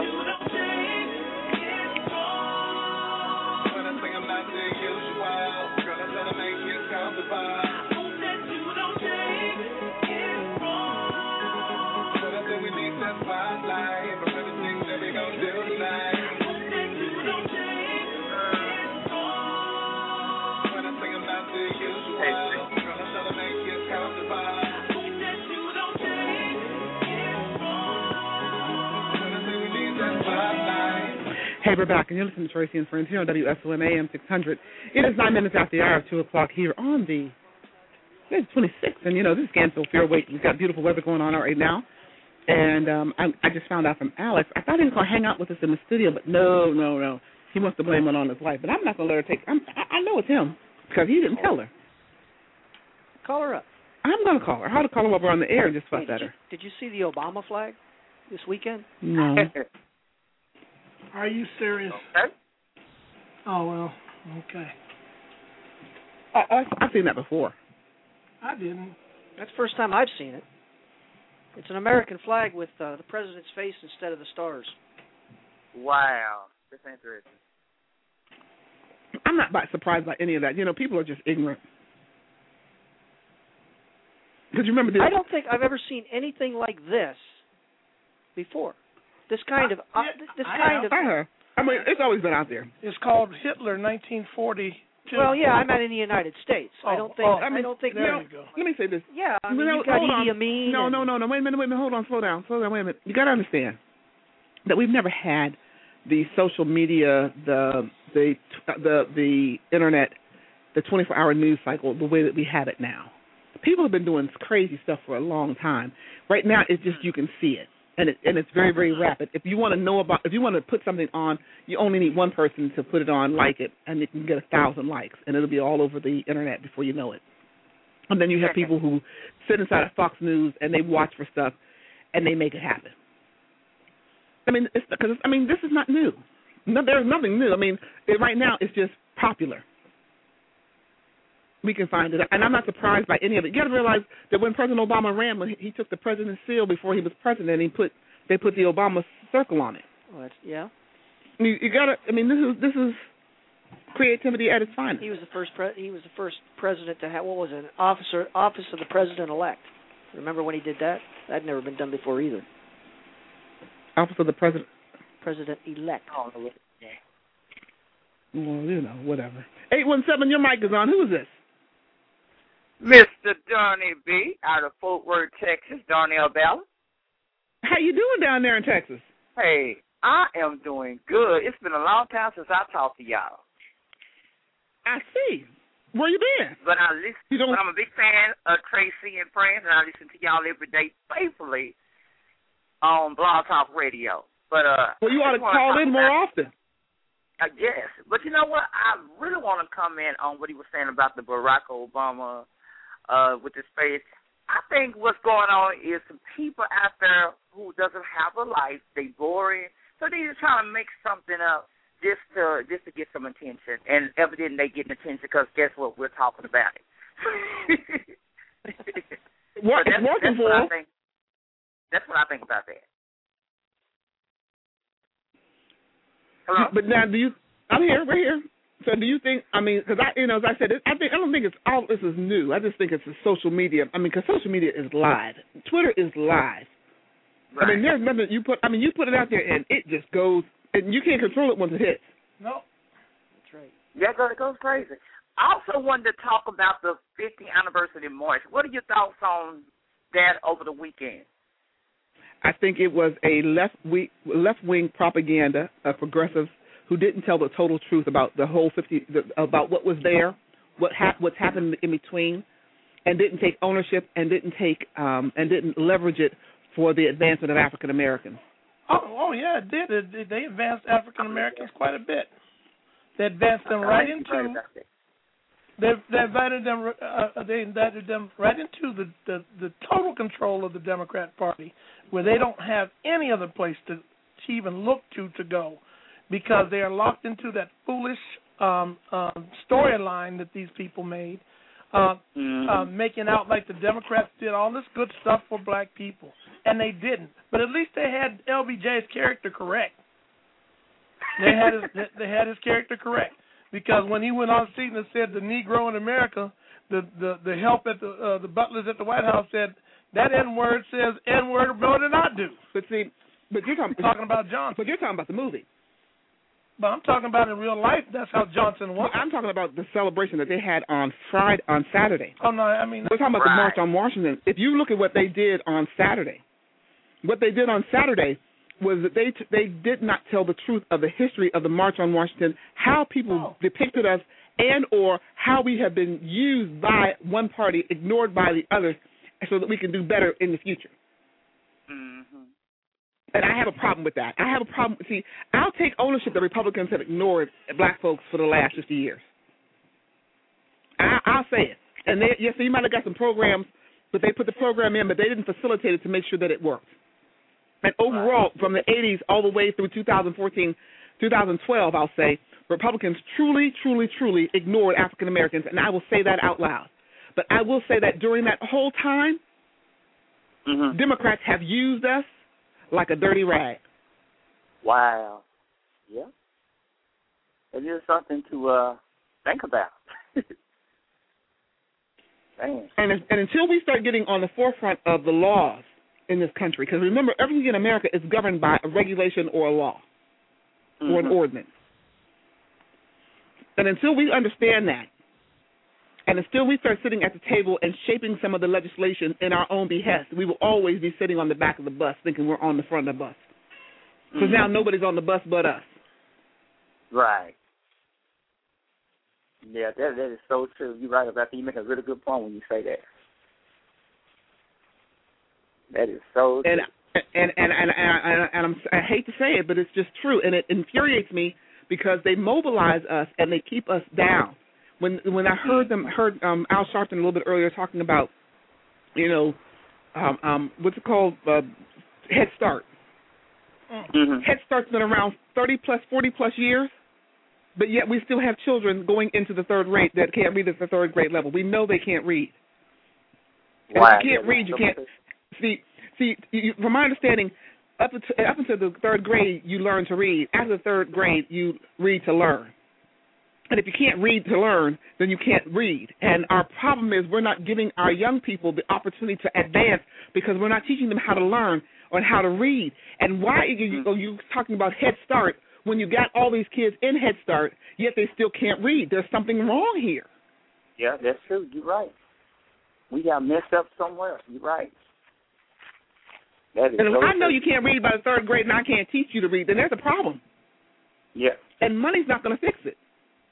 Hey, we're back, and you're listening to Tracy and Friends here on W S O M A M six hundred. It is nine minutes after the hour of two o'clock here on the it's twenty-sixth, and, you know, this is Scansville Fairway. We've got beautiful weather going on right now. And um, I, I just found out from Alex. I thought he was going to hang out with us in the studio, but no, no, no. He wants to blame it on his wife. But I'm not going to let her take. I'm, I, I know it's him because he didn't tell her. Call her up. I'm going to call her. How to call her over on the air and just fuss hey, at her. You, did you see the Obama flag this weekend? No. Are you serious? Okay. Oh, well, okay. I, I, I've seen that before. I didn't. That's the first time I've seen it. It's an American flag with uh, the president's face instead of the stars. Wow. That's interesting. I'm not by, surprised by any of that. You know, people are just ignorant. Because you remember this? I don't think I've ever seen anything like this before. This kind of uh, this I kind have. of. I have. I mean, it's always been out there. It's called Hitler nineteen forty-two. Well, yeah, I'm in the United States. Oh, I don't think. oh, I, mean, I don't think. There You know, you go. Let me say this. Yeah, I mean, You know, you've got hold Idi on. Amin. No, and, no, no, no. Wait a minute, wait a minute. Hold on, slow down, slow down. Wait a minute. You got to understand that we've never had the social media, the the the the internet, the twenty-four hour news cycle the way that we have it now. People have been doing crazy stuff for a long time. Right now, it's just you can see it, and it and it's very very rapid. If you want to know about, if you want to put something on, you only need one person to put it on, like it, and it can get a thousand likes, and it'll be all over the internet before you know it. And then you have people who sit inside of Fox News and they watch for stuff, and they make it happen. I mean, it's because I mean this is not new. No, there's nothing new. I mean, it, right now it's just popular. We can find it, and I'm not surprised by any of it. You got to realize that when President Obama ran, when he took the president's seal before he was president, he put they put the Obama circle on it. Well, that's, yeah. You, you got to. I mean, this is this is creativity at its finest. He was the first. Pre- he was the first president to have what was it, an officer office of the president elect. Remember when he did that? That'd never been done before either. Office of the president. President elect. Oh, well, you know, whatever. Eight one seven. Your mic is on. Who is this? Mister Donnie B. out of Fort Worth, Texas. Donnie Bell. How you doing down there in Texas? Hey, I am doing good. It's been a long time since I talked to y'all. I see. Where you been? But I listen. You don't... But I'm a big fan of Tracy and Friends, and I listen to y'all every day faithfully on Blog Talk Radio. But uh, well, you ought to call in more about, often. I guess. But you know what? I really want to comment on what he was saying about the Barack Obama. Uh, with his face, I think what's going on is some people out there who doesn't have a life. They boring, so they're just trying to make something up just to just to get some attention. And evidently they getting attention because guess what? We're talking about it. What, that's, working that's for what I think. That's what I think about that. Hello? But now, do you? I'm here. We're here. So do you think, I mean, because I, you know, as I said, I think I don't think it's all this is new. I just think it's the social media. I mean, because social media is live. Twitter is live. Right. I mean, there's nothing you put. I mean, you put it out there and it just goes, and you can't control it once it hits. No, that's right. Yeah, it goes crazy. I also wanted to talk about the fiftieth anniversary in March. What are your thoughts on that over the weekend? I think it was a left wing, left wing propaganda of progressives who didn't tell the total truth about the whole fifty, the, about what was there, what hap- what's happened in between, and didn't take ownership and didn't take um, and didn't leverage it for the advancement of African Americans. Oh, oh yeah, it did. It, they advanced African Americans quite a bit. They advanced them right into. They they invited them. Uh, they invited them right into the, the the total control of the Democrat Party, where they don't have any other place to, to even look to to go. Because they are locked into that foolish um, um, storyline that these people made, uh, mm-hmm. uh, making out like the Democrats did all this good stuff for black people, and they didn't. But at least they had L B J's character correct. They had his, they had his character correct because when he went on scene and said the Negro in America, the the, the help at the uh, the butlers at the White House said that N word says N word more than I do. But see, but you're talking, talking about Johnson. But you're talking about the movie. But I'm talking about in real life. That's how Johnson was. I'm talking about the celebration that they had on Friday, on Saturday. Oh no, I mean we're talking about right. the March on Washington. If you look at what they did on Saturday, what they did on Saturday was that they t- they did not tell the truth of the history of the March on Washington, how people oh. depicted us, and or how we have been used by one party, ignored by the others, so that we can do better in the future. Mm-hmm. And I have a problem with that. I have a problem. See, I'll take ownership that Republicans have ignored black folks for the last fifty years. I, I'll say it. And they, yes, you might have got some programs, but they put the program in, but they didn't facilitate it to make sure that it worked. And overall, from the eighties all the way through two thousand fourteen, two thousand twelve, I'll say, Republicans truly, truly, truly ignored African Americans, and I will say that out loud. But I will say that during that whole time, mm-hmm. Democrats have used us like a dirty rag. Wow. Yeah. It is something to uh, think about. and, and until we start getting on the forefront of the laws in this country, because remember, everything in America is governed by a regulation or a law mm-hmm. or an ordinance. And until we understand that, and until we start sitting at the table and shaping some of the legislation in our own behest, we will always be sitting on the back of the bus thinking we're on the front of the bus. Because mm-hmm. now nobody's on the bus but us. Right. Yeah, that that is so true. You're right about that. You make a really good point when you say that. That is so true. And and and and, and, and, and I'm, I hate to say it, but it's just true, and it infuriates me because they mobilize us and they keep us down. When when I heard them heard um, Al Sharpton a little bit earlier talking about, you know, um, um, what's it called, uh, Head Start. Mm-hmm. Head Start's been around thirty plus, forty plus years, but yet we still have children going into the third grade that can't read at the third grade level. We know they can't read. And wow. if you can't read, you can't see. See, you, from my understanding, up until, up until the third grade, you learn to read. After the third grade, you read to learn. And if you can't read to learn, then you can't read. And our problem is we're not giving our young people the opportunity to advance because we're not teaching them how to learn or how to read. And why are you, are you talking about Head Start when you got all these kids in Head Start, yet they still can't read? There's something wrong here. Yeah, that's true. You're right. We got messed up somewhere. You're right. That is and if so I know true. you can't read by the third grade and I can't teach you to read, then there's a problem. Yeah. And money's not going to fix it.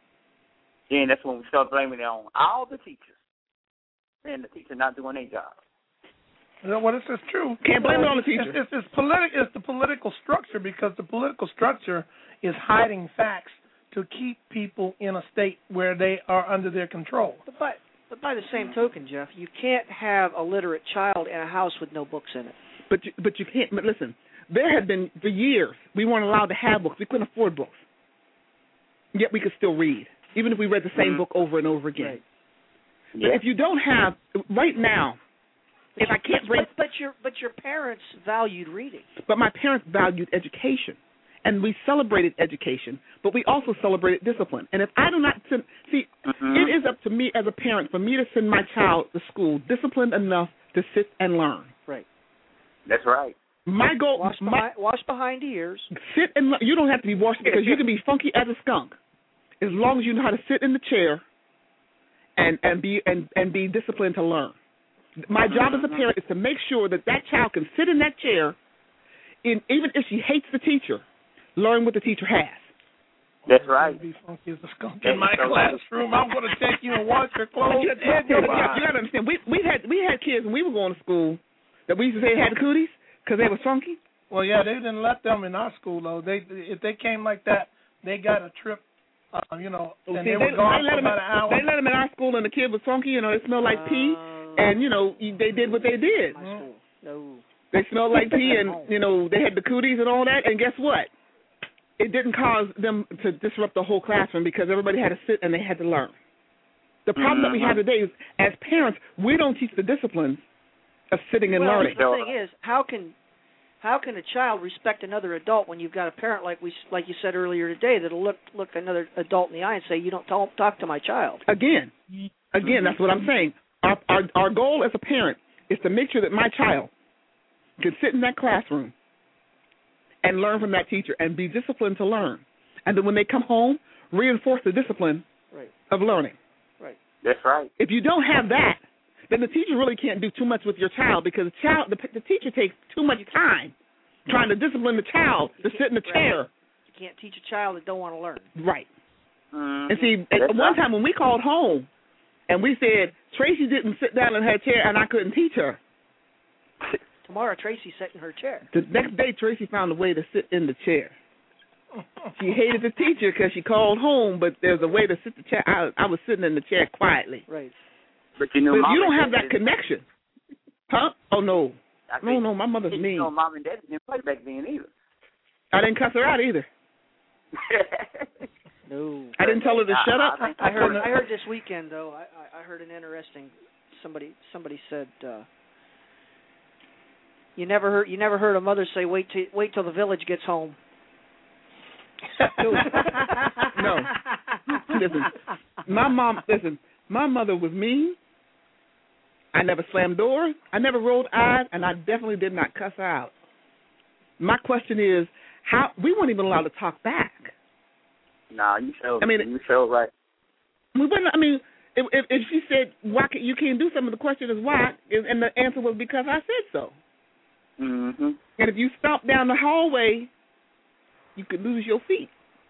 Then that's when we start blaming it on all the teachers. And the teacher not doing their job. You know, well, this is true. Can't blame it on the teacher. It's, it's, it's, politi- it's the political structure because the political structure is hiding facts to keep people in a state where they are under their control. But by, but by the same token, Jeff, you can't have a literate child in a house with no books in it. But you, but you can't. But listen, there have been for years we weren't allowed to have books. We couldn't afford books. Yet we could still read, even if we read the same mm-hmm. book over and over again. Right. Yeah. But if you don't have right now, but if I can't bring, but, but your but your parents valued reading. But my parents valued education, and we celebrated education. But we also celebrated discipline. And if I do not send, see, mm-hmm. it is up to me as a parent for me to send my child to school disciplined enough to sit and learn. Right. That's right. My goal, wash, my, behind, wash behind the ears. Sit and learn. You don't have to be washed because you can be funky as a skunk, as long as you know how to sit in the chair, and and be and, and be disciplined to learn. My job as a parent is to make sure that that child can sit in that chair, in even if she hates the teacher, learn what the teacher has. That's right. Be funky as a skunk in my classroom. I'm going to take you and wash your clothes. You, you, you, you got to understand. We we had we had kids when we were going to school that we used to say had the cooties because they were funky. Well, yeah, they didn't let them in our school though. They if they came like that, they got a trip. Uh, you know, and See, they, they were gone for about in, an hour. They let them in our school, and the kid was funky. You know, they smelled like pee, and you know, they did what they did. Mm. No. They smelled like pee, and you know, they had the cooties and all that. And guess what? It didn't cause them to disrupt the whole classroom because everybody had to sit and they had to learn. The problem mm-hmm. that we have today is, as parents, we don't teach the disciplines of sitting and well, learning. The thing is, how can how can a child respect another adult when you've got a parent like we like you said earlier today that'll look look another adult in the eye and say, "You don't talk, talk to my child." Again, again, that's what I'm saying. Our, our our goal as a parent is to make sure that my child can sit in that classroom and learn from that teacher and be disciplined to learn, and then when they come home, reinforce the discipline right. of learning. Right. That's right. If you don't have that, then the teacher really can't do too much with your child because the child, the, the teacher takes too much time trying to discipline the child to sit in the right. chair. You can't teach a child that don't want to learn. Right. Mm-hmm. And see, at one time when we called home and we said Tracy didn't sit down in her chair and I couldn't teach her, Tomorrow, Tracy sat in her chair. The next day, Tracy found a way to sit in the chair. She hated the teacher because she called home, but there's a way to sit the chair. I, I was sitting in the chair quietly. Right. But you know, but Mom you don't and have Dad that connection. Huh? Oh, no. I No, no, my mother's you mean. know, Mom and Dad didn't play back then either. I didn't cuss her out either. No. I didn't tell her to I, shut up. I, I heard. I heard this weekend though. I, I, I heard an interesting. Somebody. Somebody said. Uh, you never heard. You never heard a mother say, "Wait till wait till the village gets home." No. Listen, my mom. Listen, my mother was mean. I never slammed doors. I never rolled eyes, and I definitely did not cuss her out. My question is, how we weren't even allowed to talk back. Nah, you showed. I mean, you showed right. We wouldn't. I mean, if, if, if she said why can, you can't do something, the question is why, and the answer was because I said so. Mm-hmm. And if you stomp down the hallway, you could lose your feet.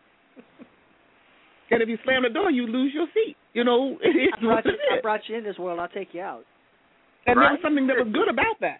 And if you slam the door, you lose your seat. You know, it is I brought, what you, it I is. brought you in this world. I'll take you out. And Right. there was something that was good about that.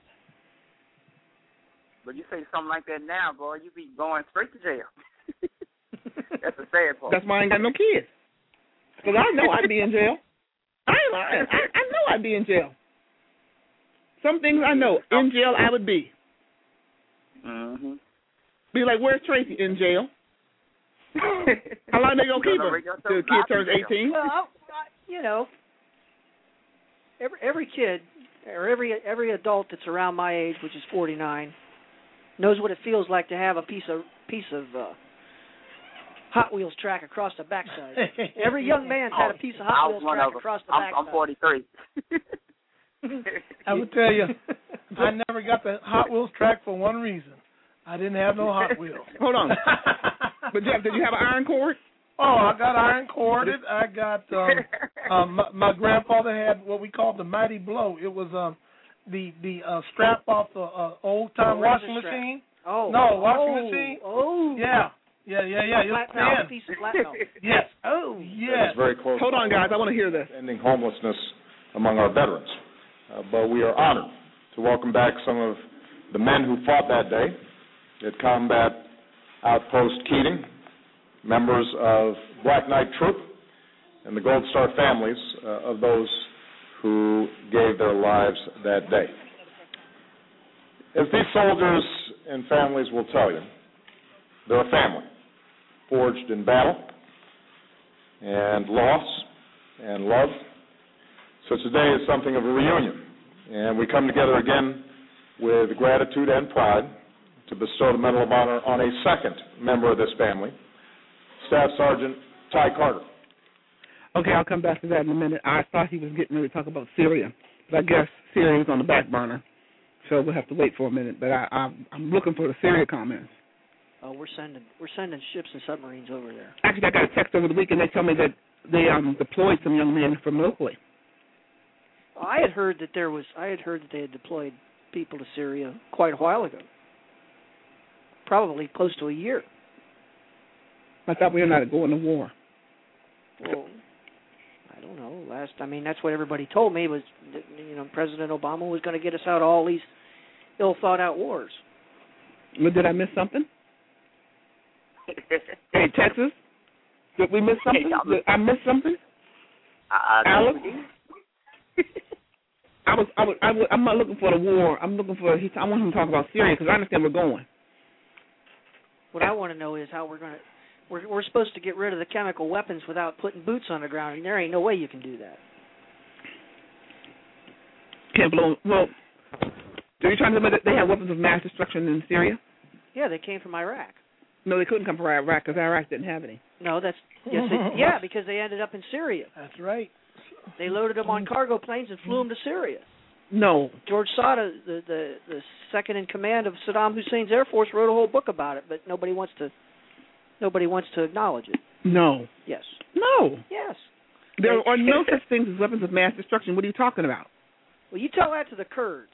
But you say something like that now, boy, you be going straight to jail. That's the sad part. That's why I ain't got no kids. Because I know I'd be in jail. I ain't lying. I, I know I'd be in jail. Some things I know. In jail I would be. Mm-hmm. Be like, where's Tracy? In jail. How long they gonna keep her? Till the kid turns eighteen? Well, I, you know, every every kid or every every adult that's around my age, which is forty-nine, knows what it feels like to have a piece of piece of uh, Hot Wheels track across the backside. Every young man's had a piece of Hot Wheels track across the I'm, backside. I'm forty-three. I would tell you, I never got the Hot Wheels track for one reason. I didn't have no Hot Wheels. Hold on. But Jeff, did you have an iron cord? Oh, I got iron corded. I got um, um my, my grandfather had what we called the Mighty Blow. It was um the the uh, strap off the uh, old time The washing razor strap. machine. Oh, no, washing oh, machine. Oh, yeah, yeah, yeah, yeah. It was Flat mouth, thin. piece of flat mouth. Yes. Oh, yes. It's very close. Hold on, guys. I want to hear this. Ending homelessness among our veterans. Uh, but we are honored to welcome back some of the men who fought that day at Combat Outpost Keating, members of Black Knight Troop, and the Gold Star families uh, of those who gave their lives that day. As these soldiers and families will tell you, they're a family, forged in battle and loss and love. So today is something of a reunion, and we come together again with gratitude and pride to bestow the Medal of Honor on a second member of this family, Staff Sergeant Ty Carter. Okay, I'll come back to that in a minute. I thought he was getting ready to talk about Syria, but I guess Syria is on the back burner, so we'll have to wait for a minute. But I, I'm, I'm looking for the Syria comments. Oh, we're sending we're sending ships and submarines over there. Actually, I got a text over the weekend. They told me that they um, deployed some young men from locally. I had heard that there was I had heard that they had deployed people to Syria quite a while ago. Probably close to a year. I thought we were not going to war. Well, I don't know. Last, I mean, that's what everybody told me was, that, you know, President Obama was going to get us out of all these ill-thought-out wars. Well, did I miss something? Hey, Texas, did we miss something? Did I missed something? Uh, Alex? I was, I was, I was, I'm not looking for the war. I'm looking for. He, I want him to talk about Syria because I understand we're going. What I want to know is how we're going to. We're, we're supposed to get rid of the chemical weapons without putting boots on the ground, and there ain't no way you can do that. Can't blow. Well, are you trying to tell me that they have weapons of mass destruction in Syria? Yeah, they came from Iraq. No, they couldn't come from Iraq because Iraq didn't have any. No, that's yes, they, yeah, because they ended up in Syria. That's right. They loaded them on cargo planes and flew them to Syria. No. George Sada, the, the the second in command of Saddam Hussein's Air Force, wrote a whole book about it, but nobody wants to nobody wants to acknowledge it. No. Yes. No. Yes. There are no such things as weapons of mass destruction. What are you talking about? Well, you tell that to the Kurds.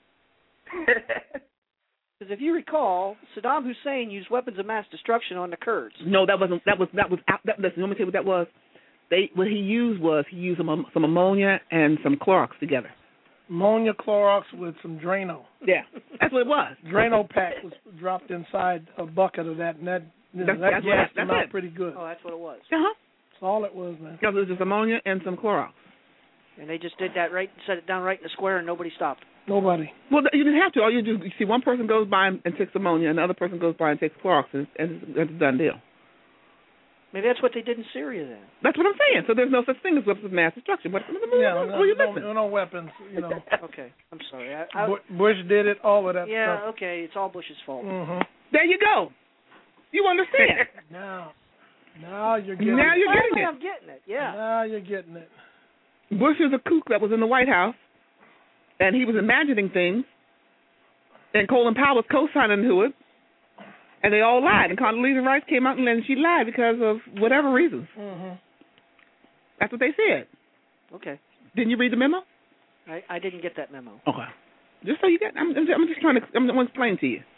Because if you recall, Saddam Hussein used weapons of mass destruction on the Kurds. No, that wasn't. That was that was. That, listen, let me tell you what that was. They what he used was he used some some ammonia and some Clorox together. Ammonia, Clorox with some Drano. Yeah, That's what it was. Drano pack was dropped inside a bucket of that, and that, you know, That's- that that's what- gassed that's them out it. pretty good. Oh, that's what it was. Uh-huh. That's all it was, man. Because it was just ammonia and some Clorox. And they just did that right, set it down right in the square, and nobody stopped. Nobody. Well, you didn't have to. All you do, you see, one person goes by and, and takes ammonia, and the other person goes by and takes Clorox, and, and it's, it's a done deal. Maybe that's what they did in Syria then. That's what I'm saying. So there's no such thing as weapons of mass destruction. What, Yeah, what no, are you no, missing? no, no weapons, you know. Okay, I'm sorry. I, I, Bu- Bush did it, all of that yeah, stuff. okay, it's all Bush's fault. Mm-hmm. There you go. You understand? Now, now you're getting Now it. you're getting Finally, it. I'm getting it, yeah. Now you're getting it. Bush is a kook that was in the White House, and he was imagining things, and Colin Powell was co-signing to it, and they all lied. And Condoleezza Rice came out and then she lied because of whatever reasons. Mm-hmm. That's what they said. Okay. Didn't you read the memo? I, I didn't get that memo. Okay. Just so you get, I'm, I'm just trying to, I'm going to explain to you.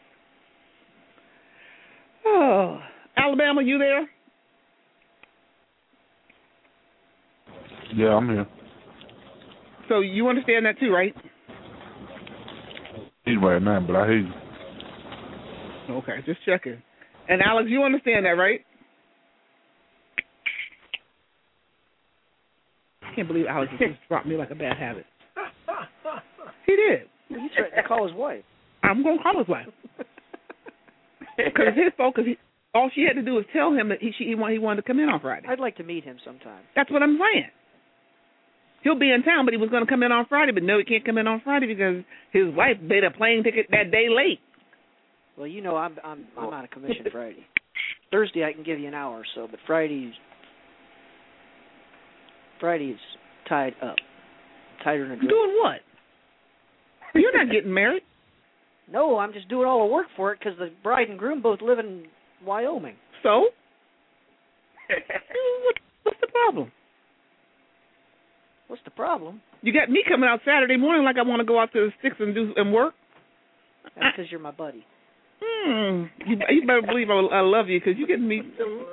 Oh, Alabama, you there? Yeah, I'm here. So you understand that too, right? He's right now, but I hear you. Okay, just checking. And Alex, you understand that, right? I can't believe Alex just dropped me like a bad habit. He did. Well, you threatened to call his wife. I'm going to call his wife. Because it's his fault, because all she had to do was tell him that he, she, he, wanted, he wanted to come in on Friday. I'd like to meet him sometime. That's what I'm saying. He'll be in town, but he was going to come in on Friday, but no, he can't come in on Friday because his wife made a plane ticket that day late. Well, you know, I'm I'm I'm out of commission Friday. Thursday I can give you an hour or so, but Friday's Friday's tied up, tighter than a drum. Doing what? You're not getting married. No, I'm just doing all the work for it because the bride and groom both live in Wyoming. So? What's the problem? What's the problem? You got me coming out Saturday morning like I want to go out to the sticks and do and work. That's because you're my buddy. Hmm. You, you better believe I, I love you because you getting me.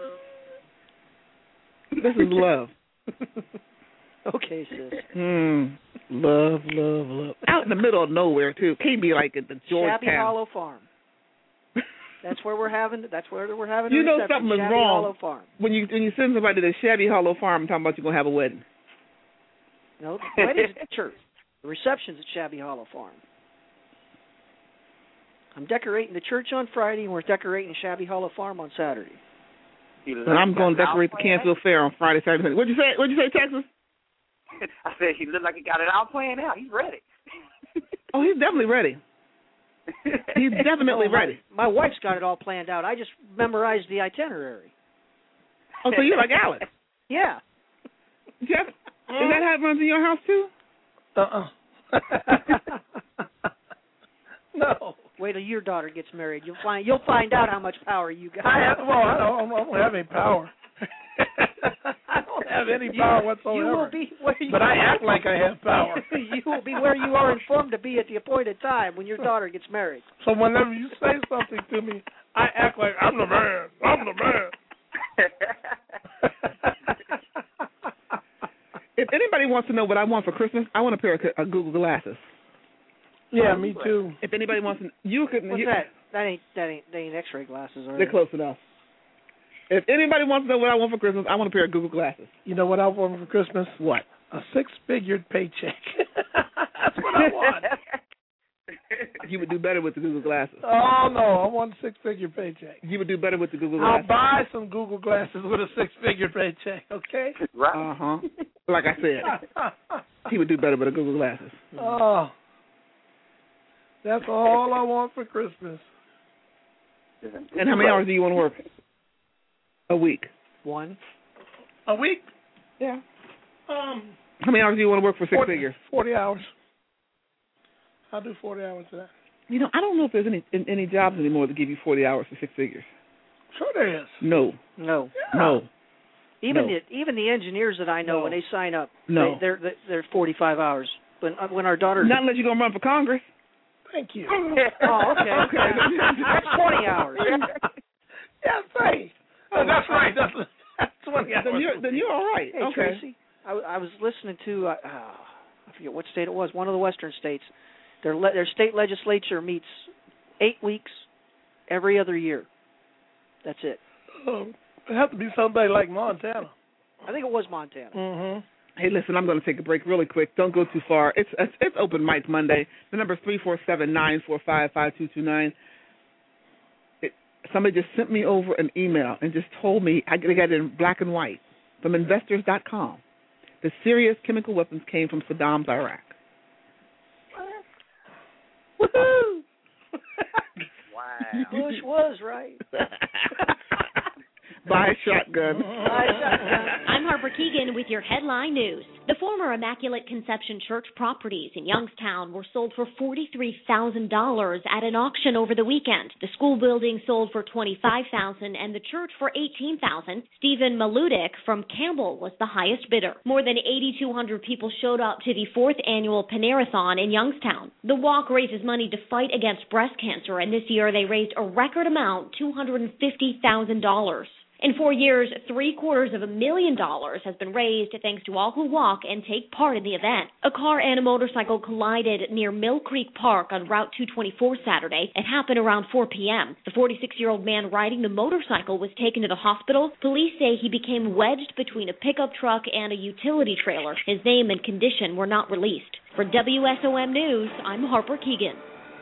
This is love. Okay, sis. Hmm. Love, love, love. Out in the middle of nowhere too. Can't be like at the Georgetown. Shabby Hollow Farm. That's where we're having. That's where we're having. You a know reception, something is Shabby wrong Hollow Farm. when you when you send somebody to the Shabby Hollow Farm and talking about you're gonna have a wedding. No, the wedding's at the church. The reception's at Shabby Hollow Farm. I'm decorating the church on Friday, and we're decorating Shabby Hollow Farm on Saturday. And I'm going to decorate the Canfield Fair on Friday, Saturday, Sunday. What'd you say? What'd you say, Texas? I said he looked like he got it all planned out. He's ready. Oh, he's definitely ready. He's definitely Oh, my, ready. My wife's got it all planned out. I just memorized the itinerary. Oh, so you like Alex? Yeah. Jeff, is that how it runs in your house too? Uh-uh. No. Wait till your daughter gets married. You'll find you'll find out how much power you got. I have, well, I don't, I don't have any power. I don't have any power whatsoever. You will be where you but I act like I have power. You will be where you are informed to be at the appointed time when your daughter gets married. So whenever you say something to me, I act like I'm the man. I'm the man. If anybody wants to know what I want for Christmas, I want a pair of uh, Google glasses. Yeah, me too. If anybody wants to, you could. What's you, that? That ain't that ain't they ain't X-ray glasses, are they? They're close enough. If anybody wants to know what I want for Christmas, I want a pair of Google glasses. You know what I want for Christmas? What? A six-figured paycheck. That's what I want. You would do better with the Google glasses. Oh, no, I want a six-figure paycheck. You would do better with the Google I'll glasses. buy some Google glasses with a six-figure paycheck, okay? Right. Uh-huh. Like I said, he would do better with the Google glasses. Oh, that's all I want for Christmas. And how many hours do you want to work? A week. One. A week? Yeah. Um. How many hours do you want to work for six forty, figures? Forty hours. I'll do forty hours of that. You know, I don't know if there's any any jobs anymore that give you forty hours for six figures. Sure there is. No. No. Yeah. No. Even No. the even the engineers that I know No. when they sign up, No. they, they're they're forty-five hours. When when our daughter. Not unless you're gonna run for Congress. Thank you. Oh, okay. Okay. That's twenty hours. Yeah, right. Oh, that's right. That's, that's twenty hours. Then you're, then you're all right. Hey, okay. Tracy, I, I was listening to uh, uh, I forget what state it was, one of the western states, Their le- their state legislature meets eight weeks every other year. That's it. Um, it has to be somebody like Montana. I think it was Montana. Mm-hmm. Hey, listen, I'm going to take a break really quick. Don't go too far. It's it's, it's Open Mic Monday. The number is three four seven, nine four five, five two two nine. It, somebody just sent me over an email and just told me, I got it in black and white, from investors dot com. The serious chemical weapons came from Saddam's Iraq. Woohoo! Wow. Bush was right. Buy a shotgun. Buy a shotgun. I'm Harper Keegan with your headline news. The former Immaculate Conception Church properties in Youngstown were sold for forty-three thousand dollars at an auction over the weekend. The school building sold for twenty-five thousand dollars and the church for eighteen thousand dollars. Stephen Maludik from Campbell was the highest bidder. More than eighty-two hundred people showed up to the fourth annual Panerathon in Youngstown. The walk raises money to fight against breast cancer, and this year they raised a record amount, two hundred fifty thousand dollars. In four years, three quarters of a million dollars has been raised thanks to all who walk and take part in the event. A car and a motorcycle collided near Mill Creek Park on Route two twenty-four Saturday. It happened around four p.m. The forty-six-year-old man riding the motorcycle was taken to the hospital. Police say he became wedged between a pickup truck and a utility trailer. His name and condition were not released. For W S O M News, I'm Harper Keegan.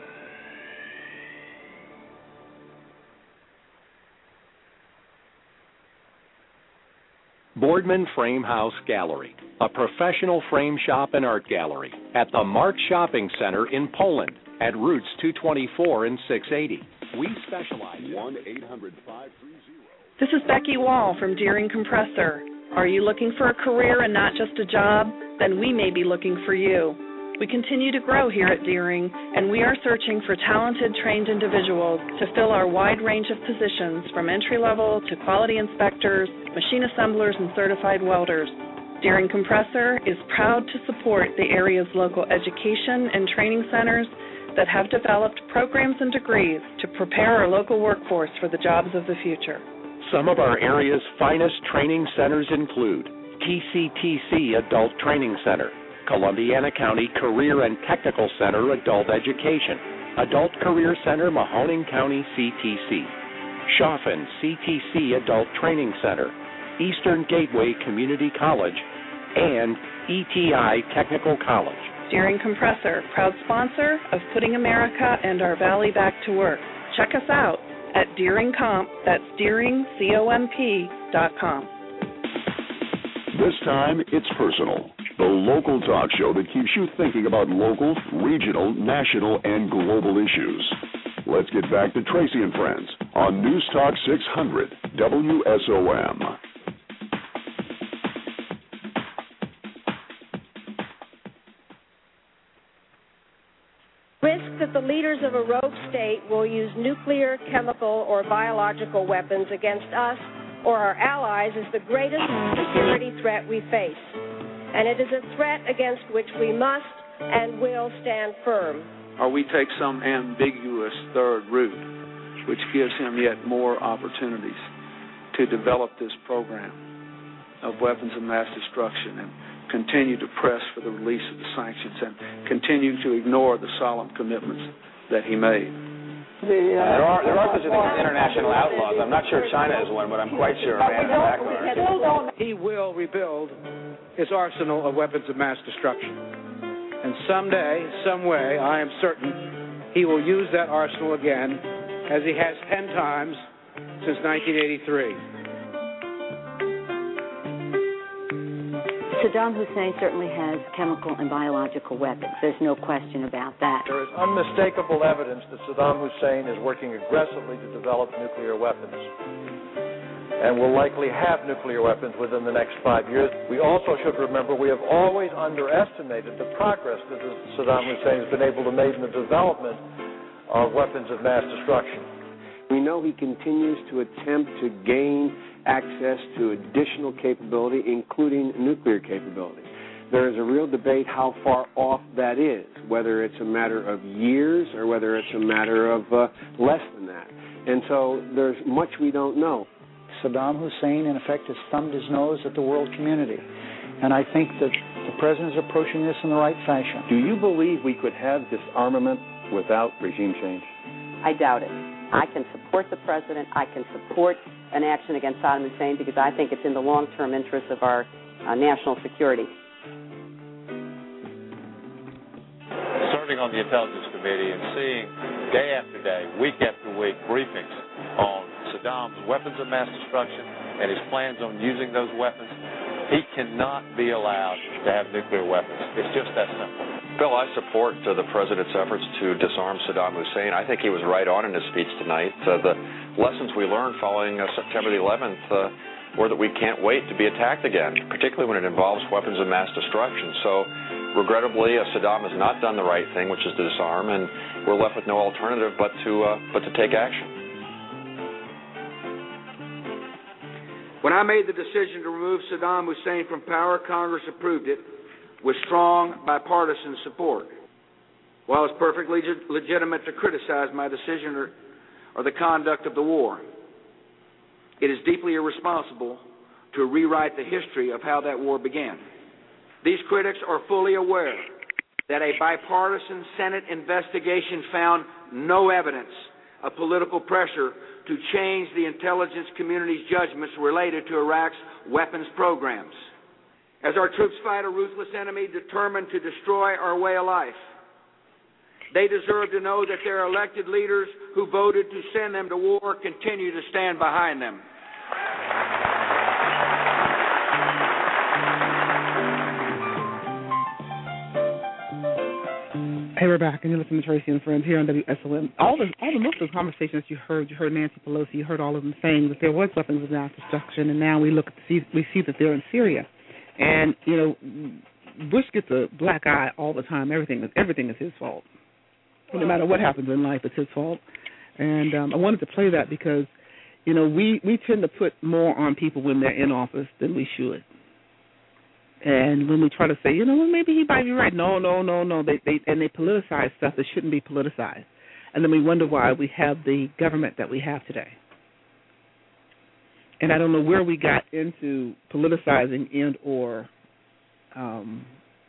Boardman Frame House Gallery, a professional frame shop and art gallery at the Mark Shopping Center in Poland at Routes two twenty-four and six eighty. We specialize in one eight hundred, five three zero. This is Becky Wall from Deering Compressor. Are you looking for a career and not just a job? Then we may be looking for you. We continue to grow here at Deering, and we are searching for talented, trained individuals to fill our wide range of positions, from entry-level to quality inspectors, machine assemblers, and certified welders. Deering Compressor is proud to support the area's local education and training centers that have developed programs and degrees to prepare our local workforce for the jobs of the future. Some of our area's finest training centers include T C T C Adult Training Center, Columbiana County Career and Technical Center Adult Education, Adult Career Center Mahoning County C T C, Chaffin C T C Adult Training Center, Eastern Gateway Community College, and E T I Technical College. Deering Compressor, proud sponsor of Putting America and our Valley Back to Work. Check us out at Deering Comp, that's Deering, C O M P, dot com. This time, it's personal. The local talk show that keeps you thinking about local, regional, national, and global issues. Let's get back to Tracy and Friends on News Talk six hundred W S O M. Risk that the leaders of a rogue state will use nuclear, chemical, or biological weapons against us or our allies is the greatest security threat we face. And it is a threat against which we must and will stand firm. Or we take some ambiguous third route, which gives him yet more opportunities to develop this program of weapons of mass destruction and continue to press for the release of the sanctions and continue to ignore the solemn commitments that he made. The, uh, there are there are such a thing as international outlaws. I'm not sure China is one, but I'm quite sure Iran and Iraq are. He will rebuild his arsenal of weapons of mass destruction. And someday, some way, I am certain he will use that arsenal again, as he has ten times since nineteen eighty-three. Saddam Hussein certainly has chemical and biological weapons. There's no question about that. There is unmistakable evidence that Saddam Hussein is working aggressively to develop nuclear weapons and will likely have nuclear weapons within the next five years. We also should remember we have always underestimated the progress that Saddam Hussein has been able to make in the development of weapons of mass destruction. We know he continues to attempt to gain access to additional capability, including nuclear capability. There is a real debate how far off that is, whether it's a matter of years or whether it's a matter of uh, less than that. And so there's much we don't know. Saddam Hussein, in effect, has thumbed his nose at the world community. And I think that The President is approaching this in the right fashion. Do you believe we could have disarmament without regime change? I doubt it. I can support the President. I can support an action against Saddam Hussein because I think it's in the long-term interest of our uh, national security. Serving on the Intelligence Committee and seeing day after day, week after week, briefings on Saddam's weapons of mass destruction and his plans on using those weapons, he cannot be allowed to have nuclear weapons. It's just that simple. Bill, I support uh, the President's efforts to disarm Saddam Hussein. I think he was right on in his speech tonight. Uh, the lessons we learned following uh, September the eleventh uh, were that we can't wait to be attacked again, particularly when it involves weapons of mass destruction. So, regrettably, uh, Saddam has not done the right thing, which is to disarm, and we're left with no alternative but to uh, but to take action. When I made the decision to remove Saddam Hussein from power, Congress approved it with strong bipartisan support. While it's perfectly legitimate to criticize my decision or, or the conduct of the war, it is deeply irresponsible to rewrite the history of how that war began. These critics are fully aware that a bipartisan Senate investigation found no evidence of political pressure to change the intelligence community's judgments related to Iraq's weapons programs. As our troops fight a ruthless enemy determined to destroy our way of life, they deserve to know that their elected leaders who voted to send them to war continue to stand behind them. Hey, we're back, and you're listening to Tracy and Friends here on W S O M. All the, all the most of the conversations you heard, you heard Nancy Pelosi, you heard all of them saying that there was weapons of mass destruction, and now we look at see we see that they're in Syria, and you know, Bush gets a black eye all the time. Everything is everything is his fault. No matter what happens in life, it's his fault. And um, I wanted to play that because, you know, we we tend to put more on people when they're in office than we should. And when we try to say, you know, well, maybe he might be right. No, no, no, no. They, they and they politicize stuff that shouldn't be politicized. And then we wonder why we have the government that we have today. And I don't know where we got into politicizing and or um,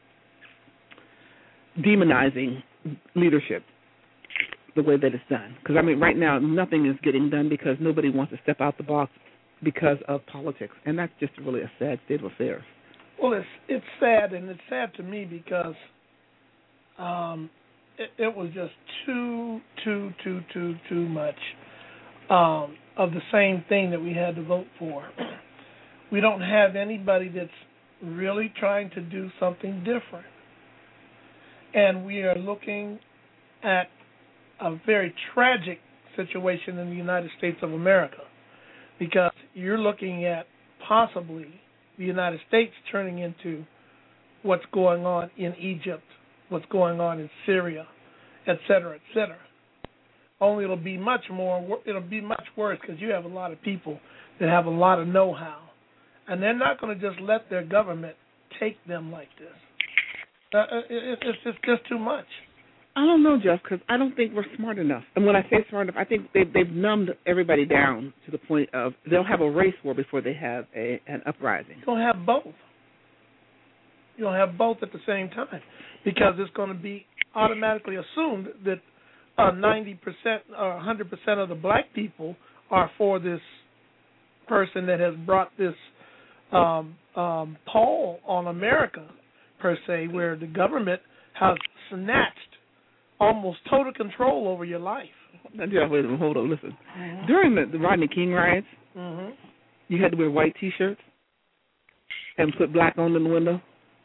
demonizing leadership the way that it's done. Because, I mean, right now nothing is getting done because nobody wants to step out the box because of politics. And that's just really a sad state of affairs. Well, it's it's sad, and it's sad to me because um, it, it was just too, too, too, too, too much um, of the same thing that we had to vote for. We don't have anybody that's really trying to do something different. And we are looking at a very tragic situation in the United States of America because you're looking at possibly the United States turning into what's going on in Egypt, what's going on in Syria, et cetera, et cetera. Only it'll be much more, it'll be much worse because you have a lot of people that have a lot of know-how, and they're not going to just let their government take them like this. Uh, it, it's, it's just too much. I don't know, Jeff, because I don't think we're smart enough. And when I say smart enough, I think they've, they've numbed everybody down to the point of they'll have a race war before they have a, an uprising. You don't have both. You don't have both at the same time because it's going to be automatically assumed that uh, ninety percent or one hundred percent of the black people are for this person that has brought this um, um, pall on America, per se, where the government has snatched almost total control over your life. Yeah, wait a minute, hold on, listen. Mm-hmm. During the, the Rodney King riots, mm-hmm. you had to wear white T-shirts and put black on in the window.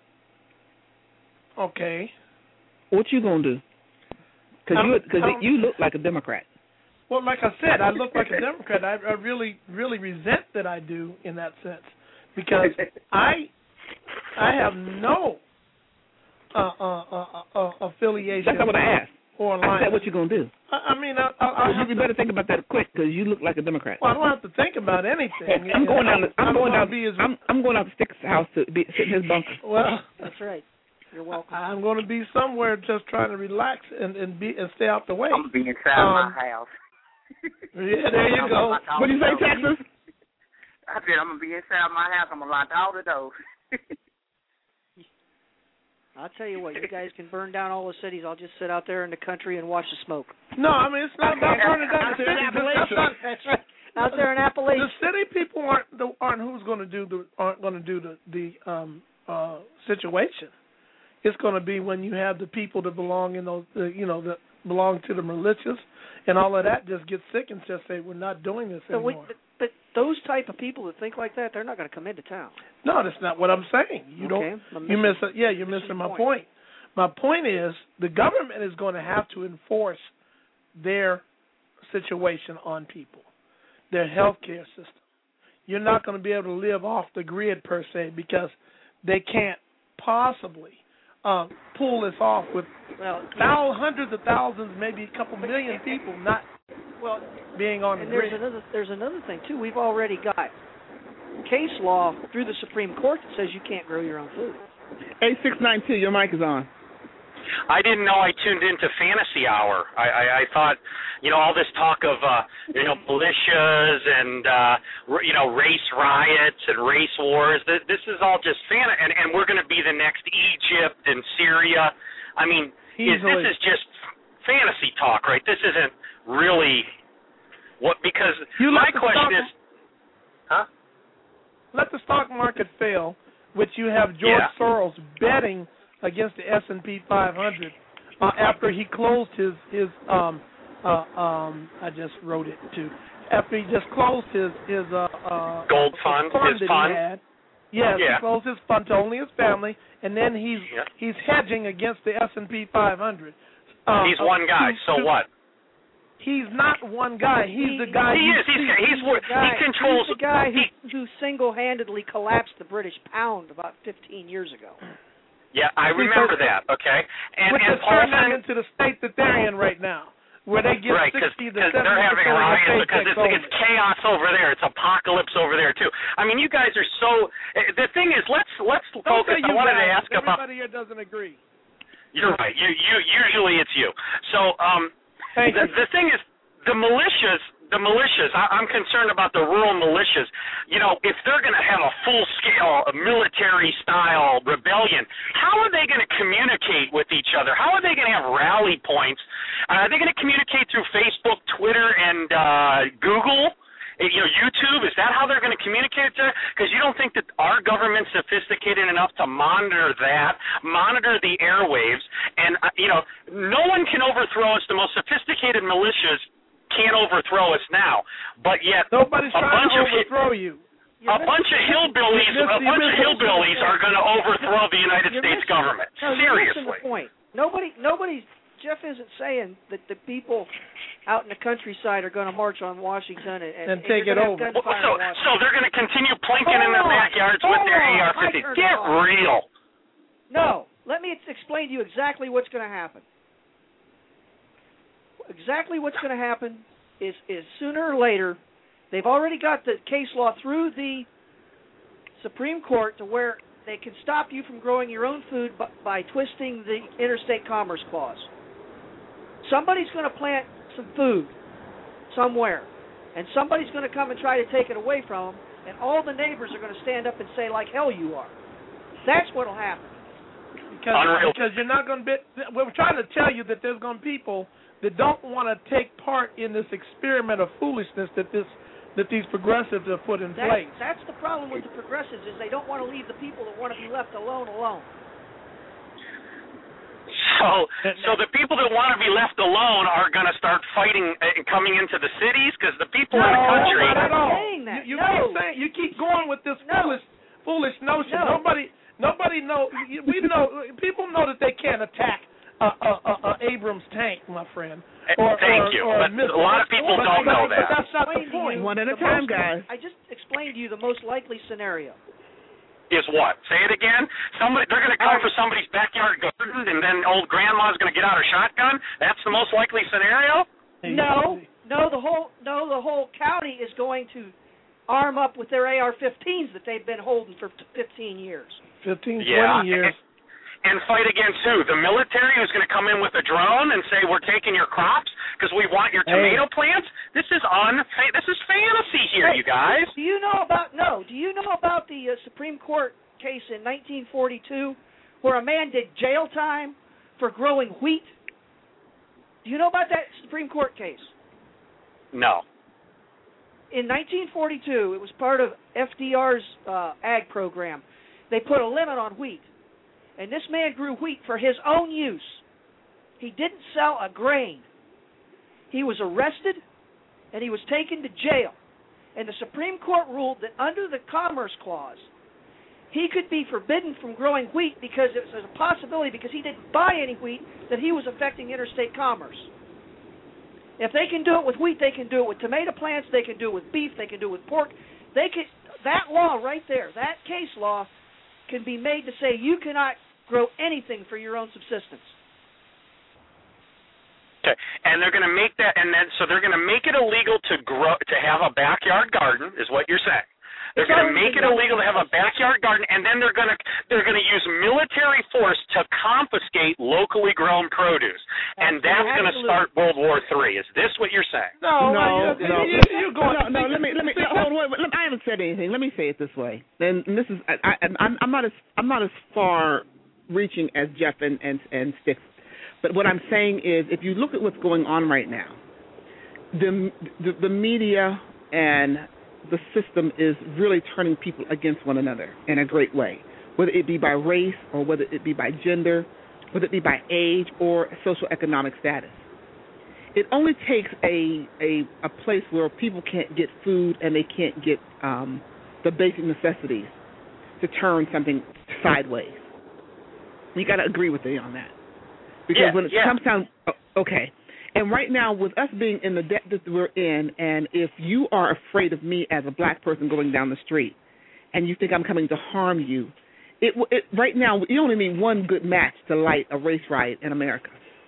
Okay. What you gonna do? Because you, cause um, you look like a Democrat. Well, like I said, I look like a Democrat. I, I really, really resent that I do in that sense because I, I have no Uh, uh, uh, uh, affiliation. That's not what I asked. Or I said, what you gonna do? I, I mean, I, I, I you better think about that quick because you look like a Democrat. Well, I don't have to think about anything. I'm going down. The, I'm going down. Be as, I'm, I'm going out to Stick's house to be, sit in his bunker. Well, that's right. You're welcome. I'm going to be somewhere just trying to relax and and be and stay out the way. I'm gonna be inside um, my house. Yeah, there you go. What do you say, Texas? I said I'm gonna be inside my house. I'm gonna lock all the doors. I'll tell you what, you guys can burn down all the cities. I'll just sit out there in the country and watch the smoke. No, I mean, it's not about burning down the cities. That's right. Out there in Appalachia. The city people aren't the, aren't who's going to do the aren't going to do the the um, uh, situation. It's going to be when you have the people that belong in those, the, you know, that belong to the militias, and all of that just gets sick and just say we're not doing this so anymore. We, but those type of people that think like that, they're not going to come into town. No, that's not what I'm saying. You okay. don't. You miss. Yeah, you're missing my point. point. My point is the government is going to have to enforce their situation on people, their health care system. You're not going to be able to live off the grid per se because they can't possibly uh, pull this off with well, thousands, hundreds of thousands, maybe a couple million people not well being on the and grid. There's another, there's another thing too. We've already got case law through the Supreme Court that says you can't grow your own food. eight six nine two, your mic is on. I didn't know I tuned into Fantasy Hour. I, I, I thought, you know, all this talk of, uh, you know, militias and, uh, r- you know, race riots and race wars, th- this is all just fan, and, and we're going to be the next Egypt and Syria. I mean, is, this is just fantasy talk, right? This isn't really what, because you my stock, question is, huh? Let the stock market fail, which you have George yeah. Soros betting against the S and P five hundred uh, after he closed his his um uh um I just wrote it too after he just closed his his uh, uh gold fund, fund his that fund. He had. Yes, yeah. he closed his fund to only his family, and then he's yeah. he's hedging against the S and P five hundred. Uh, he's one guy, to, so to, what? He's not one guy. He's the guy. He is. He's, he's, he's, he's the guy, he controls. He's the guy he, who, who single-handedly collapsed the British pound about fifteen years ago. Yeah, I remember that. Okay, and which and has turned them Paulson, into the state that they're in right now, where they get right, sixty to cause, seventy they're having percent riots of because it's, it's chaos over there. It's apocalypse over there too. I mean, you guys are so. The thing is, let's let's Don't focus. I wanted guys. to ask Everybody about. Everybody here doesn't agree. You're right. You you usually it's you. So um, Thank the, you. the thing is, the militias. The militias, I, I'm concerned about the rural militias. You know, if they're going to have a full-scale military-style rebellion, how are they going to communicate with each other? How are they going to have rally points? Uh, are they going to communicate through Facebook, Twitter, and uh, Google? You know, YouTube? Is that how they're going to communicate? Because you don't think that our government's sophisticated enough to monitor that, monitor the airwaves, and, uh, you know, no one can overthrow us. The most sophisticated militias can't overthrow us now, but yet nobody's a trying bunch to of overthrow you. A bunch of hillbillies, a bunch of hillbillies are going to overthrow the United States government. No, Seriously. You're missing the point. Nobody, nobody. Jeff isn't saying that the people out in the countryside are going to march on Washington and, and, and take it over. Well, so, so they're going to continue plinking in their backyards with their A R fifteen. Get real. No, let me explain to you exactly what's going to happen. Exactly what's going to happen is, is sooner or later, they've already got the case law through the Supreme Court to where they can stop you from growing your own food by, by twisting the Interstate Commerce Clause. Somebody's going to plant some food somewhere, and somebody's going to come and try to take it away from them, and all the neighbors are going to stand up and say, like hell you are. That's what will happen. Because, because you're not going to be, we're trying to tell you that there's going to be people that don't want to take part in this experiment of foolishness that this that these progressives have put in that's, place. That's the problem with the progressives is they don't want to leave the people that want to be left alone alone. So, so the people that want to be left alone are going to start fighting and coming into the cities because the people no, in the country. Not at all. That. You, you no. keep saying you keep going with this no. foolish foolish notion. No. Nobody nobody know. We know people know that they can't attack a, a, a, a Abrams tank, my friend. Or, Thank or, you. Or but a lot of people but, don't but, know but that. That's not the point. One at a time, most, guys. I just explained to you the most likely scenario. Is what? Say it again. Somebody they're going to come for somebody's backyard garden, and then old grandma's going to get out her shotgun. That's the most likely scenario. No, no. The whole no. The whole county is going to arm up with their A R fifteens that they've been holding for fifteen years. Fifteen, yeah. twenty years. And fight against who? The military who's going to come in with a drone and say we're taking your crops because we want your tomato hey. plants? This is un. This is fantasy here, hey, you guys. Do you know about no? Do you know about the uh, Supreme Court case in nineteen forty-two where a man did jail time for growing wheat? Do you know about that Supreme Court case? No. In nineteen forty-two, it was part of F D R's uh, ag program. They put a limit on wheat, and this man grew wheat for his own use. He didn't sell a grain. He was arrested, and he was taken to jail. And the Supreme Court ruled that under the Commerce Clause, he could be forbidden from growing wheat because it was a possibility, because he didn't buy any wheat, that he was affecting interstate commerce. If they can do it with wheat, they can do it with tomato plants, they can do it with beef, they can do it with pork. They can, that law right there, that case law, can be made to say you cannot grow anything for your own subsistence. Okay, and they're going to make that, and then so they're going to make it illegal to grow, to have a backyard garden, is what you're saying. They're going to make it illegal to have a backyard garden, and then they're going to they're going to use military force to confiscate locally grown produce, and that's going to start World War Three. Is this what you're saying? No, no, no. no. You, you're going. No, no. Let me, let me. No, hold on, wait, wait, I haven't said anything. Let me say it this way. And, and this is, I, I, I'm, I'm not as, I'm not as far reaching as Jeff and and and Sticks. But what I'm saying is, if you look at what's going on right now, the the, the media and the system is really turning people against one another in a great way, whether it be by race or whether it be by gender, whether it be by age or socioeconomic status. It only takes a a, a place where people can't get food and they can't get um, the basic necessities to turn something sideways. You got to agree with me on that. Because yeah, when it yeah. comes down, okay, and right now with us being in the debt that we're in, and if you are afraid of me as a black person going down the street, and you think I'm coming to harm you, it, it right now you only need one good match to light a race riot in America.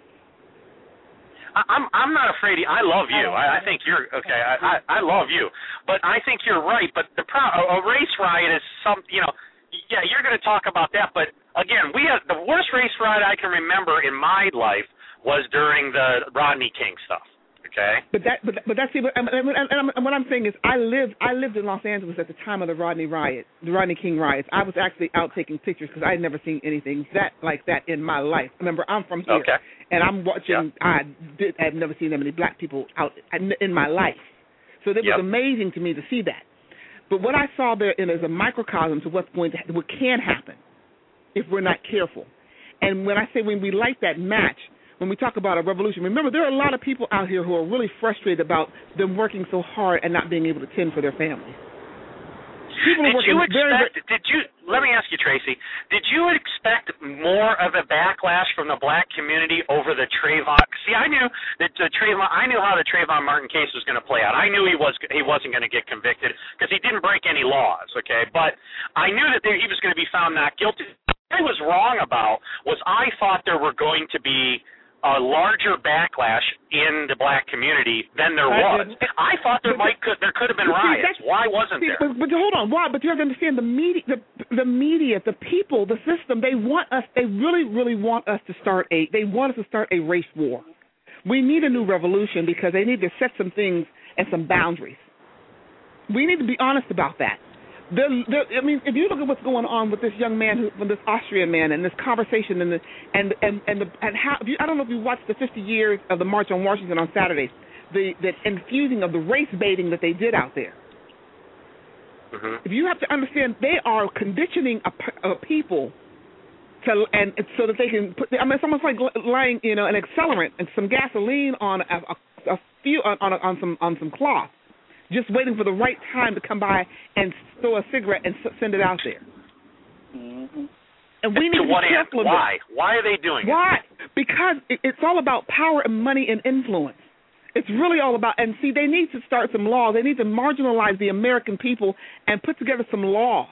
I'm I'm not afraid. I love you. I, I think you're okay. I, I I love you, but I think you're right. But the pro, a race riot is some. You know, yeah, you're going to talk about that. But again, we had the worst race riot I can remember in my life was during the Rodney King stuff. Okay. But that, but but that's and, and, and, and what I'm saying is, I lived I lived in Los Angeles at the time of the Rodney riot, the Rodney King riots. I was actually out taking pictures because I had never seen anything that like that in my life. Remember, I'm from here, okay. and I'm watching. Yeah. I did. I've never seen that many black people out in my life, so it was yep. amazing to me to see that. But what I saw there is a microcosm to what's going to, what can happen if we're not careful. And when I say when we light that match, when we talk about a revolution, remember there are a lot of people out here who are really frustrated about them working so hard and not being able to tend for their families. People did are you working expect? very, did you? Let me ask you, Tracy. Did you expect more of a backlash from the black community over the Trayvon? See, I knew that the Trayvon. I knew how the Trayvon Martin case was going to play out. I knew he was he wasn't going to get convicted because he didn't break any laws. Okay, but I knew that there, he was going to be found not guilty. What I was wrong about was I thought there were going to be a larger backlash in the black community than there was. I thought there might could there could have been riots. Why wasn't see, there? But, but hold on, why? But you have to understand the media, the the media, the people, the system. They want us. They really, really want us to start a. They want us to start a race war. We need a new revolution because they need to set some things and some boundaries. We need to be honest about that. They're, they're, I mean, if you look at what's going on with this young man, who, with this Austrian man, and this conversation, and the, and and and, the, and how you, I don't know if you watched the fifty years of the March on Washington on Saturday, the the infusing of the race baiting that they did out there. Mm-hmm. If you have to understand, they are conditioning a, a people to, and so that they can put. I mean, it's almost like laying, you know, an accelerant and some gasoline on a, a, a few on on, a, on some on some cloth. Just waiting for the right time to come by and throw a cigarette and send it out there. Mm-hmm. And we need to, to be what careful end? of Why? it. Why are they doing Why? it? Why? Because it's all about power and money and influence. It's really all about, and see, they need to start some laws. They need to marginalize the American people and put together some laws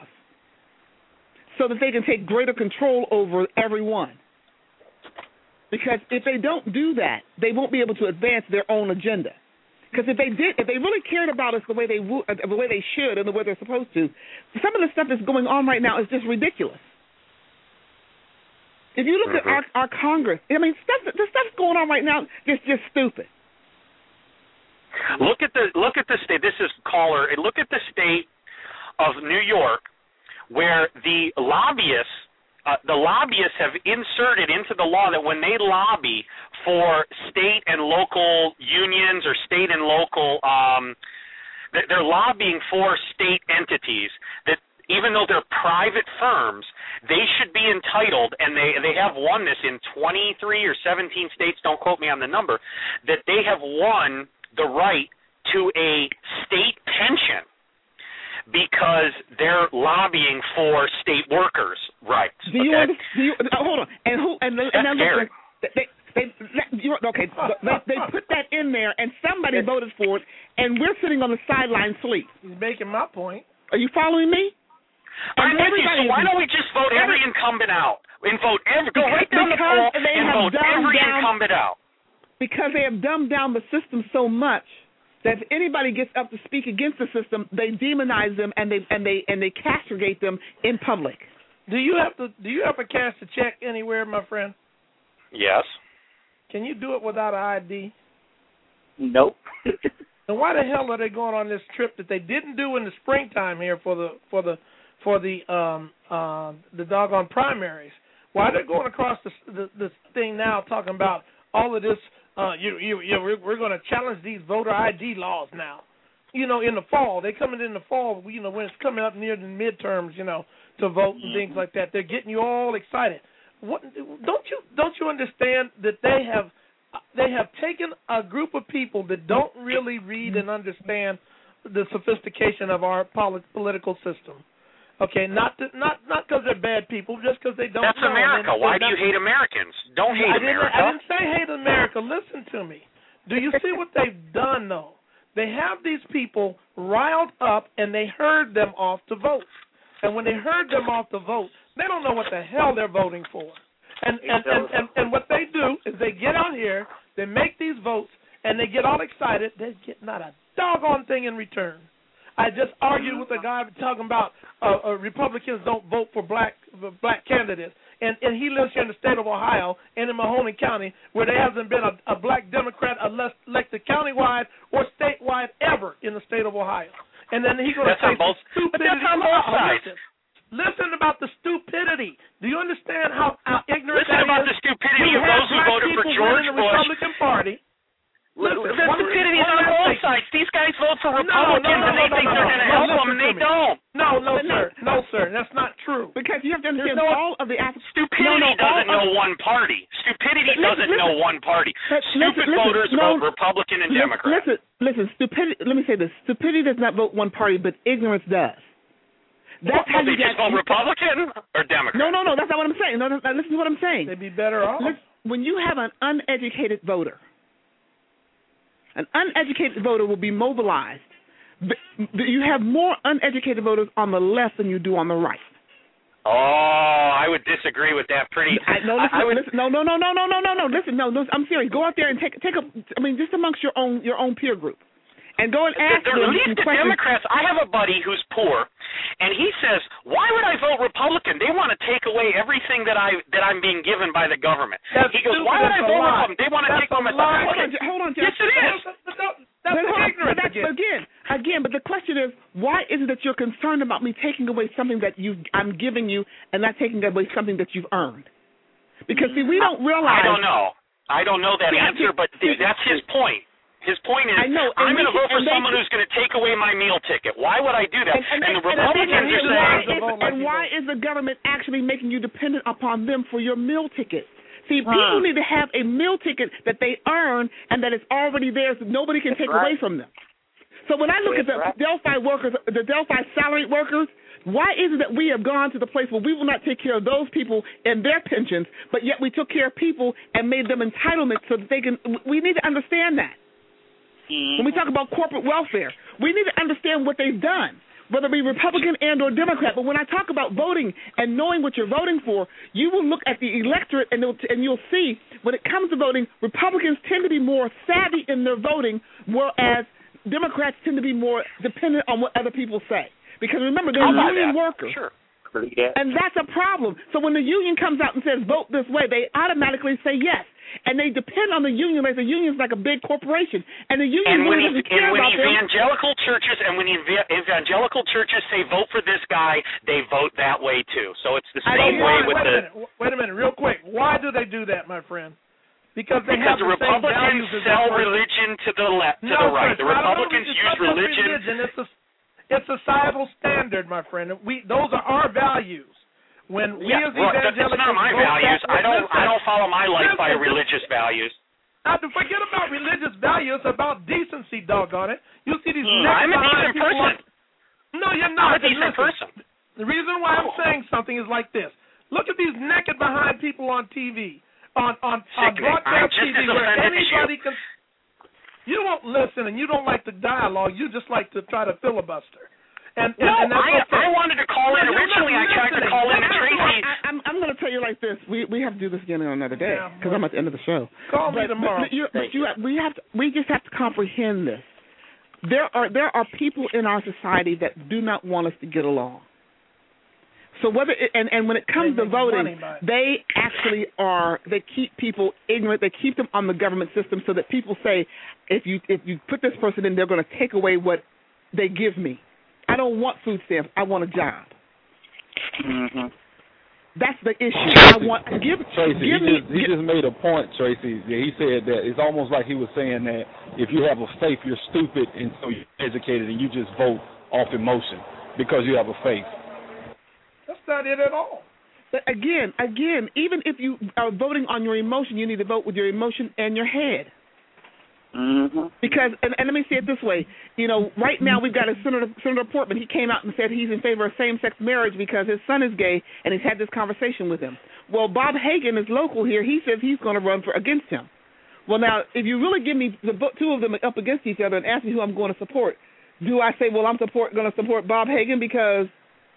so that they can take greater control over everyone. Because if they don't do that, they won't be able to advance their own agenda. Because if they did, if they really cared about us the way they wo- uh, the way they should and the way they're supposed to, some of the stuff that's going on right now is just ridiculous. If you look mm-hmm. at our, our Congress, I mean, stuff, the stuff's going on right now is just stupid. Look at the look at the state. This is caller. Look at the state of New York, where the lobbyists uh, the lobbyists have inserted into the law that when they lobby for state and local unions or state and local, um, they're lobbying for state entities that even though they're private firms, they should be entitled, and they they have won this in twenty-three or seventeen states, don't quote me on the number, that they have won the right to a state pension because they're lobbying for state workers' rights. Do you, okay? under, do you uh, hold on? And who? And, and That's now scary. Listen, they, they, you, okay, they, they put that in there, and somebody voted for it, and we're sitting on the sideline asleep. He's making my point. Are you following me? I'm with you, so why don't we just vote every incumbent out? And vote every, go right down the poll and vote every down, incumbent out. Because they have dumbed down the system so much that if anybody gets up to speak against the system, they demonize them and they and they and they castigate them in public. Do you have to do you have to cash a check anywhere, my friend? Yes. Can you do it without an I D? Nope. And why the hell are they going on this trip that they didn't do in the springtime here for the for the for the um uh the doggone primaries? Why are they going across the the, the thing now talking about all of this? Uh, you, you, you, we're, we're going to challenge these voter I D laws now. You know, in the fall, they coming in the fall. You know, when it's coming up near the midterms, you know, to vote and things like that. They're getting you all excited. What, don't you don't you understand that they have they have taken a group of people that don't really read and understand the sophistication of our polit- political system? Okay, not to, not not because they're bad people, just because they don't That's know. America. Then, Why do you hate Americans? Don't hate I didn't, America. I didn't say hate America. Listen to me. Do you see what they've done, though? They have these people riled up, and they herd them off to vote. And when they herd them off to vote, they don't know what the hell they're voting for. And and, and, and, and what they do is they get out here, they make these votes, and they get all excited. They get not a doggone thing in return. I just argued with a guy talking about uh, uh, Republicans don't vote for black for black candidates, and and he lives here in the state of Ohio and in Mahoney County, where there hasn't been a, a black Democrat elected countywide or statewide ever in the state of Ohio. And then he's going to say both, stupidity. but that's on both sides. Listen, listen about the stupidity. Do you understand how, how ignorant Listen that about is? the stupidity We of those who black voted for people George in the Bush. Republican Party. Listen, the stupidity is on both sides. These guys vote for Republicans no, no, no, and they no, think no, they're no, going to no, help no, them, and they no, don't. No, no, sir. No, sir. That's not true. Because you have to understand no, all of the stupidity no, no, doesn't all, know one party. Stupidity listen, doesn't listen, know one party. Listen, Stupid listen, voters no, vote Republican and listen, Democrat. Listen, listen. Stupidity. Let me say this: stupidity does not vote one party, but ignorance does. That's well, how they you just get vote Republican or Democrat. No, no, no. That's not what I'm saying. No, no, no listen to what I'm saying. They'd be better off. Listen, when you have an uneducated voter. An uneducated voter will be mobilized. You have more uneducated voters on the left than you do on the right. Oh, I would disagree with that pretty. I, no, listen, I would, listen, no, no, no, no, no, no, no, no. Listen, no, no, I'm serious. Go out there and take take a. I mean, just amongst your own your own peer group, and go and ask the, them. At least the questions. Democrats. I have a buddy who's poor, and he says, "Why would I vote Republican? They want to take away everything that I that I'm being given by the government." That's he goes, stupid. "Why would I That's vote a lie. Republican? They want to That's take away my lie. Hold on, hold on, Jeff. Yes, it is. That's but, ignorance but that's, again. again, again. But the question is, why is it that you're concerned about me taking away something that you I'm giving you, and not taking away something that you've earned? Because see, we don't realize. I don't know. I don't know that see, answer, but see, that's his point. His point is, I know, I'm going to vote for they, someone who's going to take away my meal ticket. Why would I do that? And, and, and the and, Republicans and, are and saying, why is, and why is the government actually making you dependent upon them for your meal ticket? See, huh. people need to have a meal ticket that they earn and that is already there, so nobody can take right. away from them. So when I look That's at the right. Delphi workers, the Delphi salaried workers, why is it that we have gone to the place where we will not take care of those people and their pensions, but yet we took care of people and made them entitlements so that they can? We need to understand that. Mm-hmm. When we talk about corporate welfare, we need to understand what they've done, whether it be Republican and or Democrat. But when I talk about voting and knowing what you're voting for, you will look at the electorate and, and you'll see when it comes to voting, Republicans tend to be more savvy in their voting, whereas Democrats tend to be more dependent on what other people say. Because remember, they're union that? workers. Sure. believe that. And that's a problem. So when the union comes out and says vote this way, they automatically say yes. And they depend on the union like the union's like a big corporation. And the union and when, really doesn't care and when about them. evangelical churches and when ev- evangelical churches say vote for this guy, they vote that way too. So it's the same way wait, with wait the. A minute, wait a minute, real quick. Why do they do that, my friend? Because they because have the the same Republicans values as sell that religion to the left, to no, the right. Sir, The Republicans it's use not religion. religion. It's a it's a societal standard, my friend. We those are our values. When we yeah, as well, evangelicals, it's not my values. I don't. I don't follow my life by religious values. Now, to forget about religious values, it's about decency, doggone it. You see these. Mm, I'm a decent person. On, no, you're not. I'm a decent listen, person. The reason why I'm saying something is like this. Look at these naked behind people on T V, on on, on broadcast T V, where anybody can. You won't listen, and you don't like the dialogue. You just like to try to filibuster. And, and, no, and that's I, okay. I wanted to call in. Originally, I tried to call in to Tracy. I, I'm, I'm going to tell you like this. We we have to do this again on another day because yeah, I'm at the end of the show. Call but, me tomorrow. But, you, but you, we have to, we just have to comprehend this. There are there are people in our society that do not want us to get along. So whether it, and and when it comes to voting, they actually are they keep people ignorant. They keep them on the government system so that people say, if you if you put this person in, they're going to take away what they give me. I don't want food stamps. I want a job. Mm-hmm. That's the issue. Tracy, I want give Tracy. Give he me, just he give, just made a point, Tracy. He said that it's almost like he was saying that if you have a faith, you're stupid, and so you're educated, and you just vote off emotion because you have a faith. That's not it at all. But again, again, even if you are voting on your emotion, you need to vote with your emotion and your head. Mm-hmm. Because, and, and let me say it this way, you know, right now we've got a Senator, Senator Portman. He came out and said he's in favor of same-sex marriage because his son is gay, and he's had this conversation with him. Well, Bob Hagan is local here. He says he's going to run for against him. Well, now, if you really give me the two of them up against each other and ask me who I'm going to support, do I say, well, I'm support going to support Bob Hagan because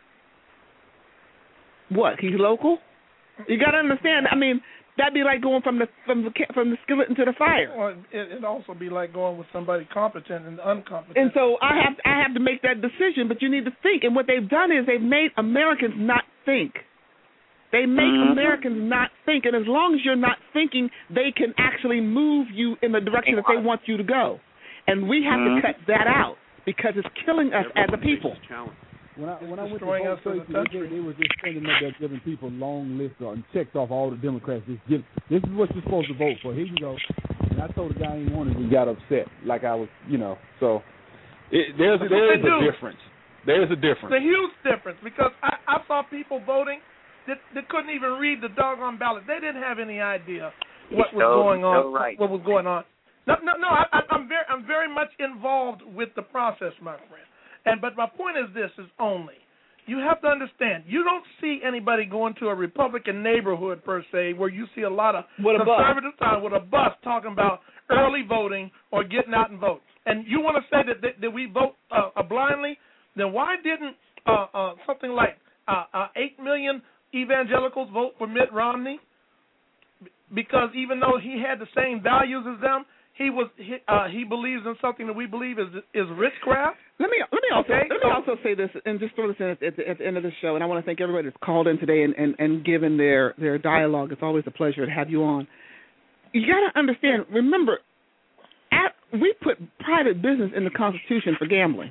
what? He's local? You got to understand. I mean, that'd be like going from the from the from the skillet into the fire. Well, it, it'd also be like going with somebody competent and incompetent. And so I have I have to make that decision. But you need to think. And what they've done is they've made Americans not think. They make mm-hmm. Americans not think. And as long as you're not thinking, they can actually move you in the direction that they want you to go. And we have mm-hmm. to cut that out because it's killing us as a people. When I when I went to vote, Tracy, they, they were just standing up there giving people long lists and checked off all the Democrats. Just give, this is what you're supposed to vote for. Here you go. And I told the guy I didn't want it and got upset, like I was, you know. So it, there's there is a difference. There is a difference. It's a huge difference because I, I saw people voting that, that couldn't even read the doggone ballot. They didn't have any idea what was so, going on. So right. What was going on? No, no, no. I, I, I'm very, I'm very much involved with the process, my friend. And but my point is this: is only you have to understand. You don't see anybody going to a Republican neighborhood per se, where you see a lot of with conservative time with a bus talking about early voting or getting out and vote. And you want to say that that, that we vote uh, blindly? Then why didn't uh, uh, something like uh, uh, eight million evangelicals vote for Mitt Romney? Because even though he had the same values as them, he was he, uh, he believes in something that we believe is is witchcraft. Let me let me also okay, let me so, also say this and just throw this in at, at, the, at the end of the show. And I want to thank everybody that's called in today and, and, and given their, their dialogue. It's always a pleasure to have you on. You got to understand. Remember, at, we put private business in the Constitution for gambling.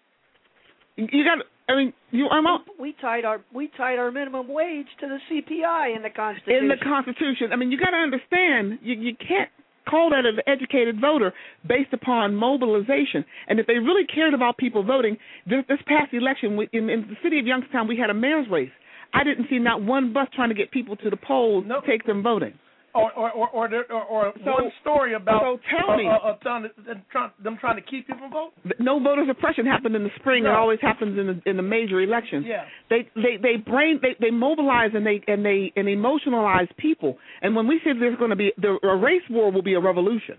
You got. I mean, you. I'm out. We tied our we tied our minimum wage to the C P I in the Constitution. In the Constitution. I mean, you got to understand. You you can't call that an educated voter based upon mobilization. And if they really cared about people voting, this, this past election in, in the city of Youngstown, we had a mayor's race. I didn't see not one bus trying to get people to the polls nope. to take them voting. Or or or, or, or, or so, one story about so tell me, uh, uh, trying to, trying, them trying to keep people from voting. No voter suppression happened in the spring. No. It always happens in the, in the major elections. Yeah. They they they brain they, they mobilize and they and they and emotionalize people. And when we say there's going to be the a race war will be a revolution.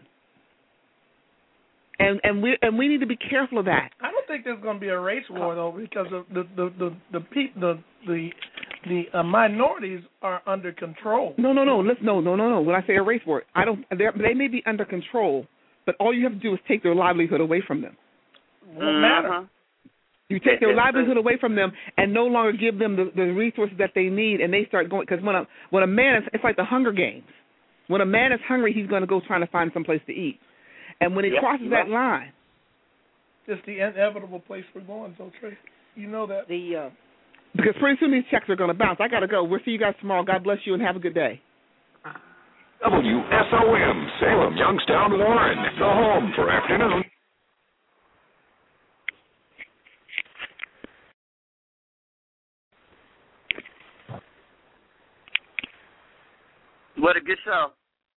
And and we and we need to be careful of that. I don't think there's going to be a race war though, because of the the the the the the, the, the uh, minorities are under control. No, no, no. Let's no, no, no, no. When I say a race war, I don't. They may be under control, but all you have to do is take their livelihood away from them. Won't matter. You take their livelihood away from them and no longer give them the, the resources that they need, and they start going. Because when a when a man is, it's like the Hunger Games. When a man is hungry, he's going to go trying to find some place to eat, and when he Yep. crosses that line, it's the inevitable place we're going. So Trey, you know that the uh, because pretty soon these checks are going to bounce. I got to go. We'll see you guys tomorrow. God bless you and have a good day. W S O M, Salem, Youngstown, Warren, the home for afternoon. What a good show.